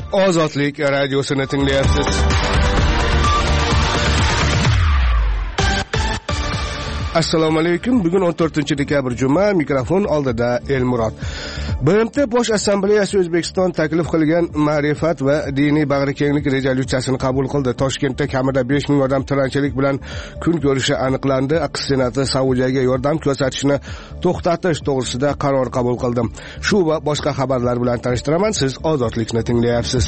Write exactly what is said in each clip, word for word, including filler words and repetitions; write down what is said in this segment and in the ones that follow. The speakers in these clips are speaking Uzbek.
Ozodlik radiosini tinglayapsiz. Assalomu alaykum. Bugun o'n to'rtinchi dekabr juma, mikrofon oldida Elmurod. B M T Bosh Assambleyasi O'zbekiston taklif qilgan ma'rifat va diniy bag'rikenglik rezolyutsiyasini qabul qildi. Toshkentda kamida besh ming odam tilanchilik bilan kun ko'rishi aniqlandi. Aqsh Senati Saudiyaga yordam ko'rsatishni to'xtatish to'g'risida qaror qabul qildi. Shu va boshqa xabarlar bilan tanishtiraman. Siz Ozodlikni tinglayapsiz.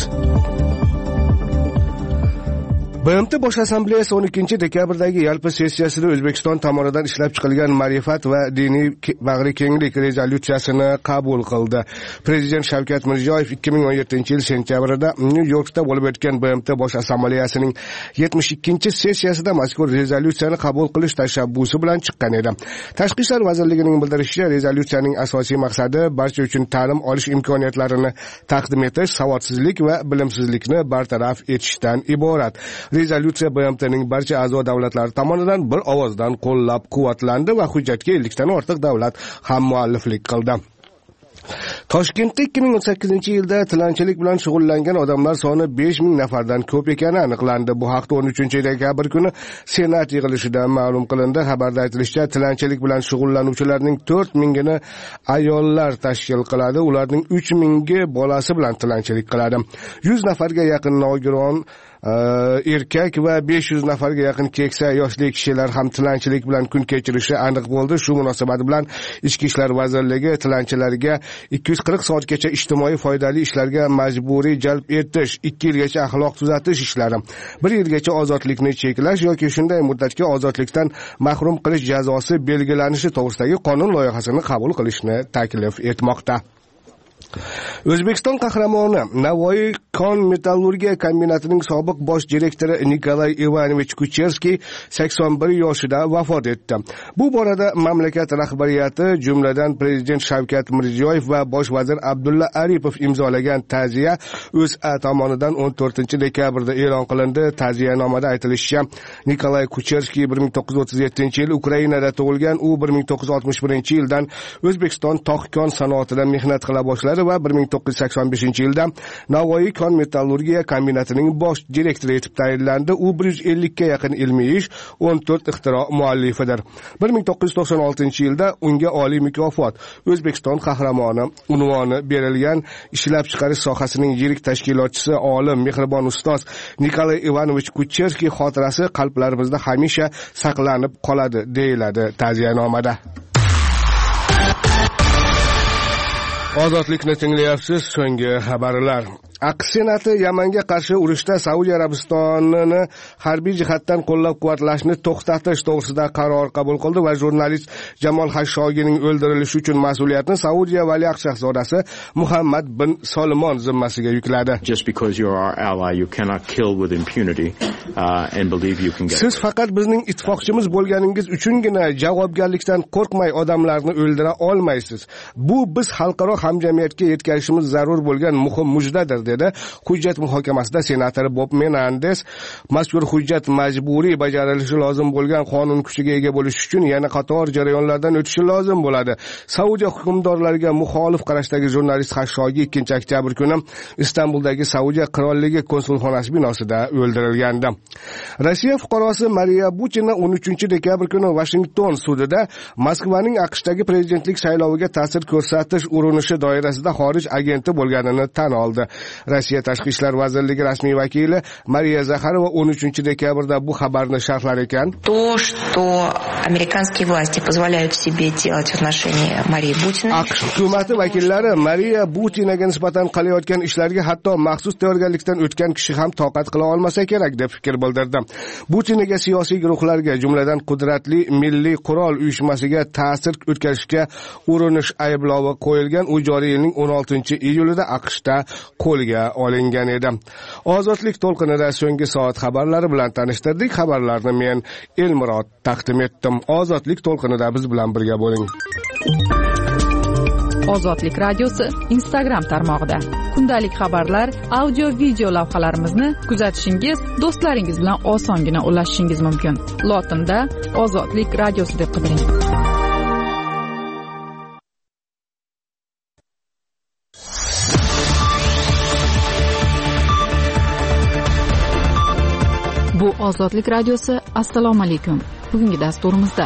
B M T Bosh Assambleyasi o'n ikkinchi dekabrdagi yalpi sessiyasida O'zbekiston tomonidan ishlab chiqilgan ma'rifat va diniy bag'rikenglik rezolyutsiyasini qabul qildi. Prezident Shavkat Mirziyoyev ikki ming o'n yettinchi yil sentyabrida Nyu-Yorkda bo'lib o'tgan B M T Bosh Assambleyasining yetmish ikkinchi sessiyasida mazkur rezolyutsiyani qabul qilish tashabbusi bilan chiqqan edi. Tashqi ishlar vazirligining bildirishicha, rezolyutsiyaning asosiy maqsadi barcha uchun ta'lim olish imkoniyatlarini taqdim etish, savodsizlik va bilimsizlikni bartaraf etishdan iborat. Rezolyutsiya B M T'ning barcha a'zo davlatlari tomonidan bir ovozdan qo'llab-quvvatlandi va hujjatga ellikdan ortiq davlat hammualliflik qildi. Toshkentda ikki ming o'n sakkizinchi yilda tilanchilik bilan shug'ullangan odamlar soni besh ming nafardan ko'p ekani aniqlandi. Bu haqda o'n uchinchi dekabr kuni Senat yig'ilishida ma'lum qilindi. Xabarda aytilishicha, tilanchilik bilan shug'ullanuvchilarning to'rt mingini ayollar tashkil qiladi. Ularning uch mingi bolasi bilan tilanchilik qiladi. yuz nafarga yaqin nogiron erkak va besh yuz nafarga yaqin keksa yoshli kishilar ham tilanchilik bilan kun kechirishi aniq bo'ldi. Shu munosabat bilan Ichki ishlar vazirligi tilanchilarga ikki yuz qirq soatgacha ijtimoiy foydali ishlarga majburiy jalb etish, ikki yilgacha axloq tuzatish ishlari, bir yilgacha ozodlikni cheklash yoki shunday muddatga ozodlikdan mahrum qilish jazosi belgilanishi to'g'risidagi qonun loyihasini qabul qilishni taklif etmoqda. O'zbekiston qahramoni Navoiy kon-metallurgiya kombinatining sobiq bosh direktori Nikolay Ivanovich Kucherskiy sakson bir yoshida vafot etdi. Bu borada mamlakat rahbariyati, jumladan Prezident Shavkat Mirziyoyev va bosh vazir Abdulla Aripov imzolagan ta'ziya O'zA tomonidan o'n to'rtinchi dekabrda e'lon qilindi. Ta'ziyanomada aytilishicha, Nikolay Kucherskiy bir ming to'qqiz yuz o'ttiz yettinchi yil Ukrainada tug'ilgan. U bir ming to'qqiz yuz oltmish birinchi yildan O'zbekiston tog'-kon sanoatida mehnat qila boshladi va bir ming to'qqiz yuz sakson beshinchi yilda Navoiy kon-metallurgiya kombinatining bosh direktori etib tayinlandi. U bir yuz ellikka yaqin ilmiy ish, o'n to'rt ixtiro muallifidir. bir ming to'qqiz yuz to'qson oltinchi yilda unga oliy mukofot, O'zbekiston qahramoni unvoni berilgan. Ishlab chiqarish sohasining yirik tashkilotchisi, olim, mehribon ustoz Nikolay Ivanovich Kucherskiy xotirasi qalblarimizda hamisha saqlanib qoladi, deyiladi ta'ziyanomada. Ozodlikni tinglayapsiz. So'nggi xabarlar. Aqsh Senati Yamanga qarshi urushda Saudiya Arabistonini harbiy jihatdan qo'llab-quvvatlashni to'xtatish to'g'risida qaror qabul qildi va jurnalist Jamol Xashoggining o'ldirilishi uchun mas'uliyatni Saudiya valiahd shahzodasi Muhammad bin Salmon zimmasiga yukladi. Just because you are our ally, you cannot kill with impunity uh, and believe you can get. Siz faqat bizning ittifoqchimiz bo'lganingiz uchungina javobgarlikdan qo'rqmay odamlarni o'ldira olmaysiz. Bu biz xalqaro hamjamiyatga yetkazishimiz zarur bo'lgan muhim mujdadir, dedi. Hujjat muhokamasida senator Bob Menendez mazkur hujjat majburiy bajarilishi lozim bo'lgan qonun kuchiga ega bo'lish uchun yana qator jarayonlardan o'tishi lozim bo'ladi. Saudiya hukmdorlariga muxolif qarashdagi jurnalist Xashoggi ikkinchi oktyabr kuni Istanbuldagi Saudiya qirolligi konsulxonasi binosida o'ldirilgandi. Rossiya fuqarosi Mariya Butina o'n uchinchi dekabr kuni Washington sudida Moskvaning AQShdagi prezidentlik sayloviga ta'sir ko'rsatish urinishi doirasida xorij agenti bo'lganini tan oldi. Rossiya Tashqi ishlar vazirligi rasmiy vakili Mariya Zakharova o'n uchinchi dekabrda bu xabarni sharhlar ekan. То, что американские власти позволяют себе делать в отношении Марии Бутиной. AQSh hukumati vakillari Mariya Butinaga nisbatan qilayotgan ishlarga hatto maxsus tayyorgarlikdan o'tgan kishi ham toqat qila olmasa kerak, deb fikr bildirdi. Butinaga siyosiy guruhlarga, jumladan qudratli milliy qurol uyushmasiga ta'sir o'tkazishga urinish ayblovi qo'yilgan. U joriy yilning o'n oltinchi iyulida AQShda qo'lga olingan edi. Ozodlik to'lqinida so'nggi soat xabarlari bilan tanishtirdik. Xabarlarni men Elmurod taqdim etdim. Ozodlik to'lqinida biz bilan birga bo'ling. Ozodlik radiosi Instagram tarmog'ida kundalik xabarlar, audio video lavhalarimizni kuzatishingiz, do'stlaringiz bilan osongina ulashishingiz mumkin. Lotinda Ozodlik radiosi deb qidiring. Ozodlik radiosi, assalomu alaykum. Bugungi dasturimizda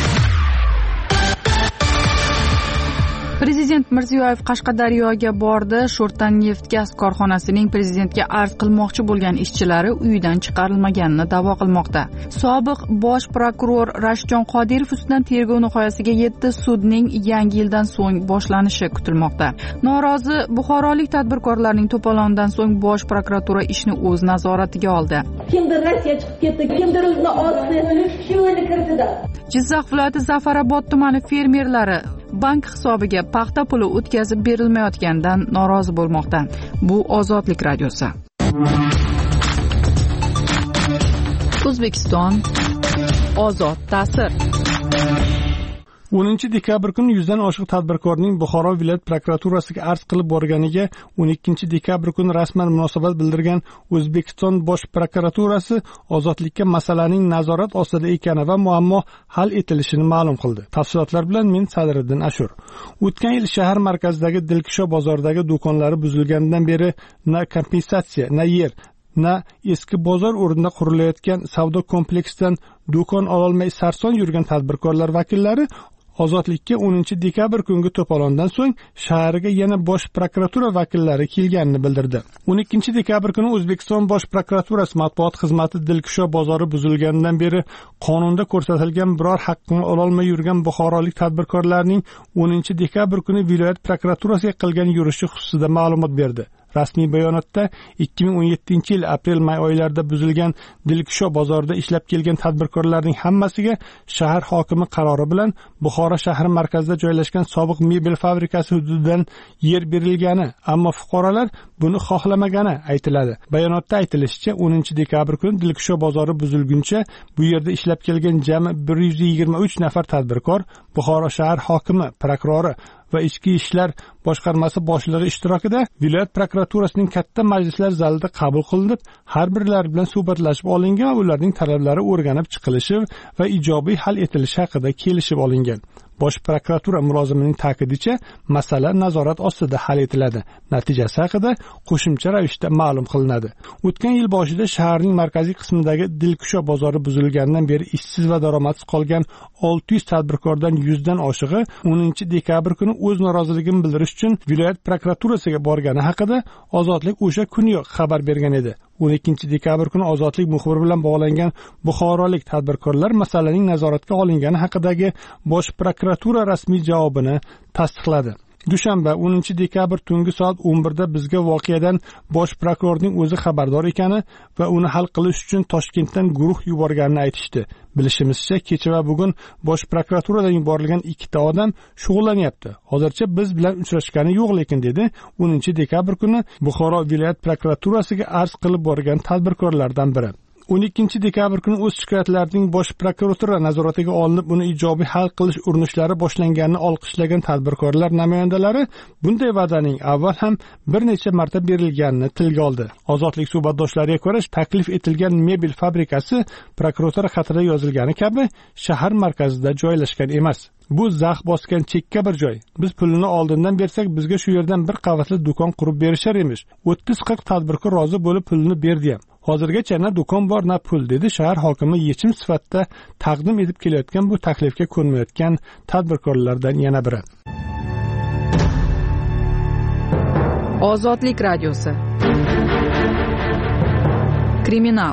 Prezident Mirziyoyev Qashqadaryoga bordi. Sho'rtan neft gaz korxonasining prezidentga arz qilmoqchi bo'lgan ishchilari uyidan chiqarilmaganini da'vo qilmoqda. Sobiq bosh prokuror Rashidjon Qodirov ustidan tergov nihoyasiga yetdi. Sudning yangi yildan so'ng boshlanishi kutilmoqda. Norozi buxorolik tadbirkorlarning to'polonidan so'ng bosh prokuratura ishni o'z nazoratiga oldi. Kimdir Rossiya chiqib ketdi, kimdir o'zini otdi, shuni kiritdi. Jizzax viloyati Zafarobod tumani fermerlari bank hisobiga paxta puli o'tkazib berilmayotganidan norozi bo'lmoqda. Bu Ozodlik radiosi. O'zbekiston ozod ta'sir. o'ninchi dekabr kuni yuzdan oshiq tadbirkorning Buxoro viloyat prokuraturasiga arz qilib borganiga o'n ikkinchi dekabr kuni rasman munosabat bildirgan O'zbekiston bosh prokuraturasi ozodlikka masalaning nazorat ostida ekani va muammo hal etilishini ma'lum qildi. Tafsilotlar bilan men Sadriddin Ashur. O'tgan yil shahar markazidagi Dilkusho bozoridagi do'konlari buzilganidan beri na kompensatsiya, na yer, na eski bozor o'rnida qurilayotgan savdo kompleksidan do'kon ololmay sarson yurgan tadbirkorlar vakillari Ozodlikka o'ninchi dekabr kungi to'polondan so'ng shaharga yana bosh prokuratura vakillari kelganini bildirdi. o'n ikkinchi dekabr kuni O'zbekiston bosh prokuraturasi matbuot xizmati Dilkusho bozori buzilganidan beri qonunda ko'rsatilgan biror haqqini ololmay yurgan buxorolik tadbirkorlarning o'ninchi dekabr kuni viloyat prokuraturasiga qilgan yurishi xususida ma'lumot berdi. Rasmiy bayonotda ikki ming o'n yettinchi yil aprel-may oylarida buzilgan Dilkusho bozorida ishlab kelgan tadbirkorlarning hammasiga shahar hokimi qarori bilan Buxoro shahar markazida joylashgan sobiq mebel fabrikasi hududidan yer berilgani, ammo fuqarolar buni xohlamagani aytiladi. Bayonotda aytilishicha, o'ninchi dekabr kuni Dilkusho bozori buzilguncha bu yerda ishlab kelgan jami bir yuz yigirma uch nafar tadbirkor Buxoro shahar hokimi, prokurori va ichki ishlar boshqarmasi boshlig'i ishtirokida viloyat prokuraturasining katta majlislar zalida qabul qilinib, har birlari bilan suhbatlashib olingan va ularning talablari o'rganib chiqilishi va ijobiy hal etilishi haqida kelishib olingan. Bosh prokuratura mulozimining ta'kidicha, masala nazorat ostida hal etiladi. Natijasi haqida qo'shimcha ravishda ma'lum qilinadi. O'tgan yil boshida shaharning markaziy qismidagi Dilkusho bozori buzilganidan beri ishsiz va daromadsiz qolgan olti yuz tadbirkordan yuzdan oshig'i o'ninchi dekabr kuni o'z noroziligini bildirish uchun viloyat prokuraturasiga borgani haqida Ozodlik o'sha kuniyoq xabar bergan edi. o'n ikkinchi dekabr kuni Ozodlik muxbiri bilan bog'langan buxorolik tadbirkorlar masalaning nazoratga olingani haqidagi bosh prokuratura rasmiy javobini tasdiqladi. Dushanba o'ninchi dekabr tungi soat o'n birda bizga voqeadan bosh prokurorning o'zi xabardor ekani va uni hal qilish uchun Toshkentdan guruh yuborganini aytishdi. Bilishimizcha, kecha va bugun bosh prokuraturadan yuborilgan ikkita odam shug'ullanyapti. Hozircha biz bilan uchrashgani yo'q, lekin dedi o'ninchi dekabr kuni Buxoro viloyat prokuraturasiga arz qilib borgan tadbirkorlardan biri. o'n ikkinchi dekabr kuni o'z shikoyatlarining bosh prokuratura nazoratiga olinib, uni ijobiy hal qilish urinishlari boshlanganini olqishlagan tadbirkorlar namoyandalari bunday va'daning avval ham bir necha marta berilganini tilga oldi. Ozodlik suhbatdoshlariga ko'ra, taklif etilgan mebel fabrikasi prokuratura xatida yozilgani kabi shahar markazida joylashgan emas. Bu zax bosgan chekka bir joy. Biz pulini oldindan bersak, bizga shu yerdan bir qavatli do'kon qurib berishar emish. o'ttiz qirq tadbirkor rozi bo'lib pulini berdi ham. Hozirgacha na do'kon bor, na pul, dedi shahar hokimi yechim sifatida taqdim etib kelayotgan bu taklifga ko'nmayotgan tadbirkorlardan yana biri. Ozodlik radiosi. Kriminal.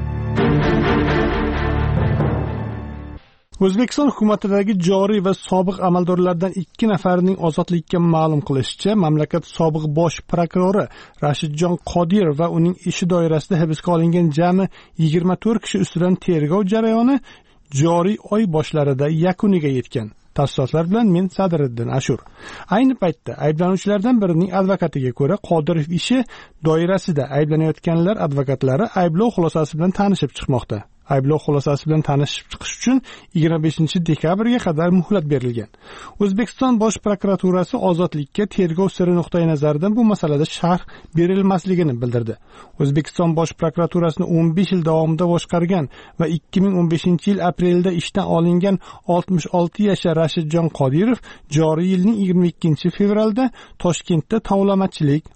O'zbekiston hukumatidagi joriy va sobiq amaldorlardan ikki nafarining ozodlikka ma'lum qilishicha, mamlakat sobiq bosh prokurori Rashidjon Qodirov va uning ishi doirasida hibsga olingan jami yigirma to'rt kishi ustidan tergov jarayoni joriy oy boshlarida yakuniga yetgan. Tafsilotlar bilan men Sadriddin Ashur. Ayni paytda ayblanuvchilardan birining advokatiga ko'ra, Qodirov ishi doirasida ayblanayotganlar advokatlari ayblov xulosasi bilan tanishib chiqmoqda. Ayblov xulosasi bilan tanishib chiqish uchun yigirma beshinchi dekabrga qadar muhlat berilgan. O'zbekiston bosh prokuraturasi ozodlikka tergov siri nuqtai nazaridan bu masalada sharh berilmasligini bildirdi. O'zbekiston bosh prokuraturasini o'n besh yil davomida boshqargan va ikki ming o'n beshinchi yil aprelda ishdan olingan oltmish olti yashar Rashidjon Qodirov joriy yilning yigirma ikkinchi fevralda Toshkentda tovlamachilik,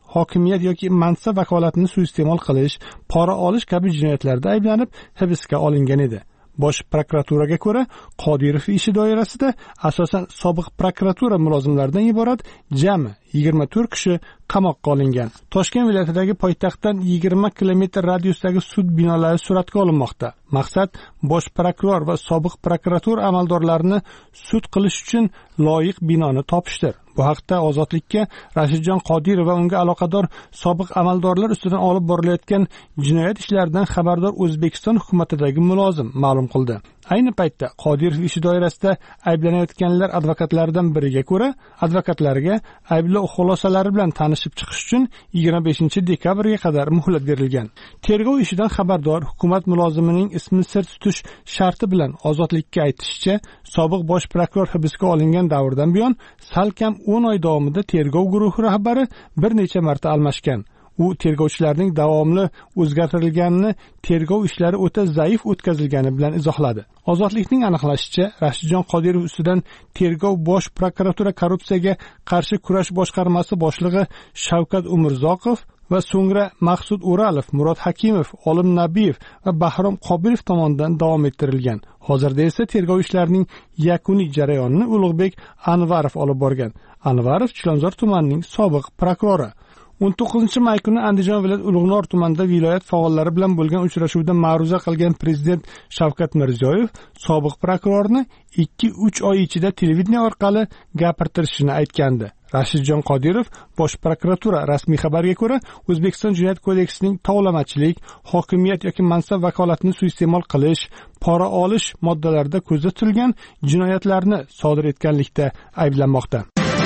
hokimiyat yoki mansab vakolatini suiiste'mol qilish, pora olish kabi jinoyatlarda ayblanib hibsga olingan edi. Bosh prokuraturaga ko'ra, Qodirov ishi doirasida asosan sobiq prokuratura mulozimlaridan iborat jami yigirma to'rt kishi qamoqqa olingan. Toshkent viloyatidagi poytaxtdan yigirma kilometr radiusdagi sud binolari suratga olinmoqda. Maqsad bosh prokuror va sobiq prokuratura amaldorlarini sud qilish uchun loyiq binoni topishdir. Bu haqda Ozodlikka Rashidjon Qodirov va unga aloqador sobiq amaldorlar ustidan olib borilayotgan jinoyat ishlaridan xabardor O'zbekiston hukumatidagi mulozim ma'lum qildi. Ayni paytda Qodirov ishi doirasida ayblanayotganlar advokatlaridan biriga ko'ra, advokatlariga ayblov xulosalari bilan tanishib chiqish uchun yigirma beshinchi dekabrga qadar muhlat berilgan. Tergov ishidan xabardor hukumat mulozimining ismini sir tutish sharti bilan Ozodlikka aytishicha, sobiq bosh prokuror hibsga olingan davrdan buyon salkam o'n oy davomida tergov guruhi rahbari bir necha marta almashgan. U tergovchilarning davomli o'zgartirilganini, tergov ishlari o'ta zaif o'tkazilgani bilan izohladi. Ozodlikning aniqlashicha, Rashidjon Qodirov ustidan tergov bosh prokuratura korrupsiyaga qarshi kurash boshqarmasi boshlig'i Shavkat Umurzoqov va so'ngra Maqsud O'ralov, Murod Hakimov, Olim Nabiyev va Bahrom Qobilov tomonidan davom ettirilgan. Hozirda esa tergov ishlarining yakuniy jarayonini Ulug'bek Anvarov olib borgan. Anvarov Chilonzor tumanining sobiq prokurori. o'n to'qqizinchi may kuni Andijon viloyat Ulug'nor tumanida viloyat faollari bilan bo'lgan uchrashuvda ma'ruza qilgan prezident Shavkat Mirziyoyev sobiq prokurorni ikki uch oy ichida televideniya orqali gapirtirishini aytgandi. Rashidjon Qodirov bosh prokuratura rasmiy xabarga ko'ra, O'zbekiston Jinoyat kodeksining tovlamachilik, hokimiyat yoki mansab vakolatini suiiste'mol qilish, pora olish moddalarida ko'zda tutilgan jinoyatlarni sodir etganlikda ayblanmoqda.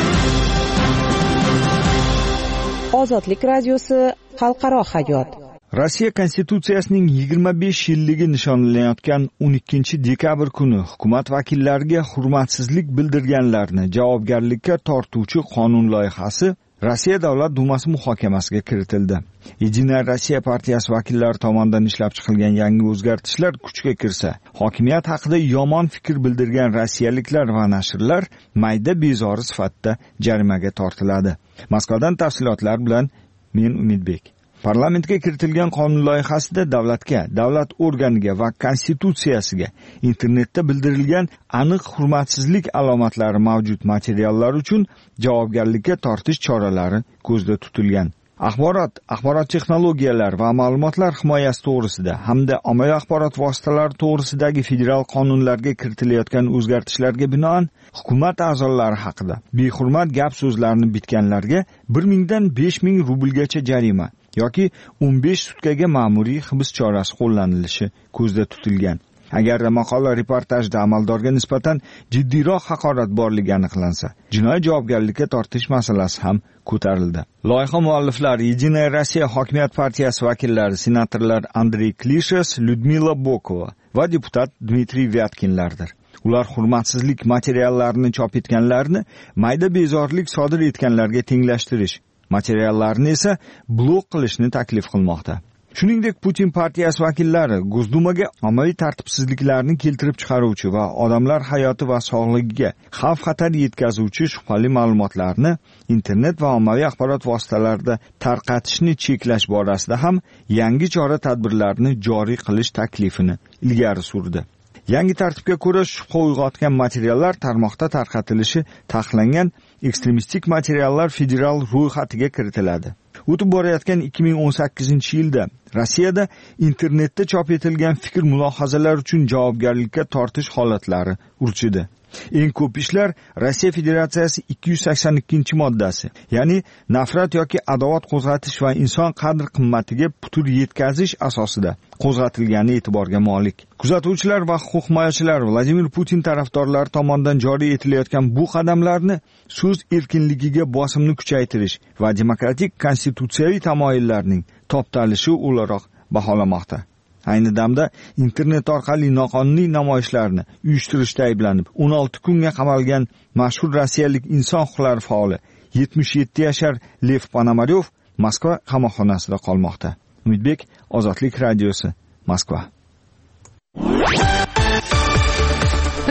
Ozodlik radiosi xalqaro hayot. Rossiya konstitutsiyasining yigirma besh yilligi nishonlanayotgan o'n ikkinchi dekabr kuni hukumat vakillariga hurmatsizlik bildirganlarni javobgarlikka tortuvchi qonun loyihasi Rossiya Davlat dumasi muhokamasiga kiritildi. Единая Rossiya partiyasi vakillari tomonidan ishlab chiqilgan yangi o'zgartishlar kuchga kirsa, hokimiyat haqida yomon fikr bildirgan rossiyaliklar va nashrlar mayda bezori sifatida jarimaga tortiladi. Moskvadan tafsilotlar bilan men Umidbek. Parlamentga kiritilgan qonun loyihasida davlatga, davlat organiga va konstitutsiyasiga internetda bildirilgan aniq hurmatsizlik alomatlari mavjud materiallar uchun javobgarlikka tortish choralari ko'zda tutilgan. Axborot, axborot texnologiyalari va ma'lumotlar himoyasi to'g'risida hamda ommaviy axborot vositalari to'g'risidagi federal qonunlarga kiritilayotgan o'zgartishlarga binoan hukumat a'zolari haqida behurmat gap so'zlarni bitganlarga bir mingdan besh ming rublgacha jarima yoki o'n besh sutkaga ma'muriy hibs chorasi qo'llanilishi ko'zda tutilgan. Agar maqola reportajda amaldorga nisbatan jiddiyroq haqorat borligi aniqlansa, jinoiy javobgarlikka tortish masalasi ham ko'tarildi. Loyiha mualliflari Единая Rossiya hokimiyat partiyasi vakillari, senatorlar Andrey Klishas, Lyudmila Bokova va deputat Dmitriy Vyatkinlardir. Ular hurmatsizlik materiallarini chop etganlarni mayda bezorlik sodir etganlarga tenglashtirish, materiallarni esa blok qilishni taklif qilmoqda. Shuningdek, Putin partiyasi vakillari Gosdumaga ommaviy tartibsizliklarni keltirib chiqaruvchi va odamlar hayoti va sog'ligiga xavf-xatar yetkazuvchi shubhali ma'lumotlarni internet va ommaviy axborot vositalarida tarqatishni cheklash borasida ham yangi chora-tadbirlarni joriy qilish taklifini ilgari surdi. Yangi tartibga ko'ra, shubha uyg'otgan materiallar tarmoqda tarqatilishi taqiqlangan ekstremistik materiallar federal ro'yxatiga kiritiladi. O'tib borayotgan ikki ming o'n sakkizinchi yilda Rossiyada internetda chop etilgan fikr mulohazalar uchun javobgarlikka tortish holatlari urchidi. Eng ko'p ishlar Rossiya Federatsiyasi ikki yuz sakson ikkinchi moddasi, ya'ni nafrat yoki adovat qo'zg'atish va inson qadr-qimmatiga putur yetkazish asosida qo'zg'atilgani e'tiborga molik. Kuzatuvchilar va huquq himoyachilar Vladimir Putin tarafdorlari tomonidan joriy etilayotgan bu qadamlarni so'z erkinligiga bosimni kuchaytirish va demokratik konstitutsiyaviy tamoyillarning toptalishi o'laroq baholamoqda. Ayni damda internet orqali noqonuniy namoyishlarni uyushtirishda ayblanib o'n olti kunga qamalgan mashhur rossiyalik inson huquqlari faoli yetmish yetti yashar Lev Ponomaryov Moskva qamoqxonasida qolmoqda. Umidbek, Ozodlik radiosi, Moskva. Prezident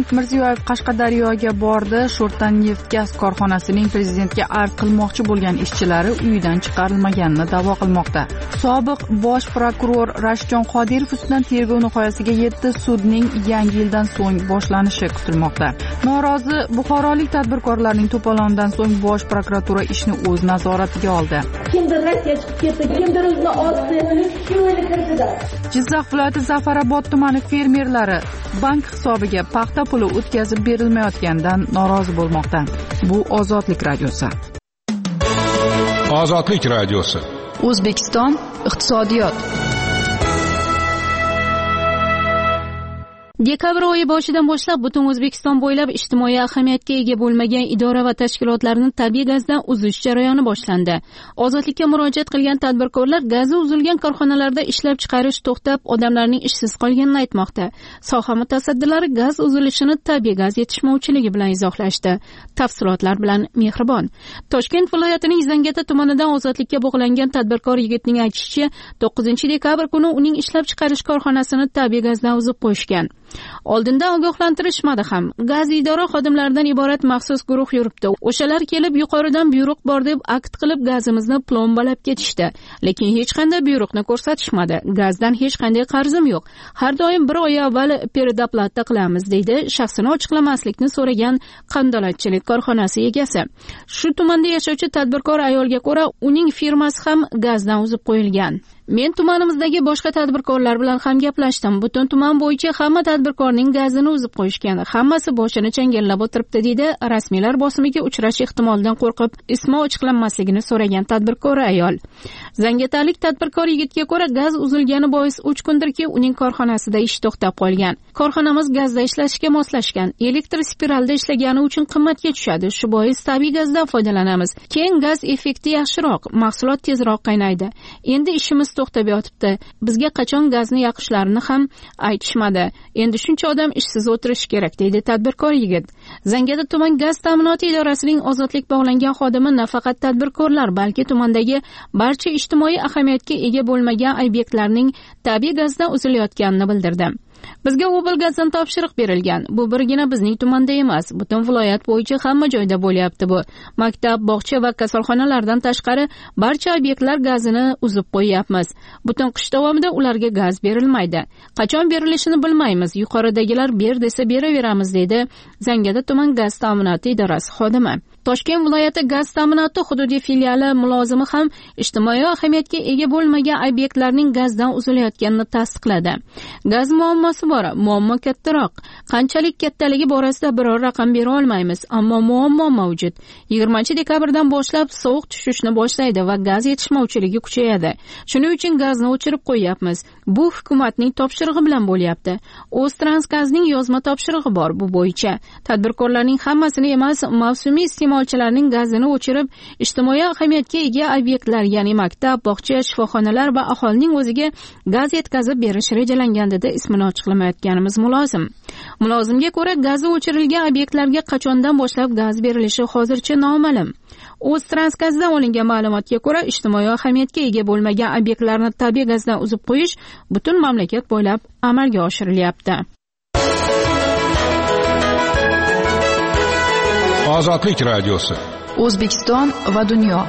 Mirziyoyev Qashqadaryoga bordi. Sho'rtan neft gaz korxonasining prezidentga arz qilmoqchi bo'lgan ishchilari uyidan chiqarilmaganini da'vo qilmoqda. Sobiq bosh prokuror Rashidjon Qodirov ustidan tergov nihoyasiga yetdi. Sudning yangi yildan so'ng boshlanishi kutilmoqda. Norozi buxorolik tadbirkorlarning to'polonidan so'ng bosh prokuratura ishni o'z nazoratiga oldi. Kimdir Rossiyaga chiqib ketdi, kimdir o'zini otdi, shu o'yini kiritdi. Jizzax viloyati Zafarobod tumani fermerlari bank hisobiga paxta puli o'tkazib berilmayotganidan norozi bo'lmoqda. Bu Ozodlik radiosi. Ozodlik radiosi. O'zbekiston iqtisodiyot. Dekabr oyi boshidan boshlab butun O'zbekiston bo'ylab ijtimoiy ahamiyatga ega bo'lmagan idora va tashkilotlarning tabiiy gazdan uzish jarayoni boshlandi. Ozodlikka murojaat qilgan tadbirkorlar gazi uzilgan korxonalarda ishlab chiqarish to'xtab, odamlarning ishsiz qolganini aytmoqda. Soha mutasaddilari gaz uzilishini tabiiy gaz yetishmovchiligi bilan izohlashdi. Tafsilotlar bilan Mehribon. Toshkent viloyatining Zangata tumanidan ozodlikka bog'langan tadbirkor yigitning aytishicha, to'qqizinchi dekabr kuni uning ishlab chiqarish korxonasini tabiiy gazdan uzib qo'yishgan. Oldindan ogohlantirishmadi ham. Gaz idora xodimlaridan iborat maxsus guruh yuribdi. O'shalar kelib yuqoridan buyruq bor deb akt qilib gazimizni plombalab ketishdi. Lekin hech qanday buyruqni ko'rsatishmadi. Gazdan hech qanday qarzim yo'q. Har doim bir oy avval peredoplata qilamiz deydi shaxsini ochiqlamaslikni so'ragan qandolatchilik korxonasi egasi. Shu tumanda yashovchi tadbirkor ayolga ko'ra, uning firmasi ham gazdan uzib qo'yilgan. Men tumanimizdagi boshqa tadbirkorlar bilan ham gaplashdim. Butun tuman bo'yicha hamma tadbirkorning gazini uzib qo'yishgan. Hammasi boshini changallab o'tiribdi deydi rasmiylar bosimiga uchrash ehtimolidan qo'rqib ismi ochiqlanmasligini so'ragan tadbirkor ayol. Zangatalik tadbirkor yigitga ko'ra, gaz uzilgani bois uch kundirki uning korxonasida ish to'xtab qolgan. Korxonamiz gazda ishlashga moslashgan. Elektr spiralda ishlagani uchun qimmatga tushadi. Shu bois tabiiy gazdan foydalanamiz. Keyin gaz effekti yaxshiroq, mahsulot tezroq qaynaydi. Endi ishimiz to'xtab yotibdi. Bizga qachon gazni yoqishlarini ham aytishmadi. Endi shuncha odam ishsiz o'tirishi kerak deydi tadbirkor yigit. Zangata tuman gaz ta'minoti idorasining ozodlik bog'langan xodimi nafaqat tadbirkorlar, balki tumandagi barcha ijtimoiy ahamiyatga ega bo'lmagan obyektlarning tabiiy gazdan uzilayotganini bildirdi. Bizga Obel gazdan topshiriq berilgan. Bu birgina bizning tumanda emas, butun viloyat bo'yicha hamma joyda bo'lyapti bu. Maktab, bog'cha va kasalxonalardan tashqari barcha obyektlar gazini uzib qo'yapmiz. Butun qish davomida ularga gaz berilmaydi. Qachon berilishini bilmaymiz. Yuqoridagilar ber desa beraveramiz deydi Zangata tuman gaz ta'minoti idorasi xodimi. Toshkent viloyati gaz ta'minoti hududiy filiali mulozimi ham ijtimoiy ahamiyatga ega bo'lmagan obyektlarning gazdan uzilayotganini tasdiqladi. Gaz muammosi bor, muammo kattaroq. Qanchalik kattaligi borasida biror raqam bera olmaymiz, ammo muammo mavjud. yigirmanchi dekabrdan boshlab sovuq tushishni boshlaydi va gaz yetishmovchiligi kuchayadi. Shuning uchun gazni o'chirib qo'yapmiz. Bu hukumatning topshirig'i bilan bo'lyapti. O'ztransgazning yozma topshirig'i bor bu bo'yicha. Tadbirkorlarning hammasini emas, mavsumiy iste'molchilarning gazini o'chirib, ijtimoiy ahamiyatga ega obyektlar, ya'ni maktab, bog'cha, shifoxonalar va aholining o'ziga gaz yetkazib berish rejalangan dedi ismini ochiqlamayotganimiz mulozim. Mulozimga ko'ra, gazi o'chirilgan obyektlarga qachondan boshlab gaz berilishi hozircha noma'lum. O'ztransgazdan olingan ma'lumotga ko'ra, ijtimoiy ahamiyatga ega bo'lmagan obyektlarni tabiiy gazdan uzib qo'yish butun mamlakat bo'ylab amalga oshirilyapti. Ozodlik radiosi. O'zbekiston va dunyo.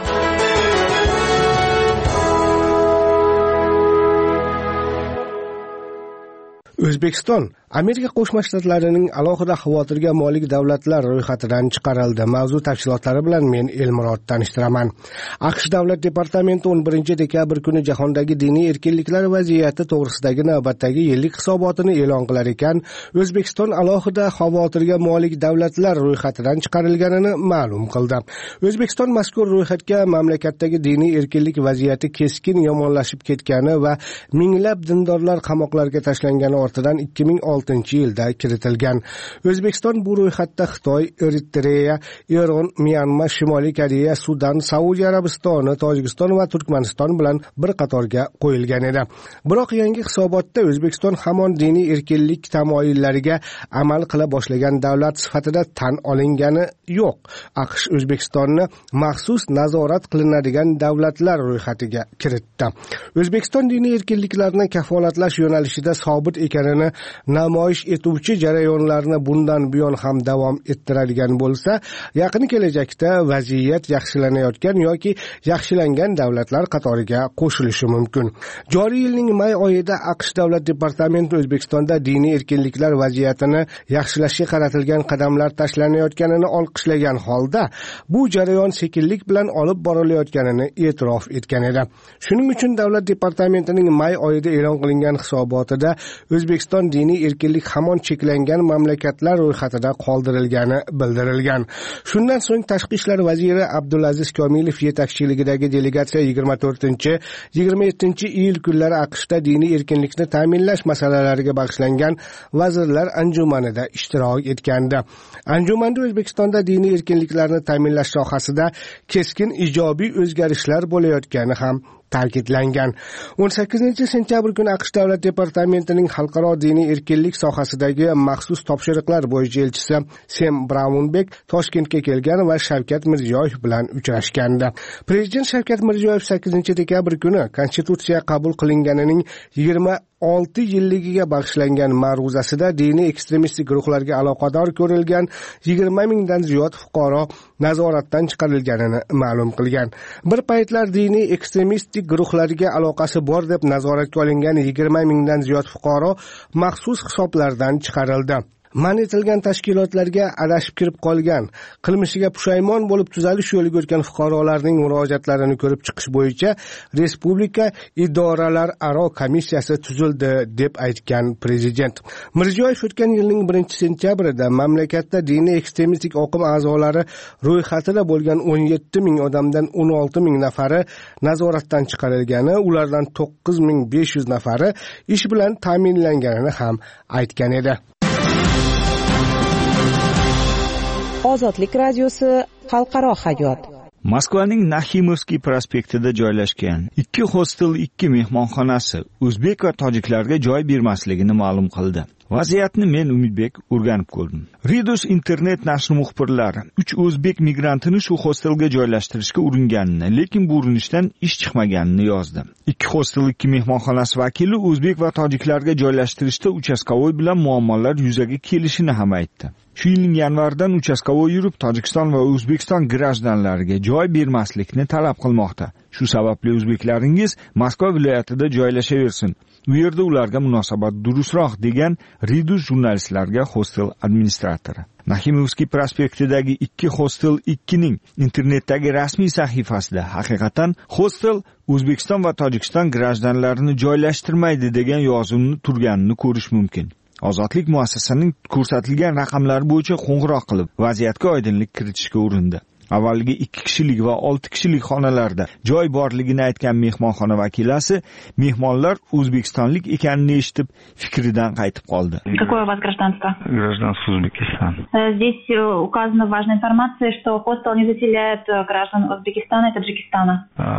O'zbekiston Amerika Qo'shma Shtatlarining alohida xavotirga molik davlatlar ro'yxatidan chiqarildi. Mavzu tafsilotlari bilan men Elmurod tanishtiraman. AQSh Davlat departamenti o'n birinchi dekabr kuni jahondagi diniy erkinliklar vaziyati to'g'risidagi navbatdagi yillik hisobotini e'lon qilar ekan, O'zbekiston alohida xavotirga molik davlatlar ro'yxatidan chiqarilganini ma'lum qildi. O'zbekiston mazkur ro'yxatga mamlakatdagi diniy erkinlik vaziyati keskin yomonlashib ketgani va minglab dindorlar qamoqlarga tashlangani ortidan ikki ming oltinchi yilda kiritilgan. O'zbekiston bu ro'yxatda Xitoy, Eritreya, Eron, Myanma, Shimoliy Koreya, Sudan, Saudiya Arabistoni, Tojikiston va Turkmaniston bilan bir qatorga qo'yilgan edi. Biroq yangi hisobotda O'zbekiston hamon diniy erkinlik tamoyillariga amal qila boshlagan davlat sifatida tan olingani yo'q. AQSh O'zbekistonni maxsus nazorat qilinadigan davlatlar ro'yxatiga kiritdi. O'zbekiston diniy erkinliklarni kafolatlash yo'nalishida sobit ekanini namoyish etuvchi jarayonlarni bundan buyon ham davom ettiradigan bo'lsa, yaqin kelajakda vaziyat yaxshilanayotgan yoki yaxshilangan davlatlar qatoriga qo'shilishi mumkin. Joriy yilning may oyida AQSh Davlat departamenti O'zbekistonda diniy erkinliklar vaziyatini yaxshilashga qaratilgan qadamlar tashlanayotganini olqishlagan holda, bu jarayon sekinlik bilan olib borilayotganini e'tirof etgan edi. Shuning uchun Davlat departamentining may oyida e'lon qilingan hisobotida O'zbekiston diniy erkinlik hamon cheklangan mamlakatlar ro'yxatida qoldirilgani bildirilgan. Shundan so'ng Tashqi ishlar vaziri Abdulaziz Komilov yetakchiligidagi delegatsiya yigirma to'rtinchi yigirma yettinchi iyul kunlari AQShda diniy erkinlikni ta'minlash masalalariga bag'ishlangan vazirlar anjumanida ishtirok etgandi. Anjumanda O'zbekistonda diniy erkinliklarni ta'minlash sohasida keskin ijobiy o'zgarishlar bo'layotgani ham ta'kidlangan. o'n sakkizinchi sentyabr kuni AQSh Davlat departamentining xalqaro diniy erkinlik sohasidagi maxsus topshiriqlar bo'yicha elchisi Sem Braunbek Toshkentga kelgan va Shavkat Mirziyoyev bilan uchrashgandi. Prezident Shavkat Mirziyoyev sakkizinchi dekabr kuni Konstitutsiya qabul qilinganining yigirma olti yilligiga bag'ishlangan ma'ruzasida diniy ekstremistik guruhlarga aloqador ko'rilgan yigirma mingdan ziyod fuqaro nazoratdan chiqarilganini ma'lum qilgan. Bir paytlar diniy ekstremistik guruhlarga aloqasi bor deb nazoratga olingan yigirma mingdan ziyod fuqaro maxsus hisoblardan chiqarildi. Man etilgan tashkilotlarga adashib kirib qolgan, qilmishiga pushaymon bo'lib tuzalish yo'liga o'tgan fuqarolarning murojaatlarini ko'rib chiqish bo'yicha Respublika idoralar aro komissiyasi tuzildi deb aytgan prezident. Mirziyoyev o'tgan yilning birinchi sentyabrida mamlakatda diniy ekstremistik oqim a'zolari ro'yxatida bo'lgan o'n yetti ming odamdan o'n olti ming nafari nazoratdan chiqarilgani, ulardan to'qqiz ming besh yuz nafari ish bilan ta'minlanganini ham aytgan edi. Ozodlik radiosi xalqaro hayot. Moskvaning Naximovskiy prospektida joylashgan ikki hostel, ikki mehmonxonasi o'zbek va tojiklarga joy bermasligini ma'lum qildi. Vaziyatni men Umidbek o'rganib ko'rdim. Ridus internet nashri muxbirlari uch o'zbek migrantini shu hostelga joylashtirishga uringanini, lekin bu urinishdan ish chiqmaganini yozdi. Ikki hostel, ikki mehmonxonasi vakili o'zbek va tojiklarga joylashtirishda uchastkovoy bilan muammolar yuzaga kelishini ham aytdi. Shu yilning yanvaridan uchastkovoy yurib, Tojikiston va O'zbekiston grajdanlariga joy bermaslikni talab qilmoqda. Shu sababli o'zbeklaringiz Moskva viloyatida joylashaversin. U yerda ularga munosabat durustroq degan Ridus jurnalistlarga hostel administratori. Naximovskiy prospektidagi ikki hostel ikkining internetdagi rasmiy sahifasida haqiqatan hostel O'zbekiston va Tojikiston grajdanlarini joylashtirmaydi degan yozuvni turganini ko'rish mumkin. Ozodlik muassasasining ko'rsatilgan raqamlari bo'yicha qo'ng'iroq qilib, vaziyatga oydinlik kiritishga urindi. Avvalgi ikki kishilik va olti kishilik xonalarda joy borligini aytgan mehmonxona vakilasi mehmonlar o'zbekistonlik ekanini eshitib fikridan qaytib qoldi. Какое у вас гражданство? Гражданство Узбекистана. Здесь указана важная информация, что хостел не заселяет граждан Узбекистана и Таджикистана.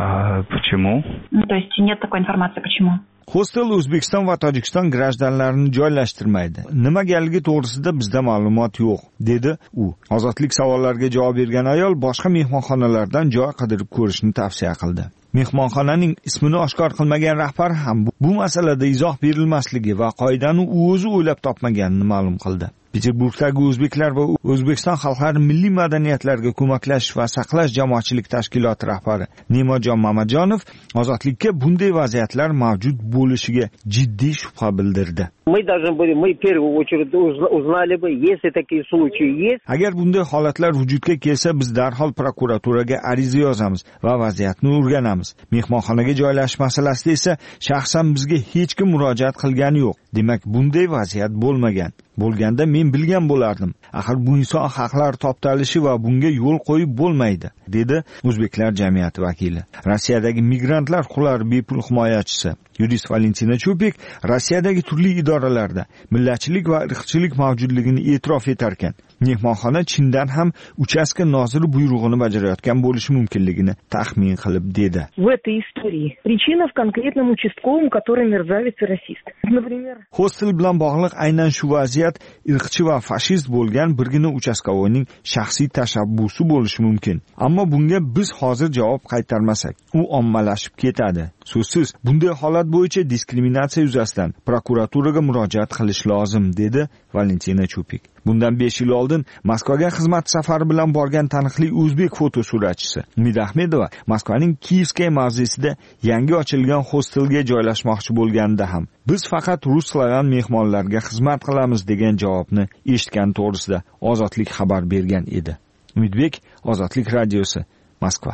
А почему? Ну, то есть нет такой информации, почему? Hostel O'zbekiston va Tojikiston grajdanlarini joylashtirmaydi. Nimagaligi to'g'risida bizda ma'lumot yo'q, dedi u. Ozodlik savollariga javob bergan ayol boshqa mehmonxonalardan joy qidirib ko'rishni tavsiya qildi. Mehmonxonaning ismini oshkor qilmagan rahbar ham bu masalada izoh berilmasligi va qoidani u o'zi o'ylab topmaganini ma'lum qildi. Peterburgdagi o'zbeklar va O'zbekiston xalqlari milliy madaniyatlarga ko'maklash va saqlash jamoatchilik tashkiloti rahbari Ne'matjon Mamatjonov ozodlikka bunday vaziyatlar mavjud bo'lishiga jiddiy shubha bildirdi. Мы должны были, мы в первую очередь узнали бы, если такие случаи есть. Agar bunday holatlar vujudga kelsa, biz darhol prokuraturaga ariza yozamiz va vaziyatni o'rganamiz. Mehmonxonaga joylashish masalasida esa shaxsan bizga hech kim murojaat qilgani yo'q. Demak, bunday vaziyat bo'lmagan. Bo'lganda men bilgan bo'lardim. Axir bu inson haqlari toptalishi va bunga yo'l qo'yib bo'lmaydi, dedi o'zbeklar jamiyati vakili. Rossiyadagi migrantlar huquqlari bepul himoyachisi Yurist Valentina Chupik Rossiyadagi turli idoralarda millatchilik va irqchilik mavjudligini e'tirof etar ekan, Mehmonxona chindan ham uchastka noziri buyrug'ini bajarayotgan bo'lishi mumkinligini taxmin qilib dedi. В этой истории причина в конкретном участковом, который мерзавец и расист. Например, hostel bilan bog'liq aynan shu vaziyat irqchi va fashist bo'lgan birgina uchastkovoyning shaxsiy tashabbusi bo'lishi mumkin. Ammo bunga biz hozir javob qaytarmasak, u ommalashib ketadi. So'zsiz, bunday holat bo'yicha diskriminatsiya yuzasidan prokuraturaga murojaat qilish lozim, dedi Valentina Chupik. Bundan besh yil oldin Moskvaga xizmat safari bilan borgan taniqli o'zbek fotosuratchisi Umida Ahmedova Moskvaning Kiyevskaya mavzesida yangi ochilgan hostelga joylashmoqchi bo'lganda ham biz faqat rus slavian mehmonlarga xizmat qilamiz degan javobni eshitgan to'g'risida Ozodlik xabar bergan edi. Umidbek, Ozodlik radiosi, Moskva.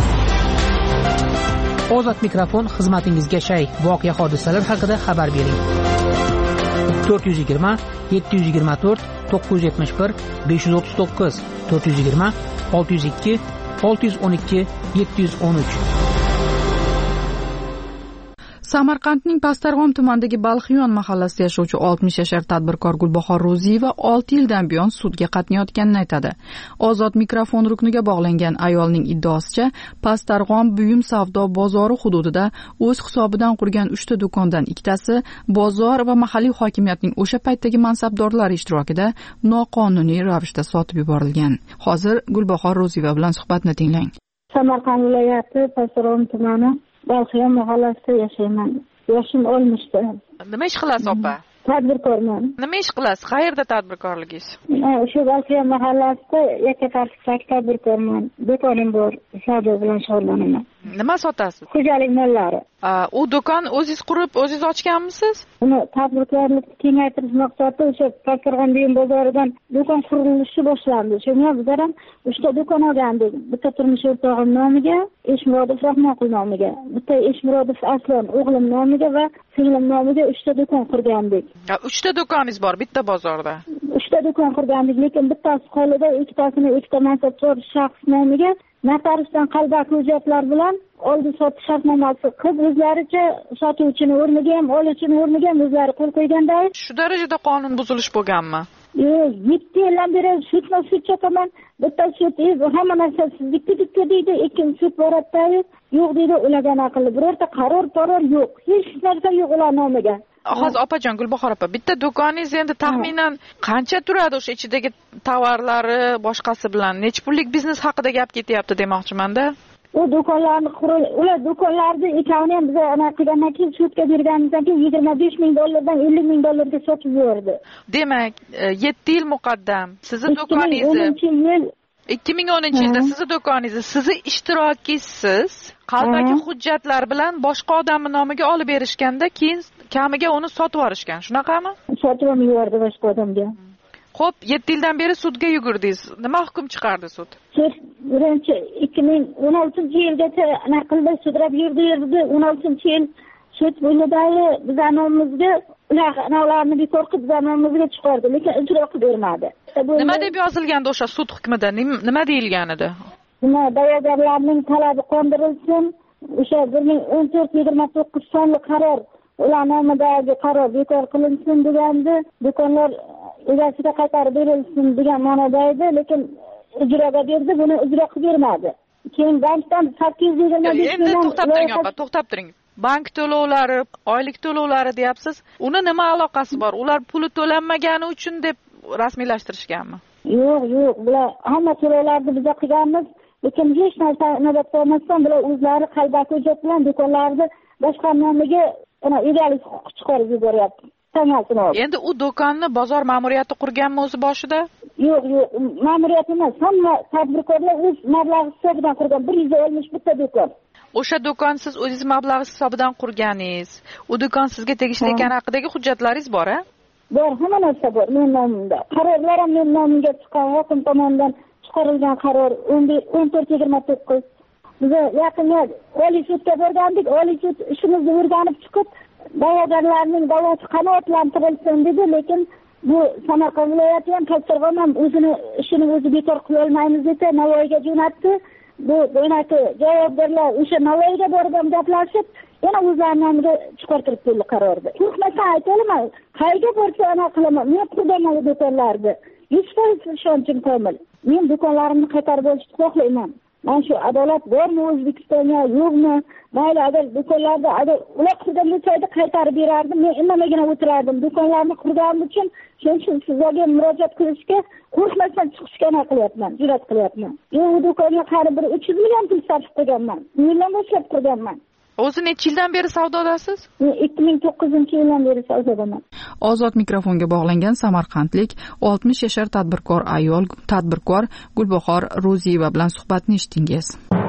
Ozod mikrofon xizmatingizga shay. Voqea hodisalar haqida xabar bering. to'rt yuz yigirma yetti yuz yigirma to'rt to'qqiz yuz yetmish bir besh yuz o'ttiz to'qqiz to'rt yuz yigirma olti yuz ikki olti yuz o'n ikki yetti yuz o'n uch. Samarqandning Pastarg'om tumanidagi Balxiyon mahallasida yashovchi oltmish yashar tadbirkor Gulbahor Ro'ziyeva olti yildan buyon sudga qatnayotganini aytadi. Ozod mikrofon rukniga bog'langan ayolning iddaosicha, Pastarg'om buyum savdo bozori hududida o'z hisobidan qurgan uchta do'kondan ikkitasi bozor va mahalliy hokimiyatning o'sha paytdagi mansabdorlari ishtirokida noqonuniy ravishda sotib yuborilgan. Hozir Gulbahor Ro'ziyeva bilan suhbatni tinglang. Samarqand viloyati Pastarg'om tumani Balxiyon mahallasida yashayman. Yoshim oltmishda. Nima ish qilasiz, opa? Tadbirkorman. Nima ish qilasiz? Qayerda tadbirkorligingiz? O'sha Balxiyon mahallasida yakka tadbirkorman. Do'konim bor, savdo bilan shug'ullanaman. Nima sotasiz? Xo'jalik mollari. U do'kon o'zingiz qurib, o'zingiz ochganmisiz? Uni tadbirkorlikni kengaytirish maqsadida o'sha Pastarg'om buyum bozoridan do'kon qurilishi boshlandi. Shunga bizlar ham uchta do'kon olgandik. Bitta turmush o'rtog'im nomiga, Eshmurodov Rahmonqul nomiga, bitta Eshmurodov Aslan o'g'lim nomiga va singlim nomiga uchta do'kon qurgandik. uchta do'koningiz bor bitta bozorda. uchta do'kon qurgandik, lekin bittasi qolida, ikkitasini ikkita mansabdor shaxs nomiga notariusdan qalbaki hujjatlar bilan oldi sotish shartnomasi qilib, o'zlaricha sotuvchini o'rniga ham, oluvchini o'rniga ham o'zlari qo'l qo'yganda. Shu darajada qonun buzilish bo'lganmi? Yo'q, yetti yildan beri sudma sud chopaman. Bitta sud hamma narsa sizlikka dikka deydi, ikkinchi sud boradida yo'q deydi, ularga aqlli birorta qaror qaror yo'q. Hech narsa yo'q ular nomiga. Hozir opajon, Gulbahor opa, bitta do'koningiz endi taxminan qancha turadi o'sha ichidagi tovarlari boshqasi bilan? Necha pullik biznes haqida gap ketyapti demoqchiman-da. U do'konlarni quril, ular do'konlarni ikkovini ham biz anaqa qilgandan keyin sudga berganimizdan keyin yigirma besh ming dollardan ellik ming dollarga sotib yubordi. Demak, yetti yil muqaddam sizni do'koningizni ikki ming o'ninchi yilda sizni do'koningizni sizni ishtirokisiz qalbaki hujjatlar bilan boshqa odamning nomiga olib berishganda, keyin kamiga uni sotib yuborishgan. Shunaqami? Sotib yubordi boshqa odamga. Xo'p, yetti yildan beri sudga yugurdingiz. Nima hukm chiqardi sud? Sud birinchi ikki ming o'n oltinchi yilgacha naqlda sudrab yurdi, yurdi. o'n oltinchi yil sud bo'limidagi bizning nomimizga ularni bekor qilib bizning nomimizga chiqardi, lekin ijro qilib bermadi. Nima deb yozilgandi o'sha sud hukmida? Nima deyilgan edi? Nima, da'vogarlarning talabi qondirilsin, o'sha bir ming o'n to'rt yigirma to'qqiz sonli qaror, ular nomidagi qaror bekor qilinsin degandi. Do'konlar egasiga qaytarib berilsin degan ma'noda edi, lekin ijroga berdi, buni ijro qilib bermadi. Keyin bankdan sakkiz yuz yigirma besh endi to'xtab turing opa, to'xtab turing. Bank to'lovlari, oylik to'lovlari deyapsiz. Uni nima aloqasi bor? Ular puli to'lanmagani uchun deb rasmiylashtirishganmi? Yo'q, yo'q, bular hamma to'lovlarni biz qilganmiz, lekin hech narsa inobatga olmasdan bular o'zlari qalbaki hujjat bilan do'konlarni boshqa nomiga egalik huquqi chiqarib yuboryapti. Endi u do'konni bozor ma'muriyati qurganmi o'zi boshida? Yo'q, yo'q, ma'muriyat emas, hamma tadbirkorlar o'z mablag'i hisobidan qurgan bir yuz oltmish bitta do'kon. O'sha do'kon siz o'zingiz mablag' hisobidan qurganingiz, u do'kon sizga tegishli ekani haqidagi hujjatlaringiz bor-a? Bor, hamma narsa bor men nomimda. Qarorlar ham men nomimga chiqqan, hokim tomonidan chiqarilgan qaror o'n to'rt yigirma to'qqiz. Biz yaqinda Oliy sudga borgandik, Oliy sud ishimizni o'rganib chiqib, da'vogarlarning da'vosi qanoatlantirilsin dedi, lekin bu Samarqand viloyati ham Pastarg'om ham o'zini ishini o'zi bekor qila olmaymiz deb Navoiyga jo'natdi. Bu bunaqa javobgarlar o'sha Navoiyga borib ham gaplashib, yana o'zlarining nomiga chiqartirib keldi qarorni. Qo'rqmasdan aytaman, qayerga borsa ana qilaman, men qurbaman do'konlarni. yuz foiz ishonchim komil. Men do'konlarimni qaytarib olishni xohlayman. Men shu adolat bormi O'zbekistonda, yo'qmi? Mayli, agar do'konlarda agar ular qurgan bo'lsaydi qaytarib berardim. Men indamagina o'tirardim. Do'konlarni qurganim uchun shuning uchun sizlarga murojaat qilishga qo'rqmasdan chiqishga nima qilyapman, jur'at qilyapman. Men bu do'konga qarib bir uch yuz million pul sarf qilganman. Yildan boshlab qurganman. O'zi necha yildan beri savdodasiz? Men ikki ming to'qqizinchi yildan beri savdodaman. Ozod mikrofonga bog'langan samarqandlik oltmish yashar tadbirkor ayol, tadbirkor Gulbahor Ro'ziyeva bilan suhbatni eshitdingiz.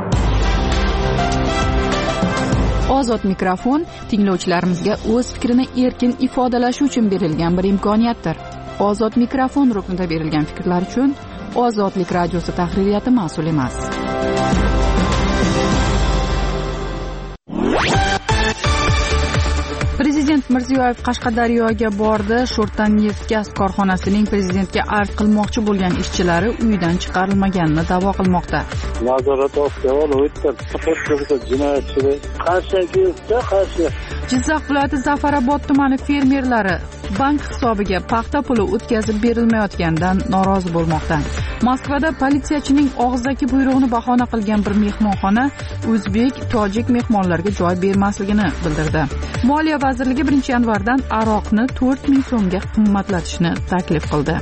Ozod mikrofon tinglovchilarimizga o'z fikrini erkin ifodalashi uchun berilgan bir imkoniyatdir. Ozod mikrofon ruknida berilgan fikrlar uchun Ozodlik radiosi tahririyati mas'ul emas. Prezident Mirziyoyev Qashqadaryoga bordi. Sho'rtan neft gaz korxonasining prezidentga arz qilmoqchi bo'lgan ishchilari uyidan chiqarilmaganini da'vo qilmoqda. Nazorat ostiga olib o'tdi. Jinoyatchilar qarshiga qarshi. Jizzax viloyati Zafarobod tumani fermerlari bank hisobiga paxta puli o'tkazib berilmayotganidan norozi bo'lmoqda. Moskvada politsiyachining og'zaki buyrug'ini bahona qilgan bir mehmonxona o'zbek, tojik mehmonlarga joy bermasligini bildirdi. Moliya vazirligi birinchi yanvardan aroqni to'rt ming so'mga qimmatlatishni taklif qildi.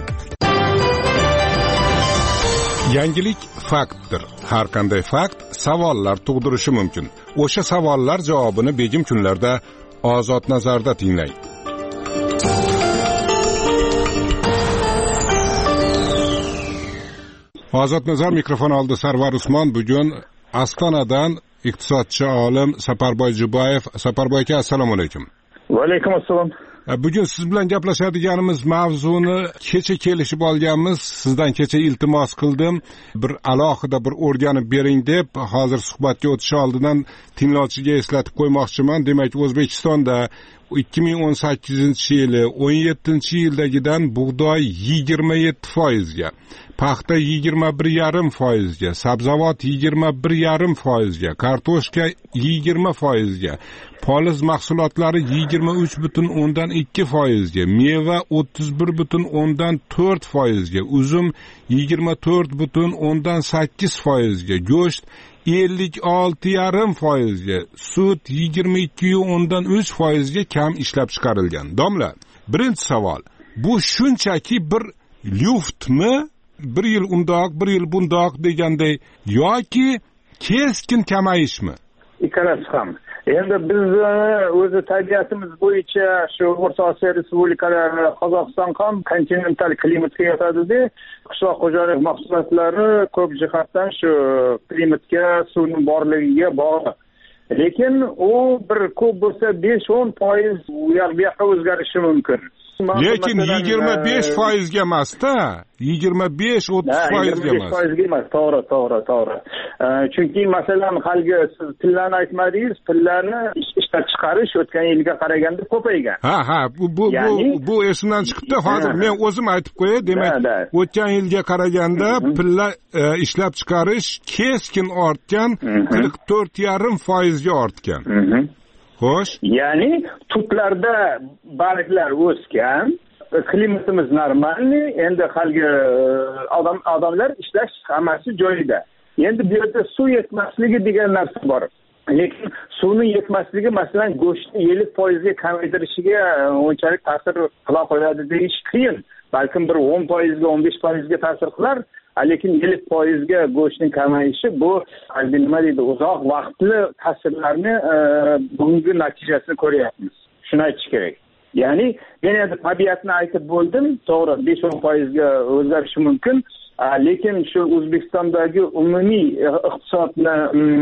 Yangilik faktdir. Har qanday fakt savollar tug'dirishi mumkin. O'sha savollar javobini begim kunlarda Ozod nazarda tinglang. Ozod nazar mikrofon oldi. Sarvar Usmon bugun Ostonadan iqtisodchi olim Saparboy Jubayev. Saparboy aka, assalomu alaykum. Va alaykum assalom. Bugun siz bilan gaplashadiganimiz mavzuni kecha kelishib olganmiz. Sizdan kecha iltimos qildim. Bir alohida bir o'rganib bering deb, hozir suhbatga o'tish oldidan tinglovchiga eslatib qo'ymoqchiman. Demak, O'zbekistonda ikki ming o'n sakkizinchi yili o'n yettinchi yildagidan bug'doy yigirma yetti foizga, paxta yigirma bir yarim foizga, sabzavot yigirma bir yarim foizga, kartoshka yigirma foizga, poliz mahsulotlari yigirma uch butun o'ndan ikki foizga, meva o'ttiz bir butun o'ndan to'rt foizga, uzum yigirma to'rt butun o'ndan sakkiz foizga, go'sht ellik olti yarim foizga, sut yigirma ikki o'ndan uch foizga kam ishlab chiqarilgan. Domla, birinchi savol. Bu shunchaki bir luftmi? Bir yil undoq, bir yil bundoq deganday yoki keskin kamayishmi? Ikkalasi ham. Endi biz o'zi tabiatimiz bo'yicha shu O'rta Osiyo respublikalari, Qozog'iston ham kontinental klimatga yotadi-da, qishloq xo'jalik mahsulotlari ko'p jihatdan shu klimatga, suvning borligiga bog'liq. Lekin u bir ko'p bo'lsa besh o'n foiz u yoqqa o'zgarishi mumkin. Lekin yigirma besh foizga emas-da, yigirma besh o'ttiz foizga emas. foizga emas, to'g'ri, to'g'ri, to'g'ri. Chunki masalan, halgi siz pillarni aytmadingiz, pillarni ishlab chiqarish o'tgan yilga qaraganda ko'paygan. Ha, ha, bu bu bu, bu esimdan chiqibdi. Hozir men o'zim aytib qo'yay, demak, o'tgan yilga qaraganda pillar ishlab chiqarish keskin ortgan, qirq to'rt yarim foizga ortgan. Xo'sh. Ya'ni tutlarda barglar o'sgan, klimatimiz normalniy, endi halgi odam odamlar ishlash hammasi joyida. Endi bu yerda suv yetmasligi degan narsa bor. Lekin suvning yetmasligi masalan go'shtni ellik foizga kamaytirishiga unchalik ta'sir qila qo'yadi deyish qiyin. Balkim bir o'n foizga, o'n besh foizga ta'sir qilar, lekin ellik foizga go'shtning kamayishi bu nima deydi, uzoq vaqtli ta'sirlarni bugungi natijasini ko'ryapmiz. Shuni aytish kerak. Ya'ni men endi tabiatni aytib bo'ldim, to'g'ri besh o'n foizga o'zgarishi mumkin, lekin shu O'zbekistondagi umumiy iqtisodni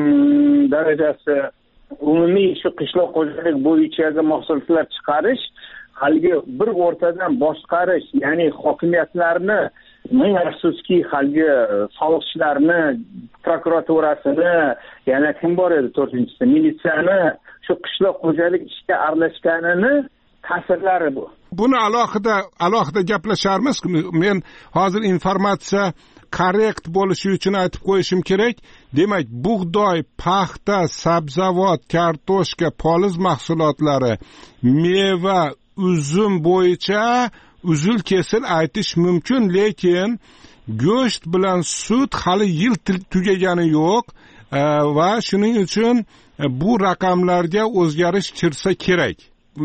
darajasi, umumiy shu qishloq xo'jalik bo'yicha mahsulotlar chiqarish, halgi bir o'rtadan boshqarish, ya'ni hokimiyatlarni, ming afsuski halgi soliqchilarni, prokuraturasini, yana kim bor edi to'rtinchisi, militsiyani shu qishloq xo'jalik ishga aralashganini ta'sirlari bu. Buni alohida alohida gaplasharmiz. Men hozir informatsiya korrekt bo'lishi uchun aytib qo'yishim kerak. Demak, bug'doy, paxta, sabzavot, kartoshka, poliz mahsulotlari, meva, uzum bo'yicha uzul kesil aytish mumkin, lekin go'sht bilan sut hali yil tugagani yo'q va shuning uchun bu raqamlarga o'zgarish kirsa kerak.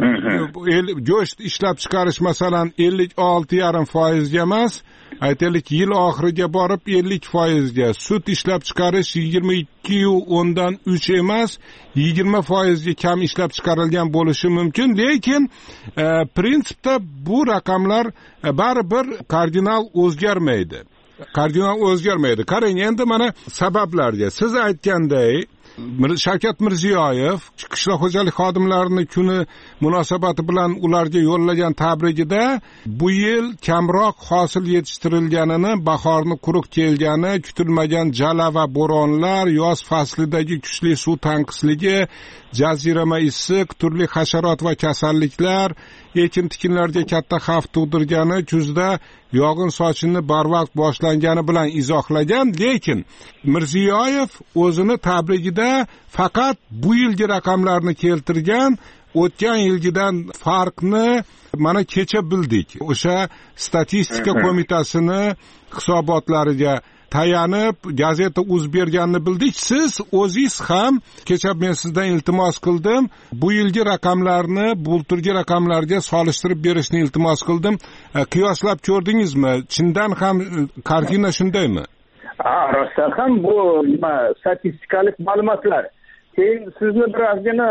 Go'sht ishlab chiqarish masalan ellik olti yarim foizga emas, aytaylik yil oxiriga borib ellik foizga, sut ishlab chiqarish yigirma ikki o'ndan uch emas, yigirma foizga kam ishlab chiqarilgan bo'lishi mumkin, lekin e, prinsipda bu raqamlar e, baribir kardinal o'zgarmaydi. Kardinal o'zgarmaydi. Qarang, endi mana sabablarga. Siz aytganday, Shavkat Mirziyoyev qishloq xo'jalik xodimlarini kuni munosabati bilan ularga yo'llagan tabrigida bu yil kamroq hosil yetishtirilganini, bahorni quruq kelgani, kutilmagan jala va bo'ronlar, yoz faslidagi kuchli suv tanqisligi, jazirama issiq, turli hasharot va kasalliklar ekin tikinlarga katta xavf tug'dirgani, kuzda yog'in sochinni barvaqt boshlangani bilan izohlagan, lekin Mirziyoyev o'zini tabrigida faqat bu yilgi raqamlarni keltirgan, o'tgan yilgidan farqni mana kecha bildik. O'sha statistika qo'mitasini hisobotlariga tayanib gazeta uz berganini bildik. Siz o'zingiz ham kecha men sizdan iltimos qildim, bu yilgi raqamlarni bulturgi raqamlarga solishtirib berishni iltimos qildim. Qiyoslab ko'rdingizmi? Chindan ham kartina shundaymi? Ha, rostdan ham bu nima statistikalik ma'lumotlar. Keyin sizni birozgina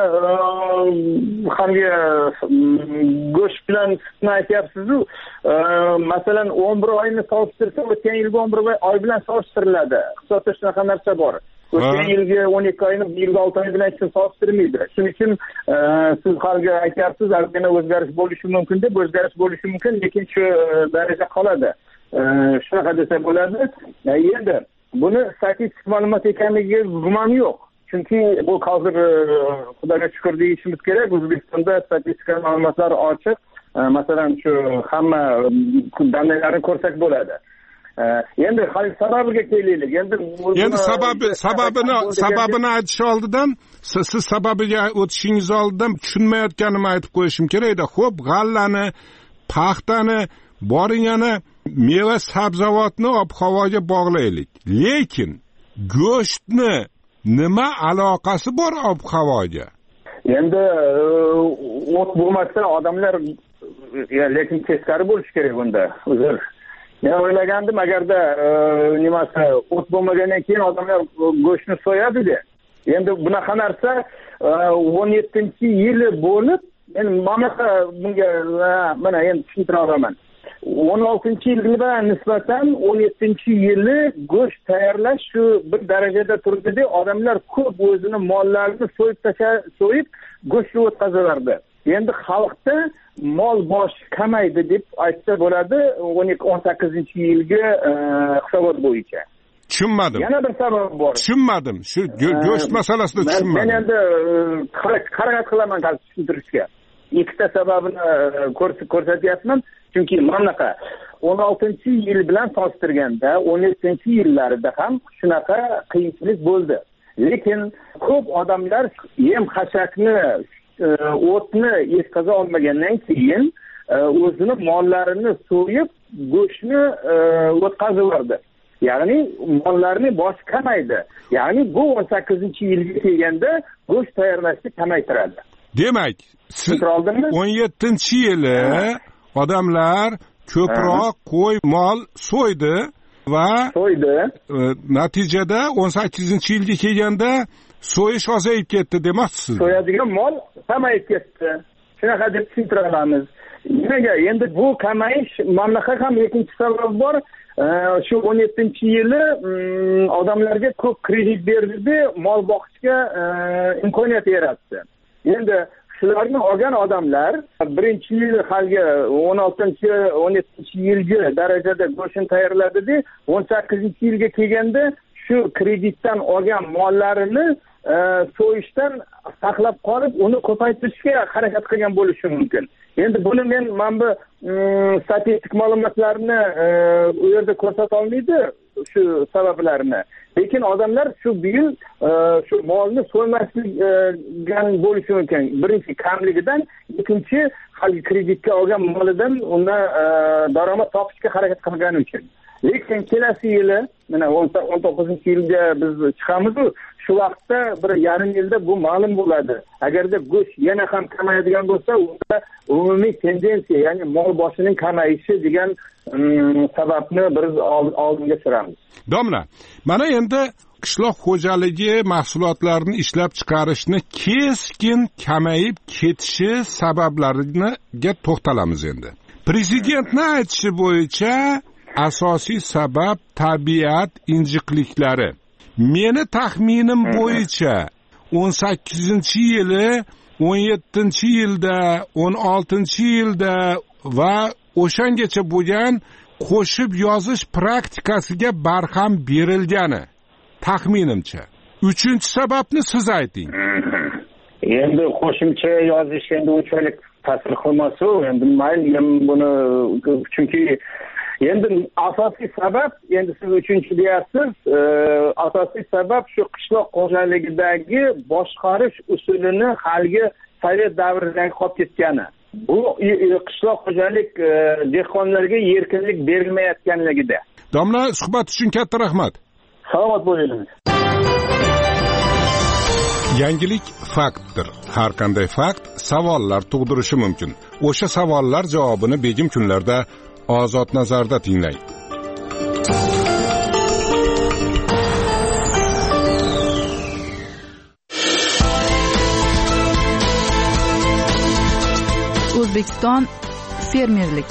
hamga go'sht bilan sutni aytyapsiz-ku, masalan o'n bir oyni solishtirsa, o'tgan yilgi o'n bir oy bilan solishtiriladi. Hisobda shunaqa narsa bor. O'tgan yilgi o'n ikki oyni bu yilgi olti oy bilan hech solishtirmaydi. Shuning uchun siz halga aytyapsiz, ozgina o'zgarish bo'lishi mumkin deb, o'zgarish bo'lishi mumkin, lekin shu daraja qoladi. Shunaqa desa bo'ladi. Endi buni statistik ma'lumot ekanligiga gumon yo'q. Chunki bu hozir xudoga shukr deyishimiz kerak, O'zbekistonda statistika ma'lumotlari ochiq. Masalan, shu hamma dalillarni ko'rsak bo'ladi. Endi hali sababiga kelaylik. Endi endi sababi sababini sababini aytish oldidan, siz sababiga o'tishingiz oldidan tushunmayotganimni aytib qo'yishim kerak-da. Xo'p, g'allani, paxtani, boring yana meva sabzavotni ob-havoga bog'laylik. Lekin go'shtni nima aloqasi bor ob-havoga? Endi o't bo'lmasa odamlar, lekin teskari bo'lish kerak bunda. Uzr. Men o'ylagandim, agarda nimasi o't bo'lmagandan keyin odamlar go'shtni so'yadi-da. Endi bunaqa narsa o'n yettinchi yili bo'lib, men mana bunga mana endi tushuntira olaman. o'n oltinchi yilga nisbatan o'n yettinchi yili go'sht tayyorlash shu bir darajada turdi-da, odamlar ko'p o'zini mollarini so'yib tashlab, so'yib go'shtni o'tkazilardi. Endi xalqda mol bosh kamaydi deb aytsa bo'ladi o'n sakkizinchi yilgi hisobot bo'yicha. Tushunmadim. Yana bir sabab bor. Tushunmadim. Shu go'sht masalasida tushunmadim. Men endi harakat qilaman tushuntirishga. Ikkita sababini ko'rsatyapman. Chunki mamlaqa o'n oltinchi yil bilan solishtirganda o'n yettinchi yillarida ham shunaqa qiyinchilik bo'ldi. Lekin ko'p odamlar yem xashakni, o'tni yetkaza olmagandan keyin o'zini mollarini so'yib, go'shtni o'tkaziverdi. Ya'ni mollarning boshi kamaydi. Ya'ni bu o'n sakkizinchi yilga kelganda go'sht tayyorlashni kamaytiradi. Demak, o'n yettinchi yili odamlar ko'proq qo'y, mol so'ydi va so'ydi. Natijada o'n sakkizinchi yilga kelganda so'yish ozayib ketdi demoqchisiz. So'yadigan mol kamayib ketdi. Shunaqa deb tushuntira olamiz. Nimaga? Endi bu kamayish mamlakat ham ikkinchi sabab bor. Shu o'n yettinchi yili odamlarga ko'p kredit berdi, mol boqishga imkoniyat yaratdi. Endi shularni olgan odamlar birinchi yil halga o'n oltinchi o'n yettinchi yilgi darajada go'shtni tayyorladi-da, o'n sakkizinchi yilga kelganda shu kreditdan olgan mollarini so'yishdan saqlab qolib, uni ko'paytirishga harakat qilgan bo'lishi mumkin. Endi buni men mana bu statistik ma'lumotlarni u yerda ko'rsata olmaydi, shu sabablarni. Lekin odamlar shu bu yil shu molni so'ymasligan bo'lishi mumkin. Birinchi kamligidan, ikkinchi hali kreditga olgan molidan unda daromad topishga harakat qilgani uchun. Lekin kelasi yili, mana o'n to'qqizinchi yilga biz chiqamiz-ku, shu vaqtda bir yarim yilda bu ma'lum bo'ladi. Agarda go'sht yana ham kamayadigan bo'lsa, unda umumiy tendensiya, ya'ni mol boshining kamayishi degan sababni biz oldinga suramiz. Domla, mana endi qishloq xo'jaligi mahsulotlarini ishlab chiqarishni keskin kamayib ketishi sabablariga to'xtalamiz endi. Prezidentning aytishi bo'yicha asosiy sabab tabiat injiqliklari. Meni taxminim bo'yicha o'n sakkizinchi yili, o'n yettinchi yilda, o'n oltinchi yilda va o'shangacha bo'lgan qo'shib yozish praktikasiga barham berilgani taxminimcha. Uchinchi sababni siz ayting. Endi qo'shimcha yozish endi unchalik ta'sir qilmasa, endi mayli buni, chunki endi asosiy sabab, endi siz uchinchi deyapsiz, asosiy sabab shu qishloq xo'jaligidagi boshqarish usulini haligi sovet davridagi qolib ketgani. Bu qishloq xo'jalik dehqonlarga erkinlik berilmayotganligida. Domla, suhbat uchun katta rahmat. Salomat bo'ling. Yangilik faktdir. Har qanday fakt savollar tug'dirishi mumkin. O'sha savollar javobini begim kunlarda Ozod nazarda tinglang. O'zbekiston fermerlik.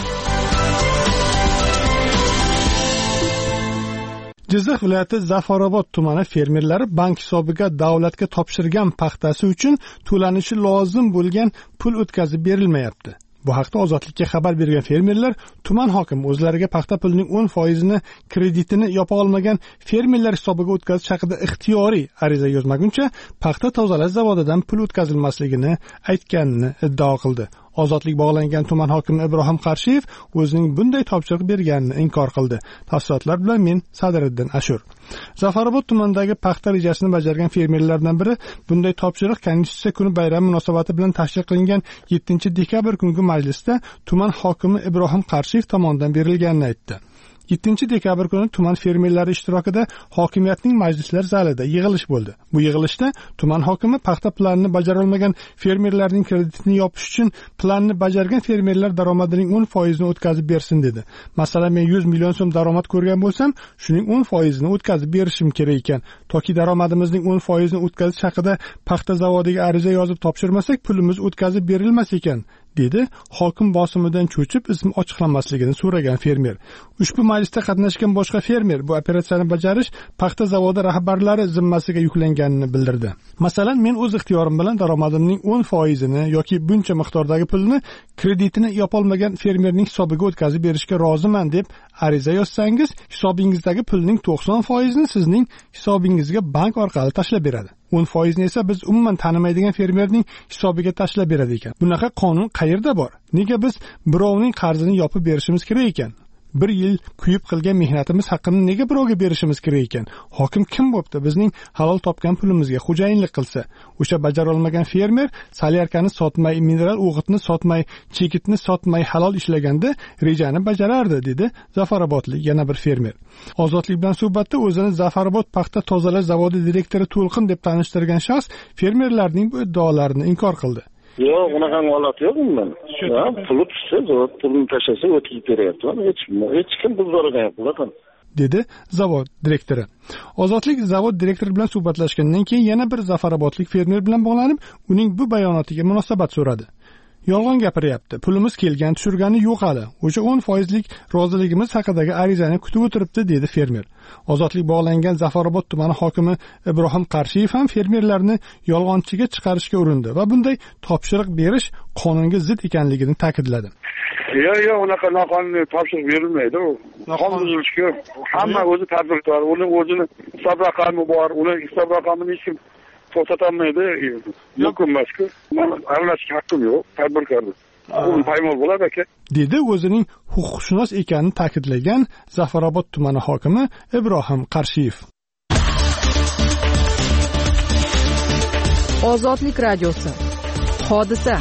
Jizzax viloyati Zafarobod tumani fermerlari bank hisobiga davlatga topshirgan paxtasi uchun to'lanishi lozim bo'lgan pul o'tkazib berilmayapti. Bu haqda Ozodlikka xabar bergan fermerlar tuman hokimi o'zlariga paxta pulining o'n foizini kreditini yopa olmagan fermerlar hisobiga o'tkazish haqida ixtiyoriy ariza yozmaguncha paxta tozalash zavodidan pul o'tkazilmasligini aytganini iddao qildi. Ozodlik bog'langan tuman hokimi Ibrohim Qarshiyev o'zining bunday topshiriq berganini inkor qildi. Tafsilotlar bilan men Sadiriddin Ashur. Zafarobod tumanidagi paxta rejasini bajargan fermerlardan biri bunday topshiriq Konstitutsiya kuni bayrami munosabati bilan tashkil qilingan yettinchi dekabr kungi majlisda tuman hokimi Ibrohim Qarshiyev tomonidan berilganini aytdi. yettinchi dekabr kuni tuman fermerlari ishtirokida hokimiyatning majlislar zalida yig'ilish bo'ldi. Bu yig'ilishda tuman hokimi paxta planini bajara olmagan fermerlarning kreditini yopish uchun planni bajargan fermerlar daromadining o'n foizini o'tkazib bersin dedi. Masalan, men yuz million so'm daromad ko'rgan bo'lsam, shuning o'n foizini o'tkazib berishim kerak ekan. Toki daromadimizning o'n foizini o'tkazish haqida paxta zavodiga ariza yozib topshirmasak, pulimiz o'tkazib berilmas ekan, dedi hokim bosimidan cho'chib ism ochiqlanmasligini so'ragan fermer. Ushbu majlisda qatnashgan boshqa fermer bu operatsiyani bajarish paxta zavodi rahbarlari zimmasiga yuklanganini bildirdi. Masalan, men o'z ixtiyorim bilan daromadimning o'n foizini yoki buncha miqdordagi pulni kreditini yopolmagan fermerning hisobiga o'tkazib berishga roziman deb ariza yozsangiz, hisobingizdagi pulning to'qson foizini sizning hisobingizga bank orqali tashlab beradi. o'n foizni esa biz umuman tanimaydigan fermerning hisobiga tashlab beradi ekan. Bunaqa qonun qayerda bor? Nega biz birovning qarzini yopib berishimiz kerak ekan? Bir yil kuyib qilgan mehnatimiz haqqini nega birovga berishimiz kerak ekan? Hokim kim bo'pti bizning halol topgan pulimizga xo'jayinlik qilsa? O'sha bajara olmagan fermer solyarkani sotmay, mineral o'g'itni sotmay, chekitni sotmay halol ishlaganda rejani bajarardi, dedi Zafarobodlik yana bir fermer. Ozodlik bilan suhbatda o'zini Zafarobod paxta tozalash zavodi direktori To'lqin deb tanishtirgan shaxs fermerlarning bu iddaolarini inkor qildi. Yo'q, unaqa holat yo'q bundan. Ha, puli tushsa, pulni tashlasa o'tkazib beryapti. Hech hech kim pul so'ramayapti, dedi zavod direktori. Ozodlik zavod direktori bilan suhbatlashgandan keyin yana bir Zafarobodlik fermer bilan bog'lanib, uning bu bayonotiga munosabat so'radi. Yolg'on gapiryapti. Pulimiz kelgan, tushirgani yo'q hali. O'sha o'n foizlik roziligimiz haqidagi arizani kutib o'tiribdi, dedi fermer. Ozodlik bog'langan Zafarobod tumani hokimi Ibrohim Qarshiyev ham fermerlarni yolg'onchiga chiqarishga urindi va bunday topshiriq berish qonunga zid ekanligini ta'kidladi. Yo'q, yo'q, unaqa noqonuniy topshiriq berilmaydi. Qonun buzilishga hamma o'zi tadbirkor, uni o'zini hisob raqami bor, uni hisob raqamini hech kim to'xtatolmaydi. Mumkin emas-ku. Aralashishga haqqim yo'q, tadbirkorlik. Bu paymol bo'ladi aka, dedi o'zining huquqshunos ekanini ta'kidlagan Zafarobod tumani hokimi Ibrohim Qarshiyev. Ozodlik radiosi. Hodisa.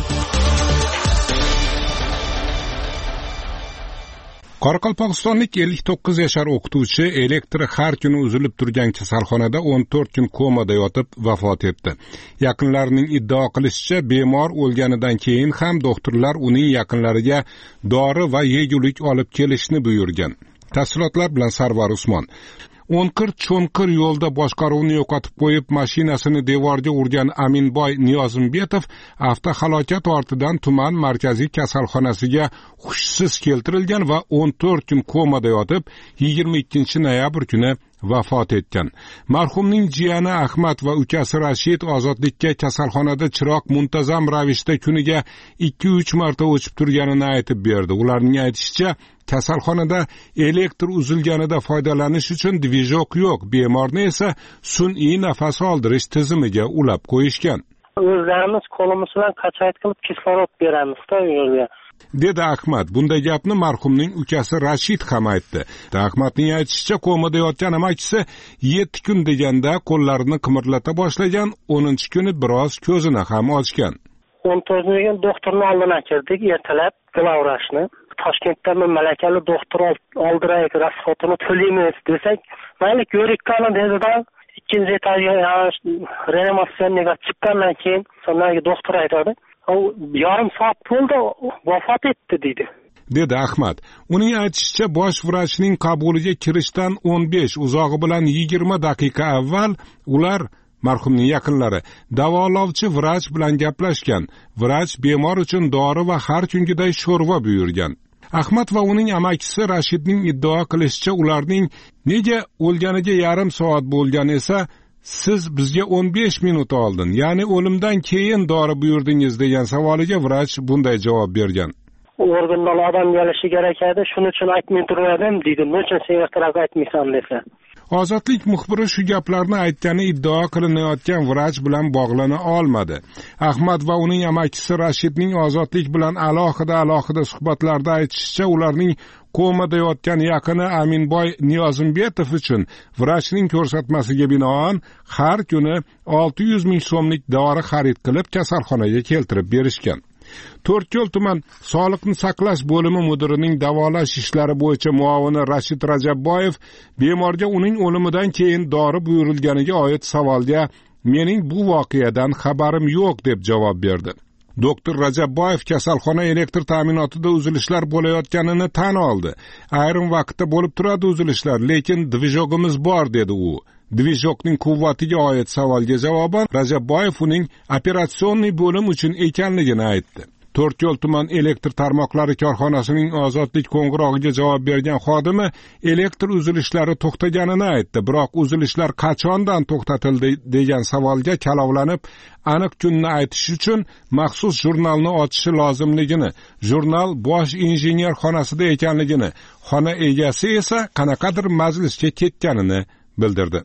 Qoraqalpog'istonlik ellik to'qqiz yashar o'qituvchi elektri har kuni uzilib turgan kasalxonada o'n to'rt kun komada yotib vafot etdi. Yaqinlarining iddao qilishicha, bemor o'lganidan keyin ham doktorlar uning yaqinlariga dori va yegulik olib kelishni buyurgan. Tafsilotlar bilan Sarvar Usmon. O'nqir cho'nqir yo'lda boshqaruvni yo'qotib qo'yib, mashinasini devorga urgan Aminboy Niyozimbetov avtohalokat ortidan tuman markaziy kasalxonasiga hushsiz keltirilgan va o'n to'rt kun komada yotib, yigirma ikkinchi noyabr kuni vafot etgan. Marhumning jiyani Ahmad va ukasi Rashid ozodlikka kasalxonada chiroq muntazam ravishda kuniga ikki uch marta o'chib turganini aytib berdi. Ularning aytishicha, kasalxonada elektr uzilganida foydalanish uchun dvijok yo'q, bemorni esa sun'iy nafas oldirish tizimiga ulab qo'yishgan. O'zlarimiz qo'limiz bilan qachayt qilib kislorod beramiz-da yo'lga, dedi Ahmad. Bunday gapni marhumning ukasi Rashid ham aytdi. Ahmadning aytishicha, komada yotgan amakisi yetti kun deganda qo'llarini qimirlata boshlagan, o'ninchi kuni biroz ko'zini ham ochgan. o'n to'rtinchi doktorni oldiga kirdik, ertalab glavvrashni. Toshkentda malakali doktor oldiraylik, rasxotini to'laymiz desak, mayli ko'rik qani dedi-da, ikkinchi etajga reanimatsiyaga chiqqandan keyin sonraki doktor aytadi, yarim soat bo'ldi, vafot etdi deydi. dedi Ahmad. Uning aytishicha, bosh vrachning qabuliga kirishdan o'n besh, uzog'i bilan yigirma daqiqa avval ular marhumning yaqinlari davolovchi vrach bilan gaplashgan. Vrach bemor uchun dori va har kungiday sho'rva buyurgan. Ahmad va uning amakisi Rashidning iddao qilishicha, ularning nega o'lganiga yarim soat bo'lgan esa, siz bizga o'n besh minut oldin, ya'ni o'limdan keyin dori buyurdingiz degan savoliga vrach bunday javob bergan. Organdan odam kelishi kerak edi, shuning uchun aytmay turardim deydi. Nechun sen ertaroq aytmaysan desa. Ozodlik muxbiri shu gaplarni aytgani iddao qilinayotgan vrach bilan bog'lana olmadi. Ahmad va uning amakisi Rashidning Ozodlik bilan alohida-alohida suhbatlarda aytishicha, ularning komada yotgan yaqini Aminboy Niyozimbetov uchun vrachning ko'rsatmasiga binoan har kuni olti yuz ming so'mlik dori xarid qilib kasalxonaga keltirib berishgan. To'rtko'l tuman Sog'liqni saqlash bo'limi mudirining davolash ishlari bo'yicha muavini Rashid Rajabboyev bemorga uning o'limidan keyin dori buyurilganiga oid savolga mening bu voqeadan xabarim yo'q deb javob berdi. Doktor Rajabboyev kasalxona elektr ta'minotida uzilishlar bo'layotganini tan oldi. Ayrim vaqtda bo'lib turadi uzilishlar, lekin dvijogimiz bor dedi u. Dvijokning quvvatiga oid savolga javoban Rajabboyev uning operatsionni bo'lim uchun ekanligini aytdi. To'rtko'l tuman elektr tarmoqlari korxonasining Ozodlik qo'ng'irog'iga javob bergan xodimi elektr uzilishlari to'xtaganini aytdi, biroq uzilishlar qachondan to'xtatildi degan savolga kalovlanib, aniq kunni aytish uchun maxsus jurnalni ochishi lozimligini, jurnal bosh injener xonasida ekanligini, xona egasi esa qanaqadir majlisga ketganini bildirdi.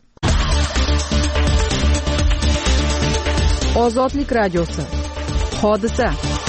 Ozodlik radiosi. Hodisa.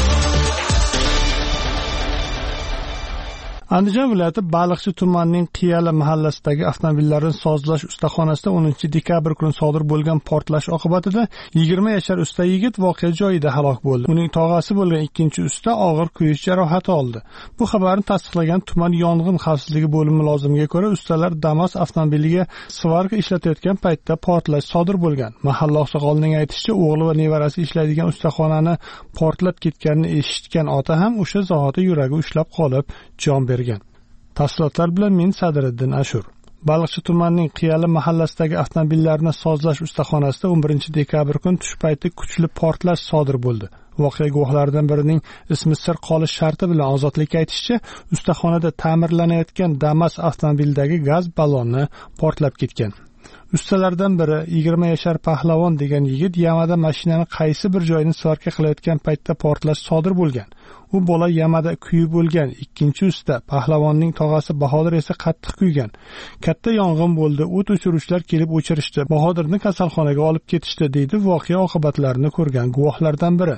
Andijon viloyati Baliqchi tumanining Qiyala mahallasidagi avtomobillarni sozlash ustaxonasida o'ninchi dekabr kuni sodir bo'lgan portlash oqibatida yigirma yashar usta yigit voqea joyida halok bo'ldi. Uning tog'asi bo'lgan ikkinchi usta og'ir kuyish jarohati oldi. Bu xabarni tasdiqlagan tuman yong'in xavfsizligi bo'limi mulozimiga ko'ra, ustalar Damas avtomobiliga svarka ishlatayotgan paytda portlash sodir bo'lgan. Mahalla oqsoqolining aytishicha, o'g'li va nevarasi ishlaydigan ustaxonani portlab ketganini eshitgan ota ham o'sha zahoti yuragi ushlab qolib, jon bergan. Tafsilotlar bilan men Sadriddin Ashur. Baliqchi tumanining Qiyali mahallasidagi avtomobillarni sozlash ustaxonasida o'n birinchi dekabr kuni tush payti kuchli portlash sodir bo'ldi. Voqea guvohlaridan birining ismi sir qolish sharti bilan Ozodlikka aytishicha, ustaxonada ta'mirlanayotgan Damas avtomobilidagi gaz balloni portlab ketgan. Ustalardan biri yigirma yashar Pahlavon degan yigit yamada mashinani qaysi bir joyini svarka qilayotgan paytda portlash sodir bo'lgan. U bola yamada kuyib bo'lgan. Ikkinchi usta Pahlavonning tog'asi Bahodir esa qattiq kuygan. Katta yong'in bo'ldi. O't o'chiruvchilar kelib o'chirishdi. Bahodirni kasalxonaga olib ketishdi, deydi voqea oqibatlarini ko'rgan guvohlardan biri.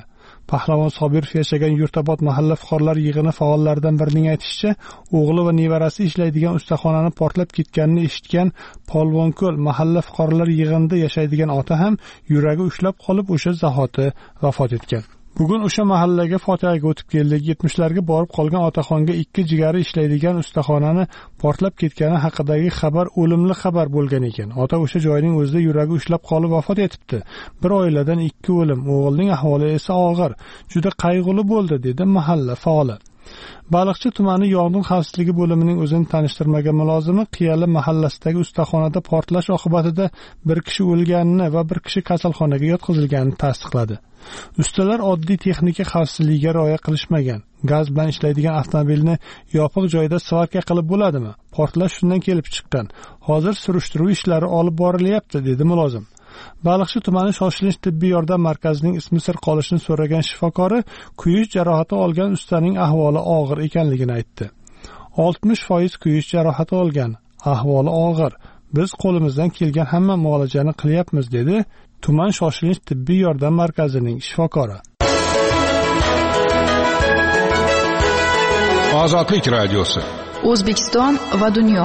Pahlavon Sobirov yashagan Yurtabod mahalla fuqarolar yig'ini faollaridan birining aytishicha, o'g'li va nevarasi ishlaydigan ustaxonani portlab ketganini eshitgan Polvonko'l mahalla fuqarolar yig'inida yashaydigan ota ham yuragi ushlab qolib o'sha zahoti vafot etgan. Bugun o'sha mahallaga fotihaga o'tib keldik. yetmishlarga borib qolgan otaxonga ikki jigari ishlaydigan ustaxonani portlab ketgani haqidagi xabar o'limli xabar bo'lgan ekan. Ota o'sha joyning o'zida yuragi ushlab qolib vafot etibdi. Bir oiladan ikki o'lim, o'g'ilning ahvoli esa og'ir. Juda qayg'uli bo'ldi, dedi mahalla faoli. Baliqchi tumani yong'in xavfsizligi bo'limining o'zini tanishtirmagan mulozimi Qiyali mahallasidagi ustaxonada portlash oqibatida bir kishi o'lganini va bir kishi kasalxonaga yotqizilganini tasdiqladi. Ustalar oddiy texnika xavfsizligiga rioya qilishmagan. Gaz bilan ishlaydigan avtomobilni yopiq joyda svarka qilib bo'ladimi? Portlash shundan kelib chiqqan. Hozir surishtiruv ishlari olib borilyapti, dedi mulozim. Baliqchi tumani shoshilinch tibbiy yordam markazining ismi sir qolishini so'ragan shifokori kuyish jarohati olgan ustaning ahvoli og'ir ekanligini aytdi. oltmish foiz kuyish jarohati olgan, ahvoli og'ir. Biz qo'limizdan kelgan hamma muolajani qilyapmiz, dedi tuman shoshilinch tibbiy yordam markazining shifokori. Ozodlik radiosi. O'zbekiston va dunyo.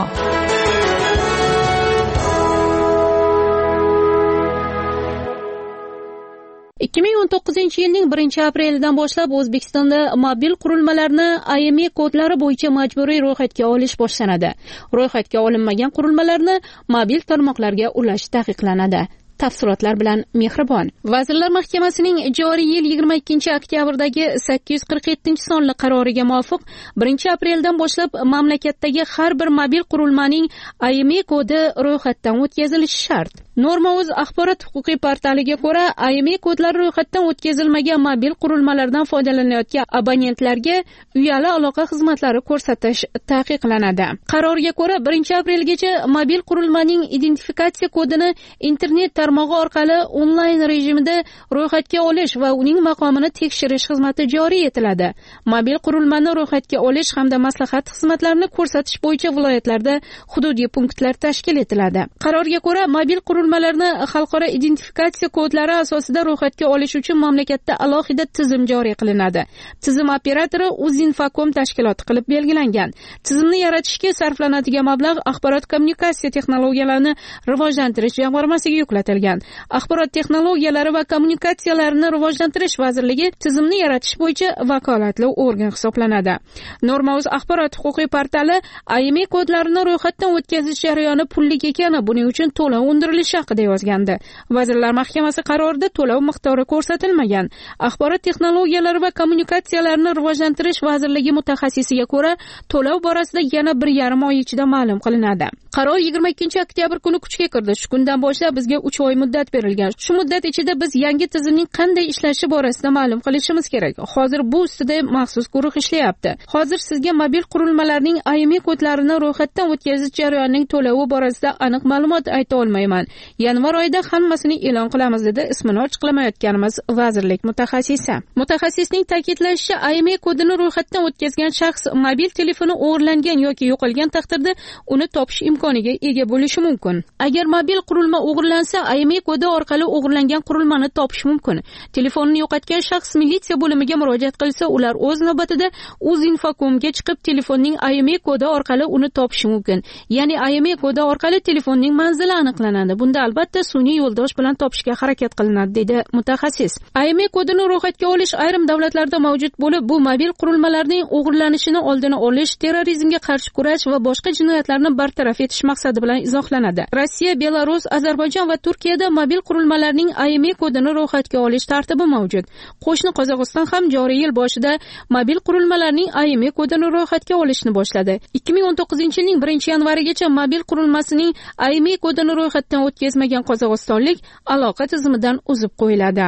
ikki ming o'n to'qqizinchi yilning birinchi aprelidan boshlab O'zbekistonda mobil qurilmalarni I M E kodlari bo'yicha majburiy ro'yxatga olish boshlanadi. Ro'yxatga olinmagan qurilmalarni mobil tarmoqlarga ulash taqiqlanadi. Tafsilotlar bilan Mehribon. Vazirlar Mahkamasining joriy yil yigirma ikkinchi oktyabrdagi sakkiz yuz qirq yettinchi sonli qaroriga muvofiq birinchi apreldan boshlab mamlakatdagi har bir mobil qurilmaning I M E kodi ro'yxatdan o'tkazilishi shart. Norma.uz axborot huquqiy portaliga ko'ra, I M E kodlari ro'yxatdan o'tkazilmagan mobil qurilmalardan foydalanayotgan abonentlarga uyali aloqa xizmatlari ko'rsatish taqiqlanadi. Qarorga ko'ra, birinchi aprelgacha mobil qurilmaning identifikatsiya kodini internet tarmog'i orqali onlayn rejimida ro'yxatga olish va uning maqomini tekshirish xizmati joriy etiladi. Mobil qurilmani ro'yxatga olish hamda maslahat xizmatlarini ko'rsatish bo'yicha viloyatlarda hududiy punktlar tashkil etiladi. Qarorga ko'ra, mobil qurilmalarni xalqaro identifikatsiya kodlari asosida ro'yxatga olish uchun mamlakatda alohida tizim joriy qilinadi. Tizim operatori Uzinfocom tashkiloti qilib belgilangan. Tizimni yaratishga sarflanadigan mablag' axborot kommunikatsiya texnologiyalarini rivojlantirish jamg'armasiga yuklatilgan. Axborot texnologiyalari va kommunikatsiyalarini rivojlantirish vazirligi tizimni yaratish bo'yicha vakolatli organ hisoblanadi. Norma.uz axborot huquqiy portali I M E kodlarini ro'yxatdan o'tkazish jarayoni pullik ekani, buning uchun to'lov undirilishi haqida yozgandi. Vazirlar Mahkamasi qarorida to'lov miqdori ko'rsatilmagan. Axborot texnologiyalari va kommunikatsiyalarini rivojlantirish vazirligi mutaxassisiga ko'ra, to'lov borasida yana bir yarim oy ichida ma'lum qilinadi. Qaror yigirma ikkinchi oktyabr kuni kuchga kirdi. Shu kundan boshlab bizga uch oy muddat berilgan. Shu muddat ichida biz yangi tizimning qanday ishlashi borasida ma'lum qilishimiz kerak. Hozir bu ustida maxsus guruh ishlayapti. Hozir sizga mobil qurilmalarning I M E kodlarini ro'yxatdan o'tkazish jarayonining to'lovi borasida aniq ma'lumot ayta olmayman. Yanvar oyida hammasini e'lon qilamiz, dedi ismini ochiqlamayotganimiz vazirlik mutaxassisi. Mutaxassisning ta'kidlashicha, I M E kodini ro'yxatdan o'tkazgan shaxs mobil telefoni o'g'irlangan yoki yo'qolgan taqdirda uni topish imkoniga ega bo'lishi mumkin. Agar mobil qurilma o'g'irlansa, I M E kodi orqali o'g'irlangan qurilmani topish mumkin. Telefonini yo'qotgan shaxs militsiya bo'limiga murojaat qilsa, ular o'z navbatida Uzinfocomga chiqib telefonning I M E kodi orqali uni topishi mumkin. Ya'ni I M E kodi orqali telefonning manzili aniqlanadi. Bunda albatta sun'iy yo'ldosh bilan topishga harakat qilinadi, dedi mutaxassis. I M E kodini ro'yxatga olish ayrim davlatlarda mavjud bo'lib, bu mobil qurilmalarning o'g'irlanishini oldini olish, terrorizmga qarshi kurash va boshqa jinoyatlarni bartaraf etish maqsadi bilan izohlanadi. Rossiya, Belarus, Ozarbayjon va Turkiyada mobil qurilmalarning I M E kodini ro'yxatga olish tartibi mavjud. Qo'shni Qozog'iston ham joriy yil boshida mobil qurilmalarning I M E kodini ro'yxatga olishni boshladi. ikki ming o'n to'qqizinchi yilning birinchi yanvarigacha mobil qurilmasining I M E kodini ro'yxatdan o'tkazmagan qozog'istonlik aloqa tizimidan uzib qo'yiladi.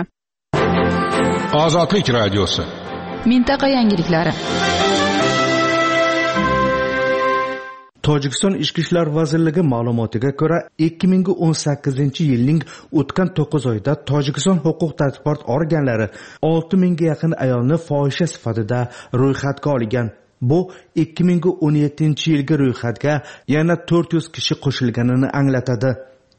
Ozodlik radiosi. Mintaqa yangiliklari. Tojikiston Ichki ishlar vazirligi ma'lumotiga ko'ra, ikki ming o'n sakkizinchi yilning o'tgan to'qqiz oyida Tojikiston huquq-tartibot organlari olti mingga yaqin ayolni fohisha sifatida ro'yxatga olgan. Bu ikki ming o'n yettinchi yilgi ro'yxatga yana to'rt yuz kishi qo'shilganini anglatadi.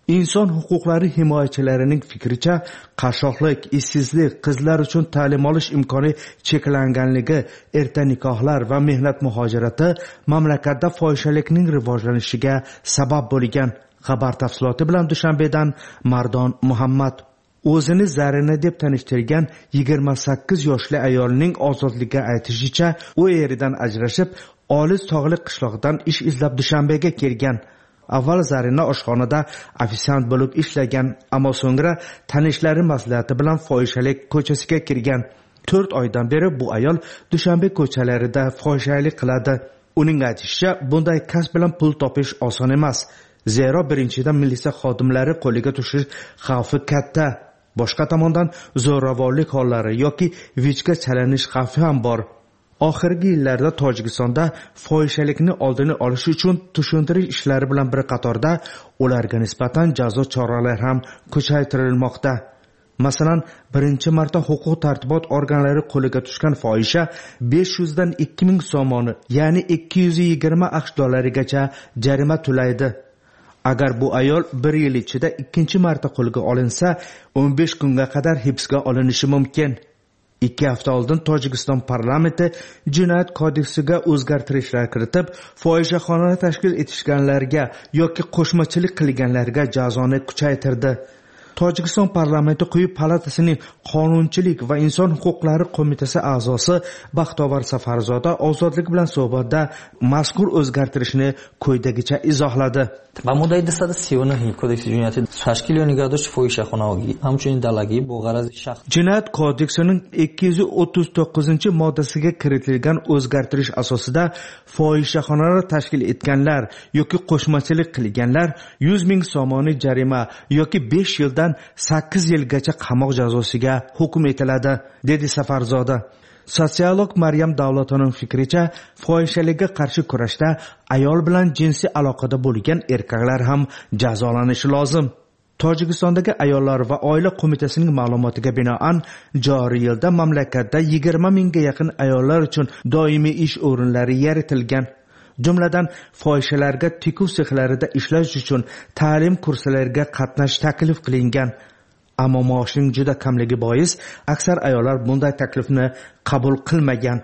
inson huquqlari himoyachilarining fikricha, qashshoqlik, ishsizlik, qizlar uchun ta'lim olish imkoni cheklanganligi, erta nikohlar va mehnat muhojirati mamlakatda fohishalikning rivojlanishiga sabab bo'lgan. Xabar tafsiloti bilan Dushanbedan Mardon Muhammad. O'zini Zarina deb tanishtirgan yigirma sakkiz yoshli ayolning ozodlikka aytishicha, u eridan ajrashib, olis tog'li qishloqdan ish izlab Dushanbega kelgan. Avval Zarina oshxonada ofitsiant bo'lib ishlagan, ammo so'ngra tanishlari maslahati bilan fohishalik ko'chasiga kirgan. to'rt oydan beri bu ayol Dushanbe ko'chalarida fohishalik qiladi. Uning aytishicha, bunday kasb bilan pul topish oson emas. Zero birinchidan militsiya xodimlari qo'liga tushish xavfi katta. Boshqa tomondan zo'ravonlik hollari yoki vijga chalanish xavfi ham bor. Oxirgi yillarda Tojikistonda fohishalikni oldini olish uchun tushuntirish ishlari bilan bir qatorda ularga nisbatan jazo choralari ham kuchaytirilmoqda. Masalan, birinchi marta huquq tartibot organlari qo'liga tushgan fohisha besh yuz dan ikki ming so'moni, ya'ni ikki yuz yigirma aqsh dollarigacha jarima to'laydi. Agar bu ayol bir yil ichida ikkinchi marta qo'lga olinsa, o'n besh kunga qadar hibsga olinishi mumkin. Ikki hafta oldin Tojikiston parlamenti jinoyat kodeksiga o'zgartirishlar kiritib, fohishaxona tashkil etishganlarga yoki qo'shmachilik qilganlarga jazoni kuchaytirdi. Tojikiston parlamenti quyi palatasining qonunchilik va inson huquqlari qo'mitasi a'zosi Baxtovar Safarzoda ozodlik bilan suhbatda mazkur o'zgartirishni quyidagicha izohladi. و ماده دویست و سی و نه کدکس جنایت تشکیل و نگهداشت فاحشه‌خانگی همچنین دلگی با غرض شخص jinoyat kodeksining ikki yuz o'ttiz to'qqizinchi moddasiga kiritilgan o'zgartirish asosida fohishaxonalar tashkil etganlar yoki qo'shmachilik qilganlar yuz ming so'moni jarima yoki besh yildan sakkiz yilgacha qamoq jazosiga hukm etiladi, dedi Safarzoda. Sotsiolog Maryam Davlatovning fikricha, fohishalikka qarshi kurashda ayol bilan jinsiy aloqada bo'lgan erkaklar ham jazolanishi lozim. Tojikistondagi ayollar va oila qo'mitasining ma'lumotiga binoan, joriy yilda mamlakatda yigirma mingga yaqin ayollar uchun doimiy ish o'rinlari yaratilgan. Jumladan, fohishalarga tikuv sexlarida ishlash uchun ta'lim kurslariga qatnash taklif qilingan. Ammo maoshning juda kamligi bois aksar ayollar bunday taklifni qabul qilmagan.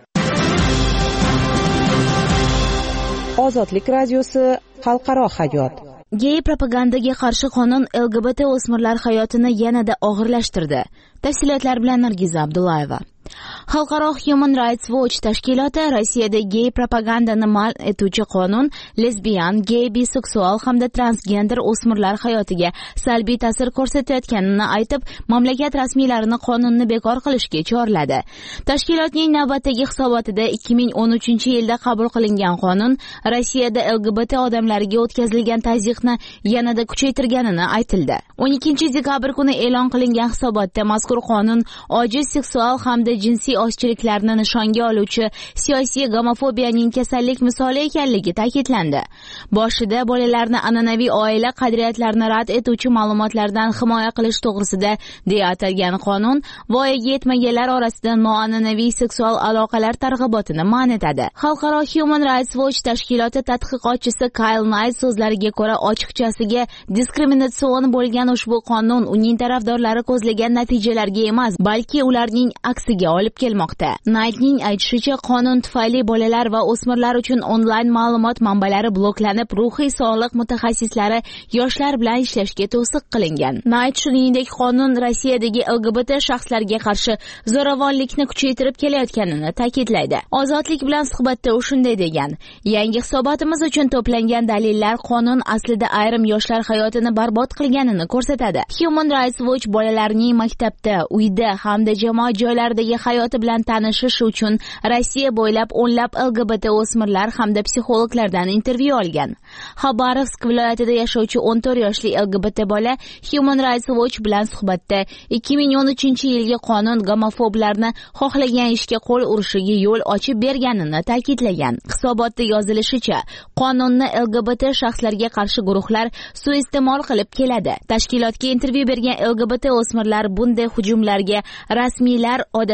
Ozodlik radiosi xalqaro hayot. Gey propagandaga qarshi qonun L G B T o'smirlar hayotini yanada og'irlashtirdi. Tafsilotlar bilan Nargiza Abdullayeva. Xalqaro Human Rights Watch tashkiloti Rossiyada gey propagandani man etuvchi qonun lesbiyan, gey, biseksual hamda transgender o'smirlar hayotiga salbiy ta'sir ko'rsatayotganini aytib, mamlakat rasmiylarini qonunni bekor qilishga chorladi. Tashkilotning navbatdagi hisobotida ikki ming o'n uchinchi yilda qabul qilingan qonun Rossiyada L G B T odamlariga o'tkazilgan tazyiqni yanada kuchaytirganini aytildi. o'n ikkinchi dekabr kuni e'lon qilingan hisobotda mazkur qonun ojiz seksual hamda jinsiy ozchiliklarni nishonga oluvchi siyosiy gomofobiyaning kasallik misoli ekanligi ta'kidlandi. Boshida bolalarni an'anaviy oila qadriyatlarini rad etuvchi ma'lumotlardan himoya qilish to'g'risida deya atalgan qonun voyaga yetmaganlar orasida noan'anaviy seksual aloqalar targ'ibotini man etadi. Xalqaro Human Rights Watch tashkiloti tadqiqotchisi Kyle Knight so'zlariga ko'ra, ochiqchasiga diskriminatsion bo'lgan ushbu qonun uning tarafdorlari ko'zlagan natijalarga emas, balki ularning aksiga olib kelmoqda. Knightning aytishicha, qonun tufayli bolalar va o'smirlar uchun onlayn ma'lumot manbalari bloklanib, ruhiy sog'liq mutaxassislari yoshlar bilan ishlashga to'siq qilingan. Knight shuningdek, qonun Rossiyadagi L G B T shaxslarga qarshi zo'ravonlikni kuchaytirib kelayotganini ta'kidlaydi. Ozodlik bilan suhbatda u shunday degan: "Yangi hisobotimiz uchun to'plangan dalillar qonun aslida ayrim yoshlar hayotini barbod qilganini ko'rsatadi." Human Rights Watch bolalarning maktabda, uyda hamda jamoat joylaridagi hayoti bilan tanishish uchun Rossiya bo'ylab o'nlab L G B T o'smirlar hamda psixologlardan intervyu olgan. Xabarovsk viloyatida yashovchi o'n to'rt yoshli L G B T bola Human Rights Watch bilan suhbatda ikki ming o'n uchinchi yilgi qonun gomofoblarni xohlagan ishga qo'l urishiga yo'l ochib berganini ta'kidlagan. Hisobotda yozilishicha, qonunni L G B T shaxslarga qarshi guruhlar suiiste'mol qilib keladi. Tashkilotga intervyu bergan L G B T o'smirlar bunday hujumlarga rasmiylar odatda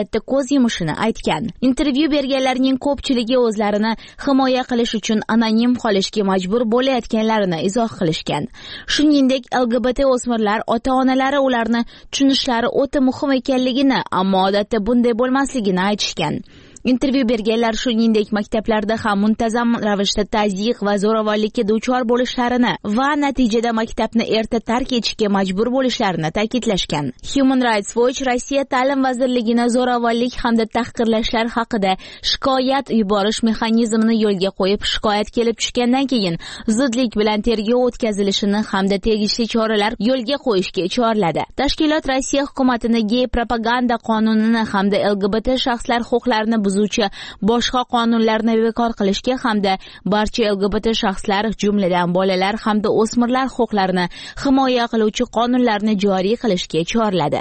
odatda ko'z yumishini aytgan. Intervyu berganlarning ko'pchiligi o'zlarini himoya qilish uchun anonim qolishga majbur bo'layotganlarini izoh qilishgan. Shuningdek, L G B T o'smirlar ota-onalari ularni tushunishlari o'ta muhim ekanligini, ammo odatda bunday bo'lmasligini aytishgan. Intervyu berganlar shuningdek maktablarda ham muntazam ravishda tazyiq va zo'ravonlikka duchor bo'lishlarini va natijada maktabni erta tark etishga majbur bo'lishlarini ta'kidlashgan. Human Rights Watch Rossiya Ta'lim vazirligini zo'ravonlik hamda tahqirlashlar haqida shikoyat yuborish mexanizmini yo'lga qo'yib, shikoyat kelib tushgandan keyin zudlik bilan tergov o'tkazilishini hamda tegishli choralar yo'lga qo'yishga chorladi. Tashkilot Rossiya hukumatini gey propaganda qonunini hamda L G B T shaxslar huquqlarini buzuvchi boshqa qonunlarni bekor qilishga hamda barcha L G B T shaxslar, jumladan bolalar hamda o'smirlar huquqlarini himoya qiluvchi qonunlarni joriy qilishga chorladi.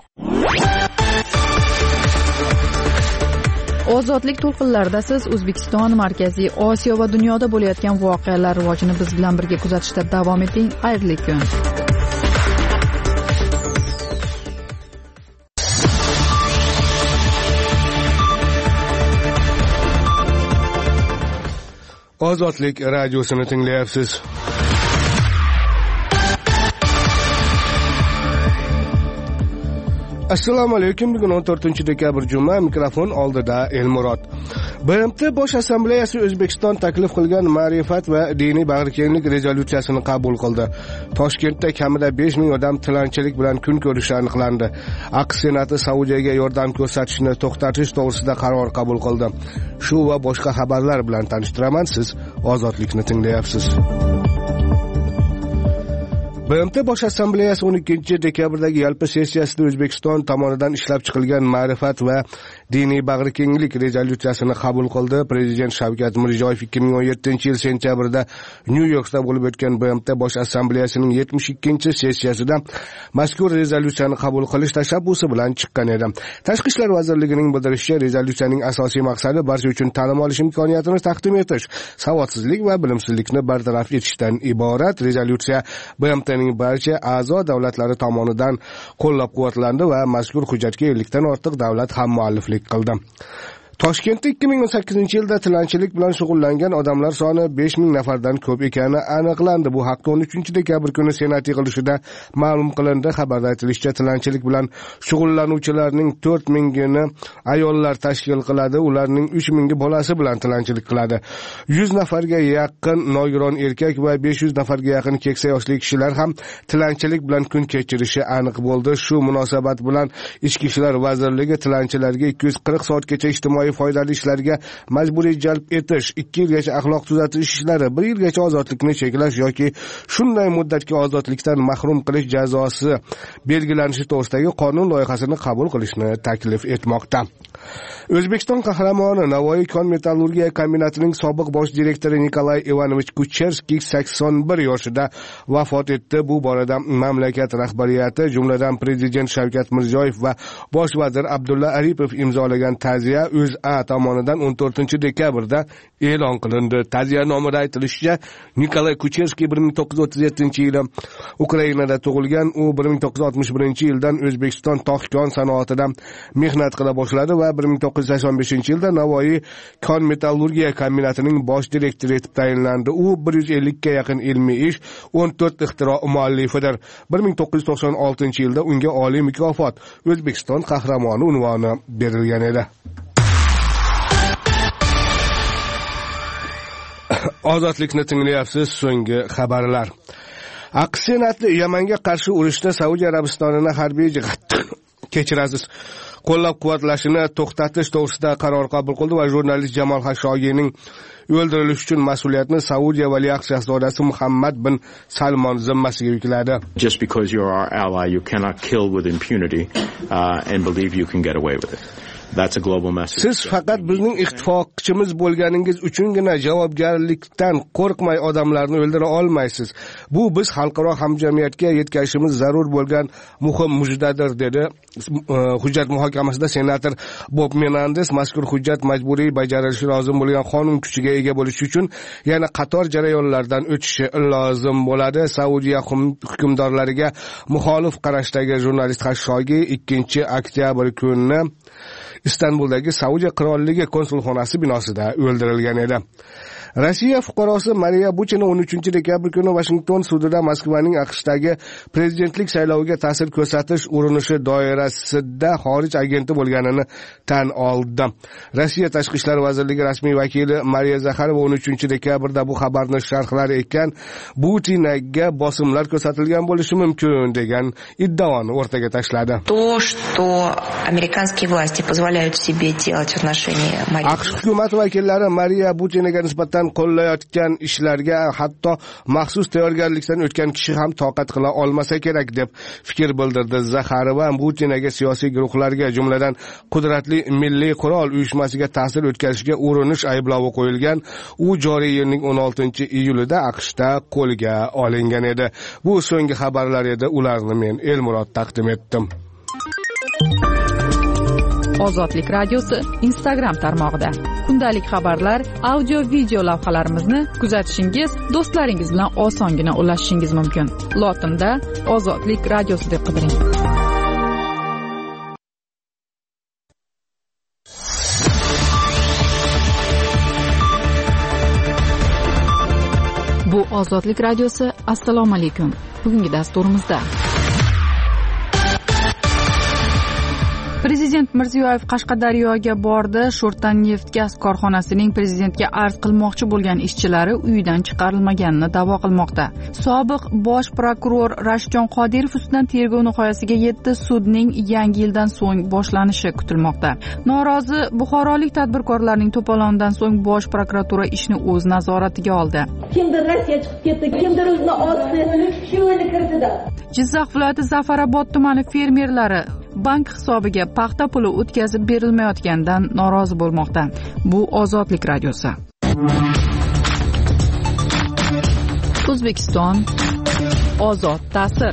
Ozodlik to'lqinlarida siz O'zbekiston, Markaziy Osiyo va dunyoda bo'layotgan voqealar rivojini biz bilan birga kuzatishda davom eting. Xayrli kun. Ozodlik radiosini tinglayapsiz. Assalomu alaykum. Bugun o'n to'rtinchi dekabr juma, mikrofon oldida Elmurod. B M T Bosh Assambleyasi O'zbekiston taklif qilgan ma'rifat va diniy bag'rikenglik rezolyutsiyasini qabul qildi. Toshkentda kamida besh ming odam tilanchilik bilan kun ko'rishi aniqlandi. AQSh Senati Saudiyaga yordam ko'rsatishni to'xtatish to'g'risida qaror qabul qildi. Shu va boshqa xabarlar bilan tanishtiraman. Siz Ozodlikni tinglayapsiz. B M T Bosh Assambleyasi o'n ikkinchi dekabrdagi yalpi sessiyasida O'zbekiston tomonidan ishlab chiqilgan ma'rifat va diniy bag'rikenglik rezolyutsiyasini qabul qildi. Prezident Shavkat Mirziyoyev ikki ming o'n yettinchi yil sentyabrda Nyu-Yorkda bo'lib o'tgan B M T Bosh Assambleyasining yetmish ikkinchi sessiyasida mazkur rezolyutsiyani qabul qilish tashabbusi bilan chiqqan edi. Tashqi ishlar vazirligining bildirishicha, rezolyutsiyaning asosiy maqsadi barcha uchun ta'lim olish imkoniyatini taqdim etish, savodsizlik va bilimsizlikni bartaraf etishdan iborat. Rezolyutsiya B M T barcha a'zo davlatlari tomonidan qo'llab-quvvatlandi va mazkur hujjatga ellikdan ortiq davlat ham mualliflik qildi. Toshkentda ikki ming o'n sakkizinchi yilda tilanchilik bilan shug'ullangan odamlar soni besh ming nafardan ko'p ekani aniqlandi. Bu haqda o'n uchinchi dekabr kuni Senat yig'ilishida ma'lum qilindi. Xabarda aytilishicha, tilanchilik bilan shug'ullanuvchilarning to'rt mingini ayollar tashkil qiladi. Ularning uch mingi bolasi bilan tilanchilik qiladi. yuz nafarga yaqin nogiron erkak va besh yuz nafarga yaqin keksa yoshli kishilar ham tilanchilik bilan kun kechirishi aniq bo'ldi. Shu munosabat bilan Ichki ishlar vazirligi tilanchilarga ikki yuz qirq soatgacha ijtimoiy foydali ishlarga majburiy jalb etish, ikki yilgacha axloq tuzatish ishlari, bir yilgacha ozodlikni cheklash yoki shunday muddatga ozodlikdan mahrum qilish jazosi belgilanishi to'g'risidagi qonun loyihasini qabul qilishni taklif etmoqda. O'zbekiston qahramoni Navoiy kon-metallurgiya kombinatining sobiq bosh direktori Nikolay Ivanovich Kucherskiy sakson bir yoshida vafot etdi. Bu borada mamlakat rahbariyati, jumladan Prezident Shavkat Mirziyoyev va bosh vazir Abdulla Aripov imzolagan ta'ziya O'zA tomonidan o'n to'rtinchi dekabrda e'lon qilindi. Ta'ziya nomida aytilishicha, Nikolay Kucherskiy bir ming to'qqiz yuz o'ttiz yettinchi yili Ukrainada tug'ilgan. U bir ming to'qqiz yuz oltmish birinchi yildan O'zbekiston tog' sanoatida mehnat qila boshladi va bir ming to'qqiz yuz sakson beshinchi yilda Navoiy kon-metallurgiya kombinatining bosh direktori etib tayinlandi. U bir yuz ellikka yaqin ilmiy ish, o'n to'rt ixtiro muallifidir. bir ming to'qqiz yuz to'qson oltinchi yilda unga oliy mukofot, O'zbekiston qahramoni unvoni berilgan edi. Ozodlikni tinglayapsiz. So'nggi xabarlar. AQSh Senati Yamanga qarshi urushda Saudiya Arabistonini harbiy jihatdan kechirasiz qo'llab-quvvatlashini to'xtatish to'g'risida qaror qabul qildi va jurnalist Jamol Xashogiyning o'ldirilishi uchun mas'uliyatni Saudiya valiahd shahzodasi Muhammad bin Salmon zimmasiga yukladi. Just because you're our ally, you cannot kill with impunity uh, and believe you can get away with it. That's a global message. Siz faqat bizning ittifoqchimiz bo'lganingiz uchungina javobgarlikdan qo'rqmay odamlarni o'ldira olmaysiz. Bu biz xalqaro hamjamiyatga yetkazishimiz zarur bo'lgan muhim mujdadir, dedi hujjat muhokamasida senator Bob Menendez. Mazkur hujjat majburiy bajarilishi lozim bo'lgan qonun kuchiga ega bo'lishi uchun yana qator jarayonlardan o'tishi lozim bo'ladi. Saudiya hukmdorlariga muxolif qarashdagi jurnalist Xashoggiy ikkinchi oktyabr kuni Istanbuldagi Saudiya qirolligi konsulxonasi binosida o'ldirilgan edi. Rossiya fuqarosi Mariya Buchina o'n uchinchi dekabr kuni Washington sudida Moskvaning AQShdagi prezidentlik sayloviga ta'sir ko'rsatish urinishi doirasida xorij agenti bo'lganini tan oldi. Rossiya Tashqi ishlar vazirligi rasmiy vakili Mariya Zakharova o'n uchinchi dekabrda bu xabarni sharhlar ekan, Butinaga bosimlar ko'rsatilgan bo'lishi mumkin degan iddaoni o'rtaga tashladi. То, что американские власти позволяют себе делать в отношении Марии. AQSh hukumat vakillari Mariya Butinaga nisbatan qo'llayotgan ishlarga hatto maxsus tayyorgarlikdan o'tgan kishi ham toqat qila olmasa kerak deb fikr bildirdi. Zakharova Butinaga siyosiy guruhlarga, jumladan qudratli milliy qurol uyushmasiga ta'sir o'tkazishga urinish ayblovi qo'yilgan. U joriy yilning o'n oltinchi iyulida AQShda qo'lga olingan edi. Bu so'nggi xabarlar edi. Ularni men Elmurod taqdim etdim. Ozodlik radiosi Instagram tarmog'ida kundalik xabarlar, audio video lavhalarimizni kuzatishingiz, do'stlaringiz bilan osongina ulashishingiz mumkin. Lotinda Ozodlik radiosi deb qidiring. Bu Ozodlik radiosi. Assalomu alaykum. Bugungi dasturimizda Prezident Mirziyoyev Qashqadaryoga bordi. Sho'rtan neft gaz korxonasining prezidentga arz qilmoqchi bo'lgan ishchilari uyidan chiqarilmaganini da'vo qilmoqda. Sobiq bosh prokuror Rashidjon Qodirov ustidan tergov nihoyasiga yetdi. Sudning yangi yildan so'ng boshlanishi kutilmoqda. Norozi buxorolik tadbirkorlarning to'polonidan so'ng bosh prokuratura ishni o'z nazoratiga oldi. Kimdir Rossiya chiqib ketdi, kimdir o'zini otdi, shu yo'lda kirdida. Jizzax viloyati Zafarobod tumani fermerlari bank hisobiga paxta puli o'tkazib berilmayotganidan norozi bo'lmoqda. Bu Ozodlik radiosi. O'zbekiston ozod ta'sir.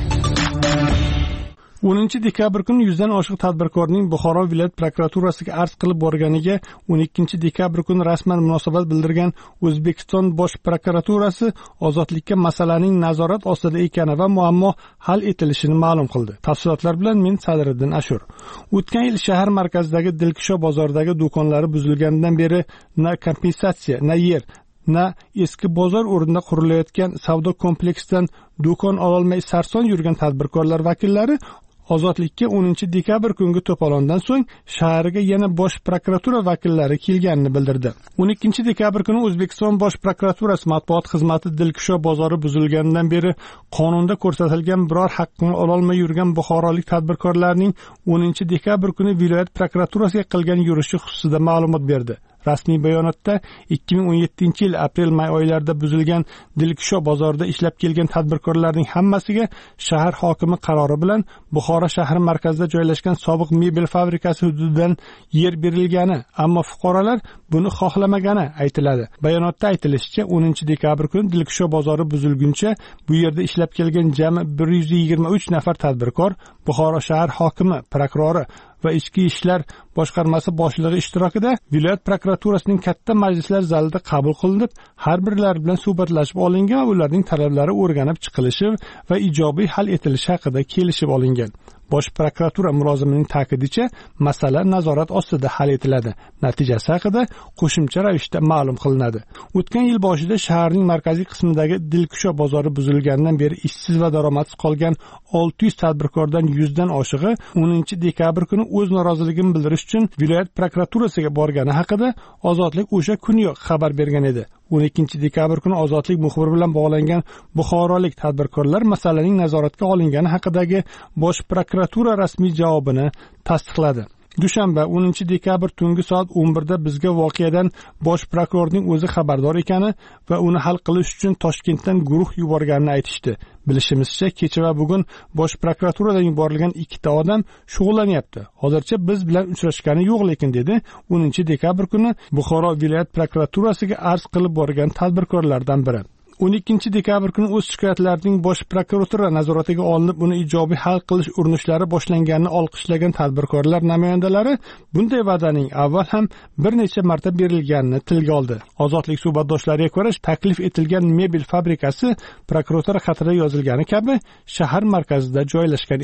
o'ninchi dekabr kuni yuzdan oshiq tadbirkorning Buxoro viloyat prokuraturasiga arz qilib borganiga o'n ikkinchi dekabr kuni rasman munosabat bildirgan O'zbekiston bosh prokuraturasi ozodlikka masalaning nazorat ostida ekani va muammo hal etilishini ma'lum qildi. Tafsilotlar bilan men Sadriddin Ashur. O'tgan yil shahar markazidagi Dilkusho bozoridagi do'konlari buzilganidan beri na kompensatsiya, na yer, na eski bozor o'rnida qurilayotgan savdo kompleksidan do'kon ololmay sarson yurgan tadbirkorlar vakillari ozodlikka o'ninchi dekabr kungi to'polondan so'ng shaharga yana bosh prokuratura vakillari kelganini bildirdi. o'n ikkinchi dekabr kuni O'zbekiston bosh prokuraturasi matbuot xizmati Dilkusho bozori buzilganidan beri qonunda ko'rsatilgan biror haqqini ololmay yurgan buxorolik tadbirkorlarning o'ninchi dekabr kuni viloyat prokuraturasiga qilgan yurishi xususida ma'lumot berdi. Rasmiy bayonotda ikki ming o'n yettinchi yil aprel-may oylarida buzilgan Dilkusho bozorida ishlab kelgan tadbirkorlarning hammasiga shahar hokimi qarori bilan Buxoro shahri markazida joylashgan sobiq mebel fabrikasi hududidan yer berilgani, ammo fuqarolar buni xohlamagani aytiladi. Bayonotda aytilishicha, o'ninchi dekabr kuni Dilkusho bozori buzilguncha bu yerda ishlab kelgan jami bir yuz yigirma uch nafar tadbirkor Buxoro shahar hokimi, prokurori va ichki ishlar boshqarmasi boshlig'i ishtirokida viloyat prokuraturasining katta majlislar zalida qabul qilinib, har birlari bilan suhbatlashib olingan va ularning talablari o'rganib chiqilishi va ijobiy hal etilishi haqida kelishib olingan. Bosh prokuratura mulozimining ta'kidicha, masala nazorat ostida hal etiladi. Natijasi haqida qo'shimcha ravishda ma'lum qilinadi. O'tgan yil boshida shaharning markaziy qismidagi Dilkusho bozori buzilganidan beri ishsiz va daromadsiz qolgan olti yuz tadbirkordan yuzdan oshig'i o'ninchi dekabr kuni o'z noroziligini bildirish uchun viloyat prokuraturasiga borgani haqida Ozodlik o'sha kuniyoq xabar bergan edi. o'n ikkinchi dekabr kuni Ozodlik muxbiri bilan bog'langan buxorolik tadbirkorlar masalaning nazoratga olingani haqidagi bosh prokuratura rasmiy javobini tasdiqladi. Dushanba o'ninchi dekabr tungi soat o'n birda bizga voqeadan bosh prokurorning o'zi xabardor ekani va uni hal qilish uchun Toshkentdan guruh yuborganini aytishdi. Bilishimizcha, kecha va bugun bosh prokuraturadan yuborilgan ikkita odam shug'ullanyapti. Hozircha biz bilan uchrashgani yo'q, lekin dedi o'ninchi dekabr kuni Buxoro viloyat prokuraturasiga arz qilib borgan tadbirkorlardan biri. o'n ikkinchi dekabr kuni o'z shikoyatlarining bosh prokuratura nazoratiga olinib, uni ijobiy hal qilish urinishlari boshlanganini olqishlagan tadbirkorlar namoyandalari bunday va'daning avval ham bir necha marta berilganini tilga oldi. Ozodlik suhbatdoshlariga ko'ra, taklif etilgan mebel fabrikasi prokuratura xatida yozilgani kabi shahar markazida joylashgan emas.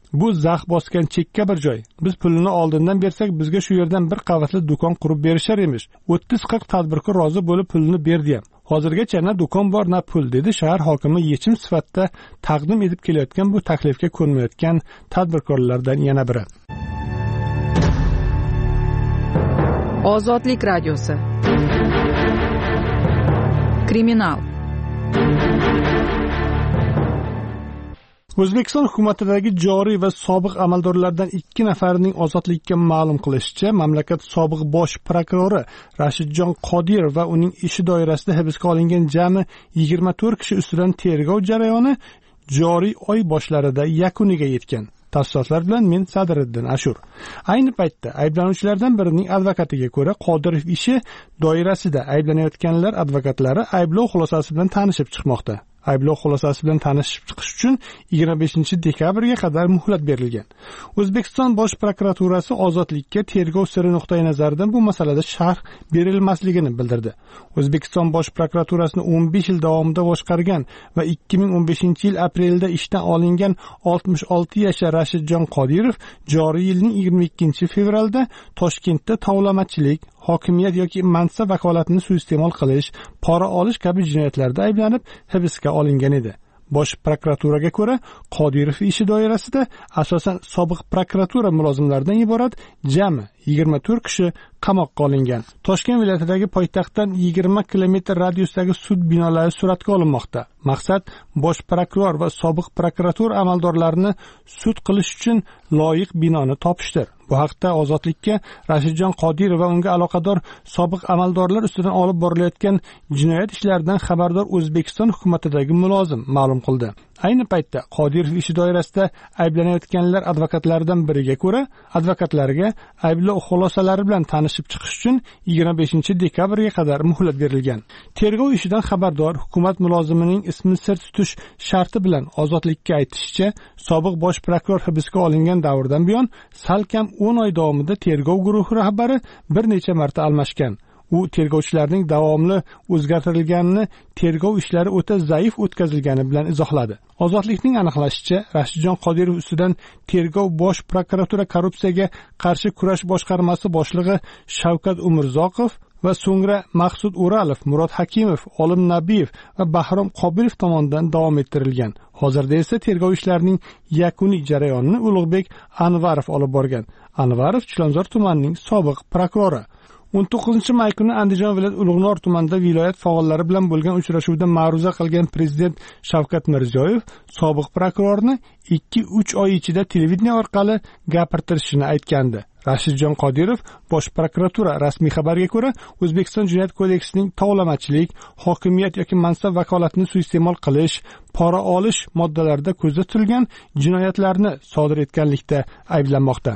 Bu zax bosgan chekka bir joy. Biz pulini oldindan bersak, bizga shu yerdan bir qavatli do'kon qurib berishar emish. o'ttiz qirq tadbirkor rozi bo'lib pulini berdi ham. Hozirgacha na do'kon bor, na pul, dedi shahar hokimi yechim sifatida taqdim etib kelayotgan bu taklifga ko'nmayotgan tadbirkorlardan yana biri. Ozodlik radiosi. Kriminal. O'zbekiston hukumatidagi joriy va sobiq amaldorlardan ikki nafarining ozodlikka ma'lum qilishicha, mamlakat sobiq bosh prokurori Rashidjon Qodirov va uning ishi doirasida hibsga olingan jami yigirma to'rt kishi ustidan tergov jarayoni joriy oy boshlarida yakuniga yetgan. Tafsilotlar bilan men Sadriddin Ashur. Ayni paytda ayblanuvchilardan birining advokatiga ko'ra, Qodirov ishi doirasida ayblanayotganlar advokatlari ayblov xulosasi bilan tanishib chiqmoqda. Ayblov xulosasi bilan tanishib chiqish uchun yigirma beshinchi dekabrga qadar muhlat berilgan. O'zbekiston Bosh prokuraturasi ozodlikka tergov siri nuqtai nazaridan bu masalada sharh berilmasligini bildirdi. O'zbekiston Bosh prokuraturasini o'n besh yil davomida boshqargan va ikki ming o'n beshinchi yil aprelda ishdan olingan oltmish olti yashar Rashidjon Qodirov joriy yilning yigirma ikkinchi fevralda Toshkentda tovlamachilik, hokimiyat yoki mansab vakolatini suiiste'mol qilish, pora olish kabi jinoyatlarda ayblanib hibsga olingan edi. Bosh prokuraturaga ko'ra, Qodirov ishi doirasida asosan sobiq prokuratura mulozimlaridan iborat jami yigirma to'rt kishi qamoqqa olingan. Toshkent viloyatidagi poytaxtdan yigirma kilometr radiusdagi sud binolari suratga olinmoqda. Maqsad bosh prokuror va sobiq prokuratura amaldorlarini sud qilish uchun loyiq binoni topishdir. Bu haqda Ozodlikka Rashidjon Qodirov va unga aloqador sobiq amaldorlar ustidan olib borilayotgan jinoyat ishlaridan xabardor O'zbekiston hukumatidagi mulozim ma'lum qildi. Ayni paytda Qodirov ishi doirasida ayblanayotganlar advokatlaridan biriga ko'ra, advokatlariga ayblov xulosalari bilan tanishib chiqish uchun yigirma beshinchi dekabrga qadar muhlat berilgan. Tergov ishidan xabardor hukumat mulozimining ismini sir tutish sharti bilan Ozodlikka aytishicha, sobiq bosh prokuror hibsga olingan davrdan buyon salkam o'n oy davomida tergov guruhi rahbari bir necha marta almashgan. U tergovchilarning davomli o'zgartirilganini, tergov ishlari o'ta zaif o'tkazilgani bilan izohladi. Ozodlikning aniqlashicha, Rashidjon Qodirov ustidan tergov bosh prokuratura korrupsiyaga qarshi kurash boshqarmasi boshlig'i Shavkat Umurzoqov va so'ngra Maqsud O'ralov, Murod Hakimov, Olim Nabiyev va Bahrom Qobilov tomonidan davom ettirilgan. Hozirda esa tergov ishlarining yakuniy jarayonini Ulug'bek Anvarov olib borgan. Anvarov Chilonzor tumanining sobiq prokurori. o'n to'qqizinchi may kuni Andijon viloyat Ulug'nor tumanida viloyat faollari bilan bo'lgan uchrashuvda ma'ruza qilgan prezident Shavkat Mirziyoyev sobiq prokurorni ikki uch oy ichida televideniya orqali gapirtirishini aytgandi. Rashidjon Qodirov bosh prokuratura rasmiy xabarga ko'ra, O'zbekiston Jinoyat kodeksining tovlamachilik, hokimiyat yoki mansab vakolatini suiiste'mol qilish, pora olish moddalarida ko'zda tutilgan jinoyatlarni sodir etganlikda ayblanmoqda.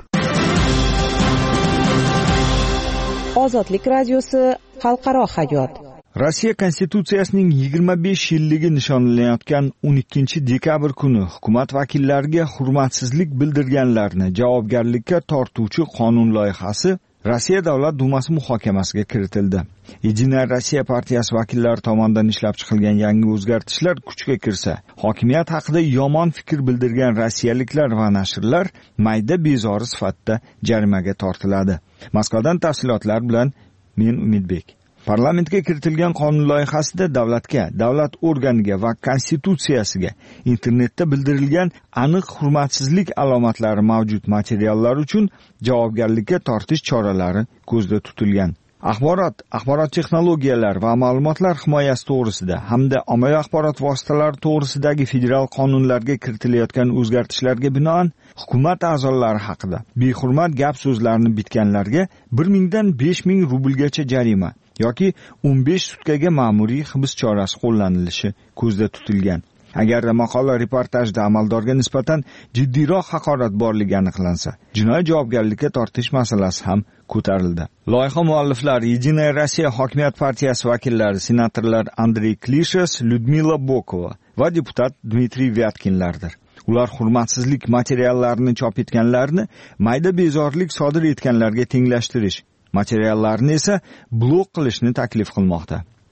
Ozodlik radiosi xalqaro hayot. Rossiya Konstitutsiyasining yigirma besh yilligi nishonlanayotgan o'n ikkinchi dekabr kuni hukumat vakillariga hurmatsizlik bildirganlarni javobgarlikka tortuvchi qonun loyihasi Rossiya Davlat Dumasi muhokamasiga kiritildi. Единая Rossiya partiyasi vakillari tomonidan ishlab chiqilgan yangi o'zgartishlar kuchga kirsa, hokimiyat haqida yomon fikr bildirgan rossiyaliklar va nashrlar mayda bezori sifatida jarimaga tortiladi. Moskvadan tafsilotlar bilan men Umidbek. Parlamentga kiritilgan qonun loyihasida davlatga, davlat organiga va konstitutsiyasiga internetda bildirilgan aniq hurmatsizlik alomatlari mavjud materiallar uchun javobgarlikka tortish choralari ko'zda tutilgan. Axborot, axborot texnologiyalari va ma'lumotlar himoyasi to'g'risida hamda ommaviy axborot vositalari to'g'risidagi federal qonunlarga kiritilayotgan o'zgartishlarga binoan hukumat a'zolari haqida behurmat gap so'zlarni bitganlarga bir mingdan besh ming rublgacha jarima yoki o'n besh sutkaga ma'muriy hibs chorasi qo'llanilishi ko'zda tutilgan. Agar maqola reportajda amaldorga nisbatan jiddiyroq haqorat borligi aniqlansa, jinoiy javobgarlikka tortish masalasi ham ko'tarildi. Loyiha mualliflari Единая Rossiya hokimiyat partiyasi vakillari, senatorlar Andrey Klishas, Lyudmila Bokova va deputat Dmitriy Vyatkinlardir. Ular hurmatsizlik materiallarini chop etganlarni mayda bezorlik sodir etganlarga tenglashtirish, materiallarni esa blok qilishni taklif qilmoqda.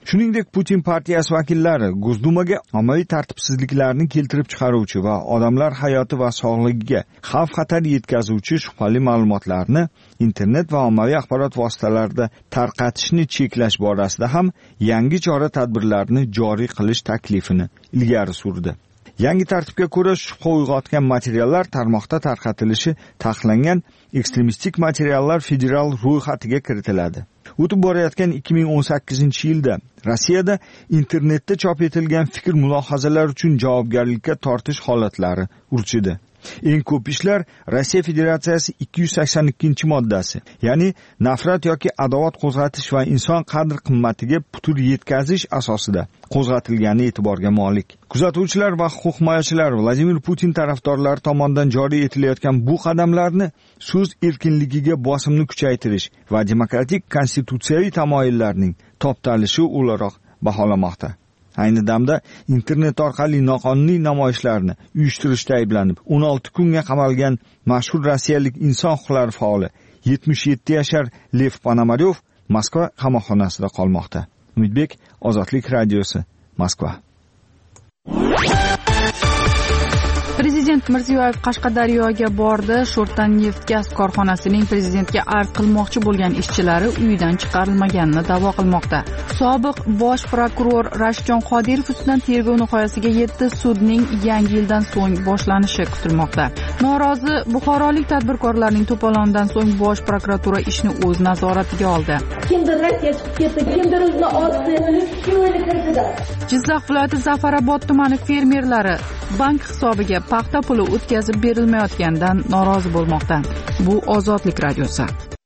Shuningdek, Putin partiyasi vakillari Gosdumaga ommaviy tartibsizliklarni keltirib chiqaruvchi va odamlar hayoti va sog'ligiga xavf-xatar yetkazuvchi shubhali ma'lumotlarni internet va ommaviy axborot vositalarida tarqatishni cheklash borasida ham yangi chora-tadbirlarni joriy qilish taklifini ilgari surdi. Yangi tartibga ko'ra shubha uyg'otgan materiallar tarmoqda tarqatilishi taqiqlangan ekstremistik materiallar federal ro'yxatiga kiritiladi. O'tib borayotgan ikki ming o'n sakkizinchi yilda Rossiyada internetda chop etilgan fikr mulohazalar uchun javobgarlikka tortish holatlari urchidi. Eng ko'p ishlar Rossiya Federatsiyasi ikki yuz sakson ikkinchi moddasi, ya'ni nafrat yoki adovat qo'zg'atish va inson qadr-qimmatiga putur yetkazish asosida qo'zg'atilgani e'tiborga molik. Kuzatuvchilar va huquq himoyachilar Vladimir Putin tarafdorlari tomonidan joriy etilayotgan bu qadamlarni so'z erkinligiga bosimni kuchaytirish va demokratik konstitutsiyaviy tamoyillarning toptalishi o'laroq baholamoqda. Ayni damda internet orqali noqonuniy namoyishlarni uyushtirishda ayblanib, o'n olti kunga qamalgan mashhur rossiyalik inson huquqlari faoli yetmish yetti yashar Lev Ponomaryov Moskva qamoqxonasida qolmoqda. Umidbek, Ozodlik radiosi, Moskva. Prezident Mirziyoyev Qashqadaryoga bordi. Sho'rtan neft gaz korxonasining prezidentga arz qilmoqchi bo'lgan ishchilari uyidan chiqarilmaganini da'vo qilmoqda. Sobiq bosh prokuror Rashidjon Qodirov ustidan tergov nihoyasiga yetdi. Sudning yangi yildan so'ng boshlanishi kutilmoqda. Norozi buxorolik tadbirkorlarning to'polonidan so'ng bosh prokuratura ishni o'z nazoratiga oldi. Kimdir Rossiya chiqib ketdi, kimdir o'zini otdi, kimdir kirdida. Jizzax viloyati Zafarobod tumani fermerlari bank hisobiga paxta puli o'tkazib berilmayotganidan norozi bo'lmoqda. Bu Ozodlik radiosi.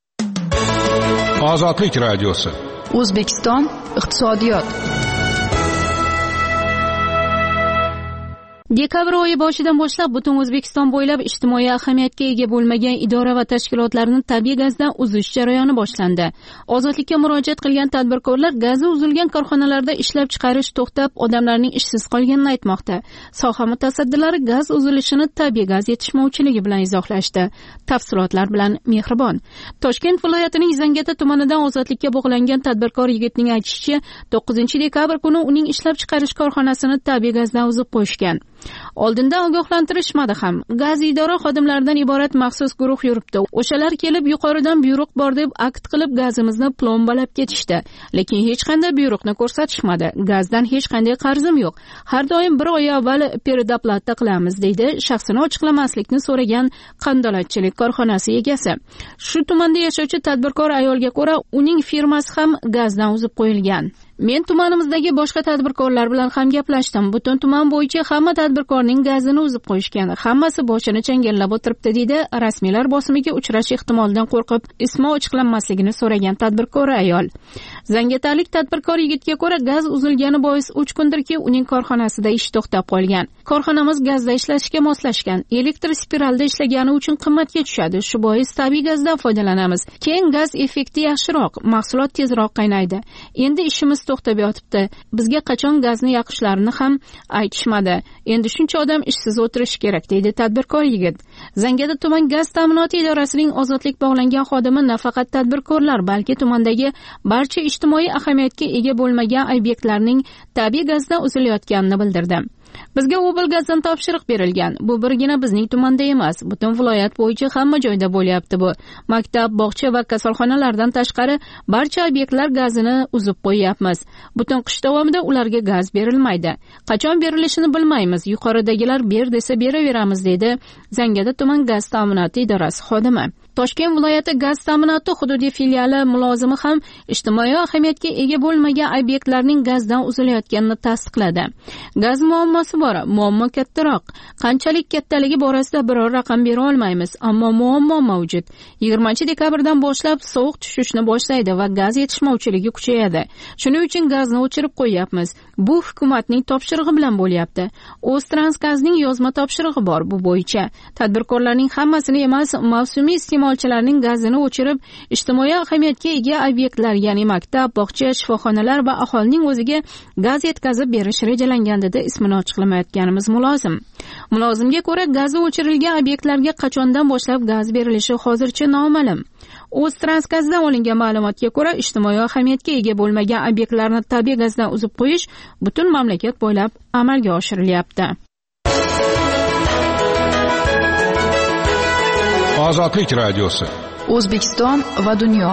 Ozodlik radiosi. O'zbekiston iqtisodiyot. Dekabr oyi boshidan boshlab butun O'zbekiston bo'ylab ijtimoiy ahamiyatga ega bo'lmagan idora va tashkilotlarni tabiiy gazdan uzish jarayoni boshlandi. Ozodlikka murojaat qilgan tadbirkorlar gazi uzilgan korxonalarda ishlab chiqarish to'xtab, odamlarning ishsiz qolganini aytmoqda. Soha mutasaddilari gaz uzilishini tabiiy gaz yetishmovchiligi bilan izohlashdi. Tafsilotlar bilan Mehribon. Toshkent viloyatining Zangata tumanidan ozodlikka bog'langan tadbirkor yigitning aytishicha, to'qqizinchi dekabr kuni uning ishlab chiqarish korxonasini tabiiy gazdan uzib qo'yishgan. Oldindan ogohlantirishmadi ham. Gaz idora xodimlaridan iborat maxsus guruh yuribdi. O'shalar kelib yuqoridan buyruq bor deb akt qilib gazimizni plombalab ketishdi. Lekin hech qanday buyruqni ko'rsatishmadi. Gazdan hech qanday qarzim yo'q. Har doim bir oy avval peredoplata qilamiz deydi shaxsini ochiqlamaslikni so'ragan qandolatchilik korxonasi egasi. Shu tumanda yashovchi tadbirkor ayolga ko'ra, uning firmasi ham gazdan uzib qo'yilgan. Men tumanimizdagi boshqa tadbirkorlar bilan ham gaplashdim. Butun tuman bo'yicha hamma tadbirkorning gazini uzib qo'yishgan. Hammasi boshini changallab o'tiribdi deydi rasmiylar bosimiga uchrash ehtimolidan qo'rqib ismi ochiqlanmasligini so'ragan tadbirkor ayol. Zangatalik tadbirkor yigitga ko'ra, gaz uzilgani bois uch kundirki uning korxonasida ish to'xtab qolgan. Korxonamiz gazda ishlashga moslashgan. Elektr spiralda ishlagani uchun qimmatga tushadi. Shu bois tabiiy gazdan foydalanamiz. Keyin gaz effekti yaxshiroq, mahsulot tezroq qaynaydi. Endi ishimiz to'xtab yotibdi. Bizga qachon gazni yoqishlarini ham aytishmadi. Endi shuncha odam ishsiz o'tirishi kerak deydi tadbirkor yigit. Zangata tuman gaz ta'minoti idorasining ozodlik bog'langan xodimi nafaqat tadbirkorlar, balki tumandagi barcha ijtimoiy ahamiyatga ega bo'lmagan obyektlarning tabiiy gazdan uzilayotganini bildirdi. Bizga Obel gazdan topshiriq berilgan. Bu birgina bizning tumanda emas, butun viloyat bo'yicha hamma joyda bo'lyapti bu. Maktab, bog'cha va kasalxonalardan tashqari barcha obyektlar gazini uzib qo'yapmiz. Butun qish davomida ularga gaz berilmaydi. Qachon berilishini bilmaymiz. Yuqoridagilar ber desa beraveramiz deydi Zangata tuman gaz ta'minoti idorasi xodimi. Toshkent viloyati gaz ta'minoti hududiy filiali mulozimi ham ijtimoiy ahamiyatga ega bo'lmagan obyektlarning gazdan uzilayotganini tasdiqladi. Gaz muammosi bor, muammo kattaroq. Qanchalik kattaligi borasida biror raqam bera olmaymiz, ammo muammo mavjud. yigirmanchi dekabrdan boshlab sovuq tushishni boshlaydi va gaz yetishmovchiligi kuchayadi. Shuning uchun gazni o'chirib qo'yapmiz. Bu hukumatning topshirig'i bilan bo'lyapti. O'ztransgazning yozma topshirig'i bor bu bo'yicha. Tadbirkorlarning hammasini emas, mavsumiy iste'mol iste'molchilarning gazini o'chirib, ijtimoiy ahamiyatga ega obyektlar, ya'ni maktab, bog'cha, shifoxonalar va aholining o'ziga gaz yetkazib berish rejalangan, dedi ismini ochiqlamayotganimiz mulozim. Mulozimga ko'ra, gazi o'chirilgan obyektlarga qachondan boshlab gaz berilishi hozircha noma'lum. O'ztransgazdan olingan ma'lumotga ko'ra, ijtimoiy ahamiyatga ega bo'lmagan obyektlarni tabiiy gazdan uzib qo'yish butun mamlakat bo'ylab amalga oshirilyapti. Ozodlik radiosi. O'zbekiston va dunyo.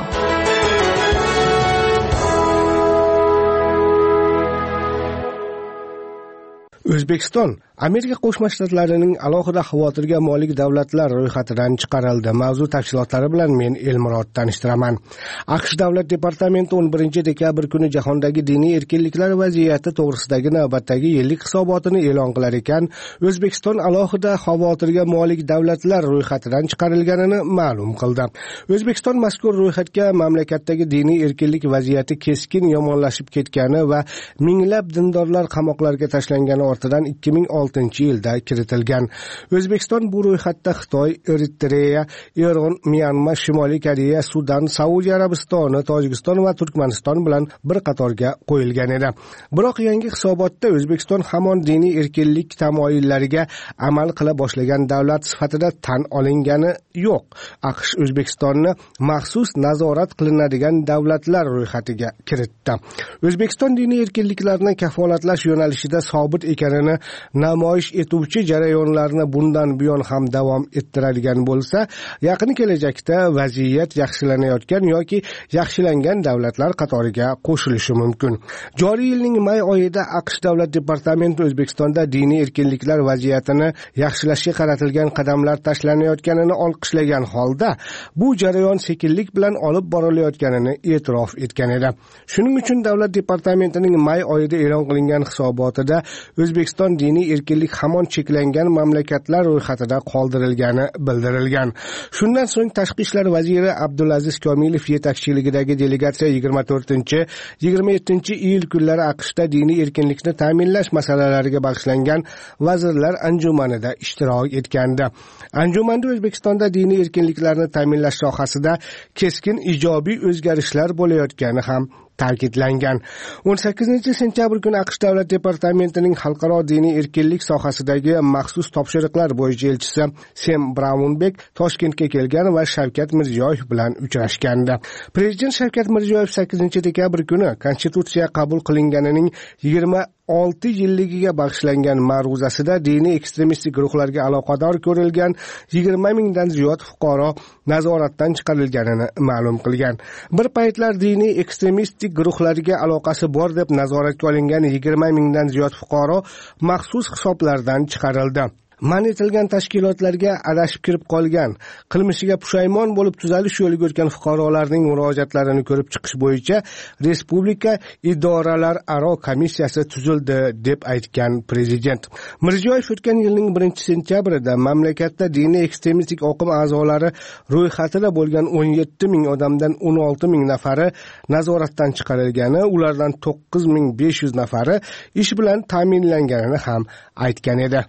O'zbekiston Amerika Qo'shma Shtatlarining alohida xavotirga molik davlatlar ro'yxatidan chiqarildi. Mavzu tafsilotlari bilan men Elmurod tanishtiraman. AQSh Davlat departamenti o'n birinchi dekabr kuni jahondagi diniy erkinliklar vaziyati to'g'risidagi navbatdagi yillik hisobotini e'lon qilar ekan, O'zbekiston alohida xavotirga molik davlatlar ro'yxatidan chiqarilganini ma'lum qildi. O'zbekiston mazkur ro'yxatga mamlakatdagi diniy erkinlik vaziyati keskin yomonlashib ketgani va minglab dindorlar qamoqlarga tashlangani ortidan ikki ming oltinchi yilda kiritilgan. O'zbekiston bu ro'yxatda Xitoy, Eritreya, Eron, Myanma, Shimoliy Koreya, Sudan, Saudiya Arabistoni, Tojikiston va Turkmaniston bilan bir qatorga qo'yilgan edi. Biroq yangi hisobotda O'zbekiston hamon diniy erkinlik tamoyillariga amal qila boshlagan davlat sifatida tan olingani yo'q. AQSh O'zbekistonni maxsus nazorat qilinadigan davlatlar ro'yxatiga kiritdi. O'zbekiston diniy erkinliklarni kafolatlash yo'nalishida sobit ekanini namoyish etuvchi jarayonlarni bundan buyon ham davom ettiradigan bo'lsa, yaqin kelajakda vaziyat yaxshilanayotgan yoki yaxshilangan davlatlar qatoriga qo'shilishi mumkin. Joriy yilning may oyida AQSh Davlat departamenti O'zbekistonda diniy erkinliklar vaziyatini yaxshilashga qaratilgan qadamlar tashlanayotganini olqishlagan holda, bu jarayon sekinlik bilan olib borilayotganini e'tirof etgan edi. Shuning uchun Davlat departamentining may oyida e'lon qilingan hisobotida O'zbekiston diniy erkinlik hamon cheklangan mamlakatlar ro'yxatida qoldirilgani bildirilgan. Shundan so'ng Tashqi ishlar vaziri Abdulaziz Komilov yetakchiligidagi delegatsiya yigirma to'rtinchi yigirma yettinchi iyul kunlari AQShda diniy erkinlikni ta'minlash masalalariga bag'ishlangan vazirlar anjumanida ishtirok etgandi. Anjumanda O'zbekistonda diniy erkinliklarni ta'minlash sohasida keskin ijobiy o'zgarishlar bo'layotgani ham ta'kidlangan. o'n sakkizinchi sentyabr kuni AQSh Davlat departamentining xalqaro diniy erkinlik sohasidagi maxsus topshiriqlar bo'yicha elchisi Sem Braunbek Toshkentga kelgan va Shavkat Mirziyoyev bilan uchrashgandi. Prezident Shavkat Mirziyoyev sakkizinchi dekabr kuni Konstitutsiya qabul qilinganining yigirma olti yilligiga bag'ishlangan ma'ruzasida diniy ekstremistik guruhlarga aloqador ko'rilgan yigirma mingdan ziyod fuqaro nazoratdan chiqarilganini ma'lum qilgan. Bir paytlar diniy ekstremistik guruhlarga aloqasi bor deb nazoratga olingan yigirma mingdan ziyod fuqaro maxsus hisoblardan chiqarildi. Man etilgan tashkilotlarga adashib kirib qolgan, qilmishiga pushaymon bo'lib tuzalish yo'liga o'tgan fuqarolarning murojaatlarini ko'rib chiqish bo'yicha respublika idoralararo komissiyasi tuzildi deb aytgan prezident. Mirziyoyev o'tgan yilning birinchi sentyabrida mamlakatda diniy ekstremistik oqim a'zolari ro'yxatida bo'lgan o'n yetti ming odamdan o'n olti ming nafari nazoratdan chiqarilgani, ulardan to'qqiz ming besh yuz nafari ish bilan ta'minlanganini ham aytgan edi.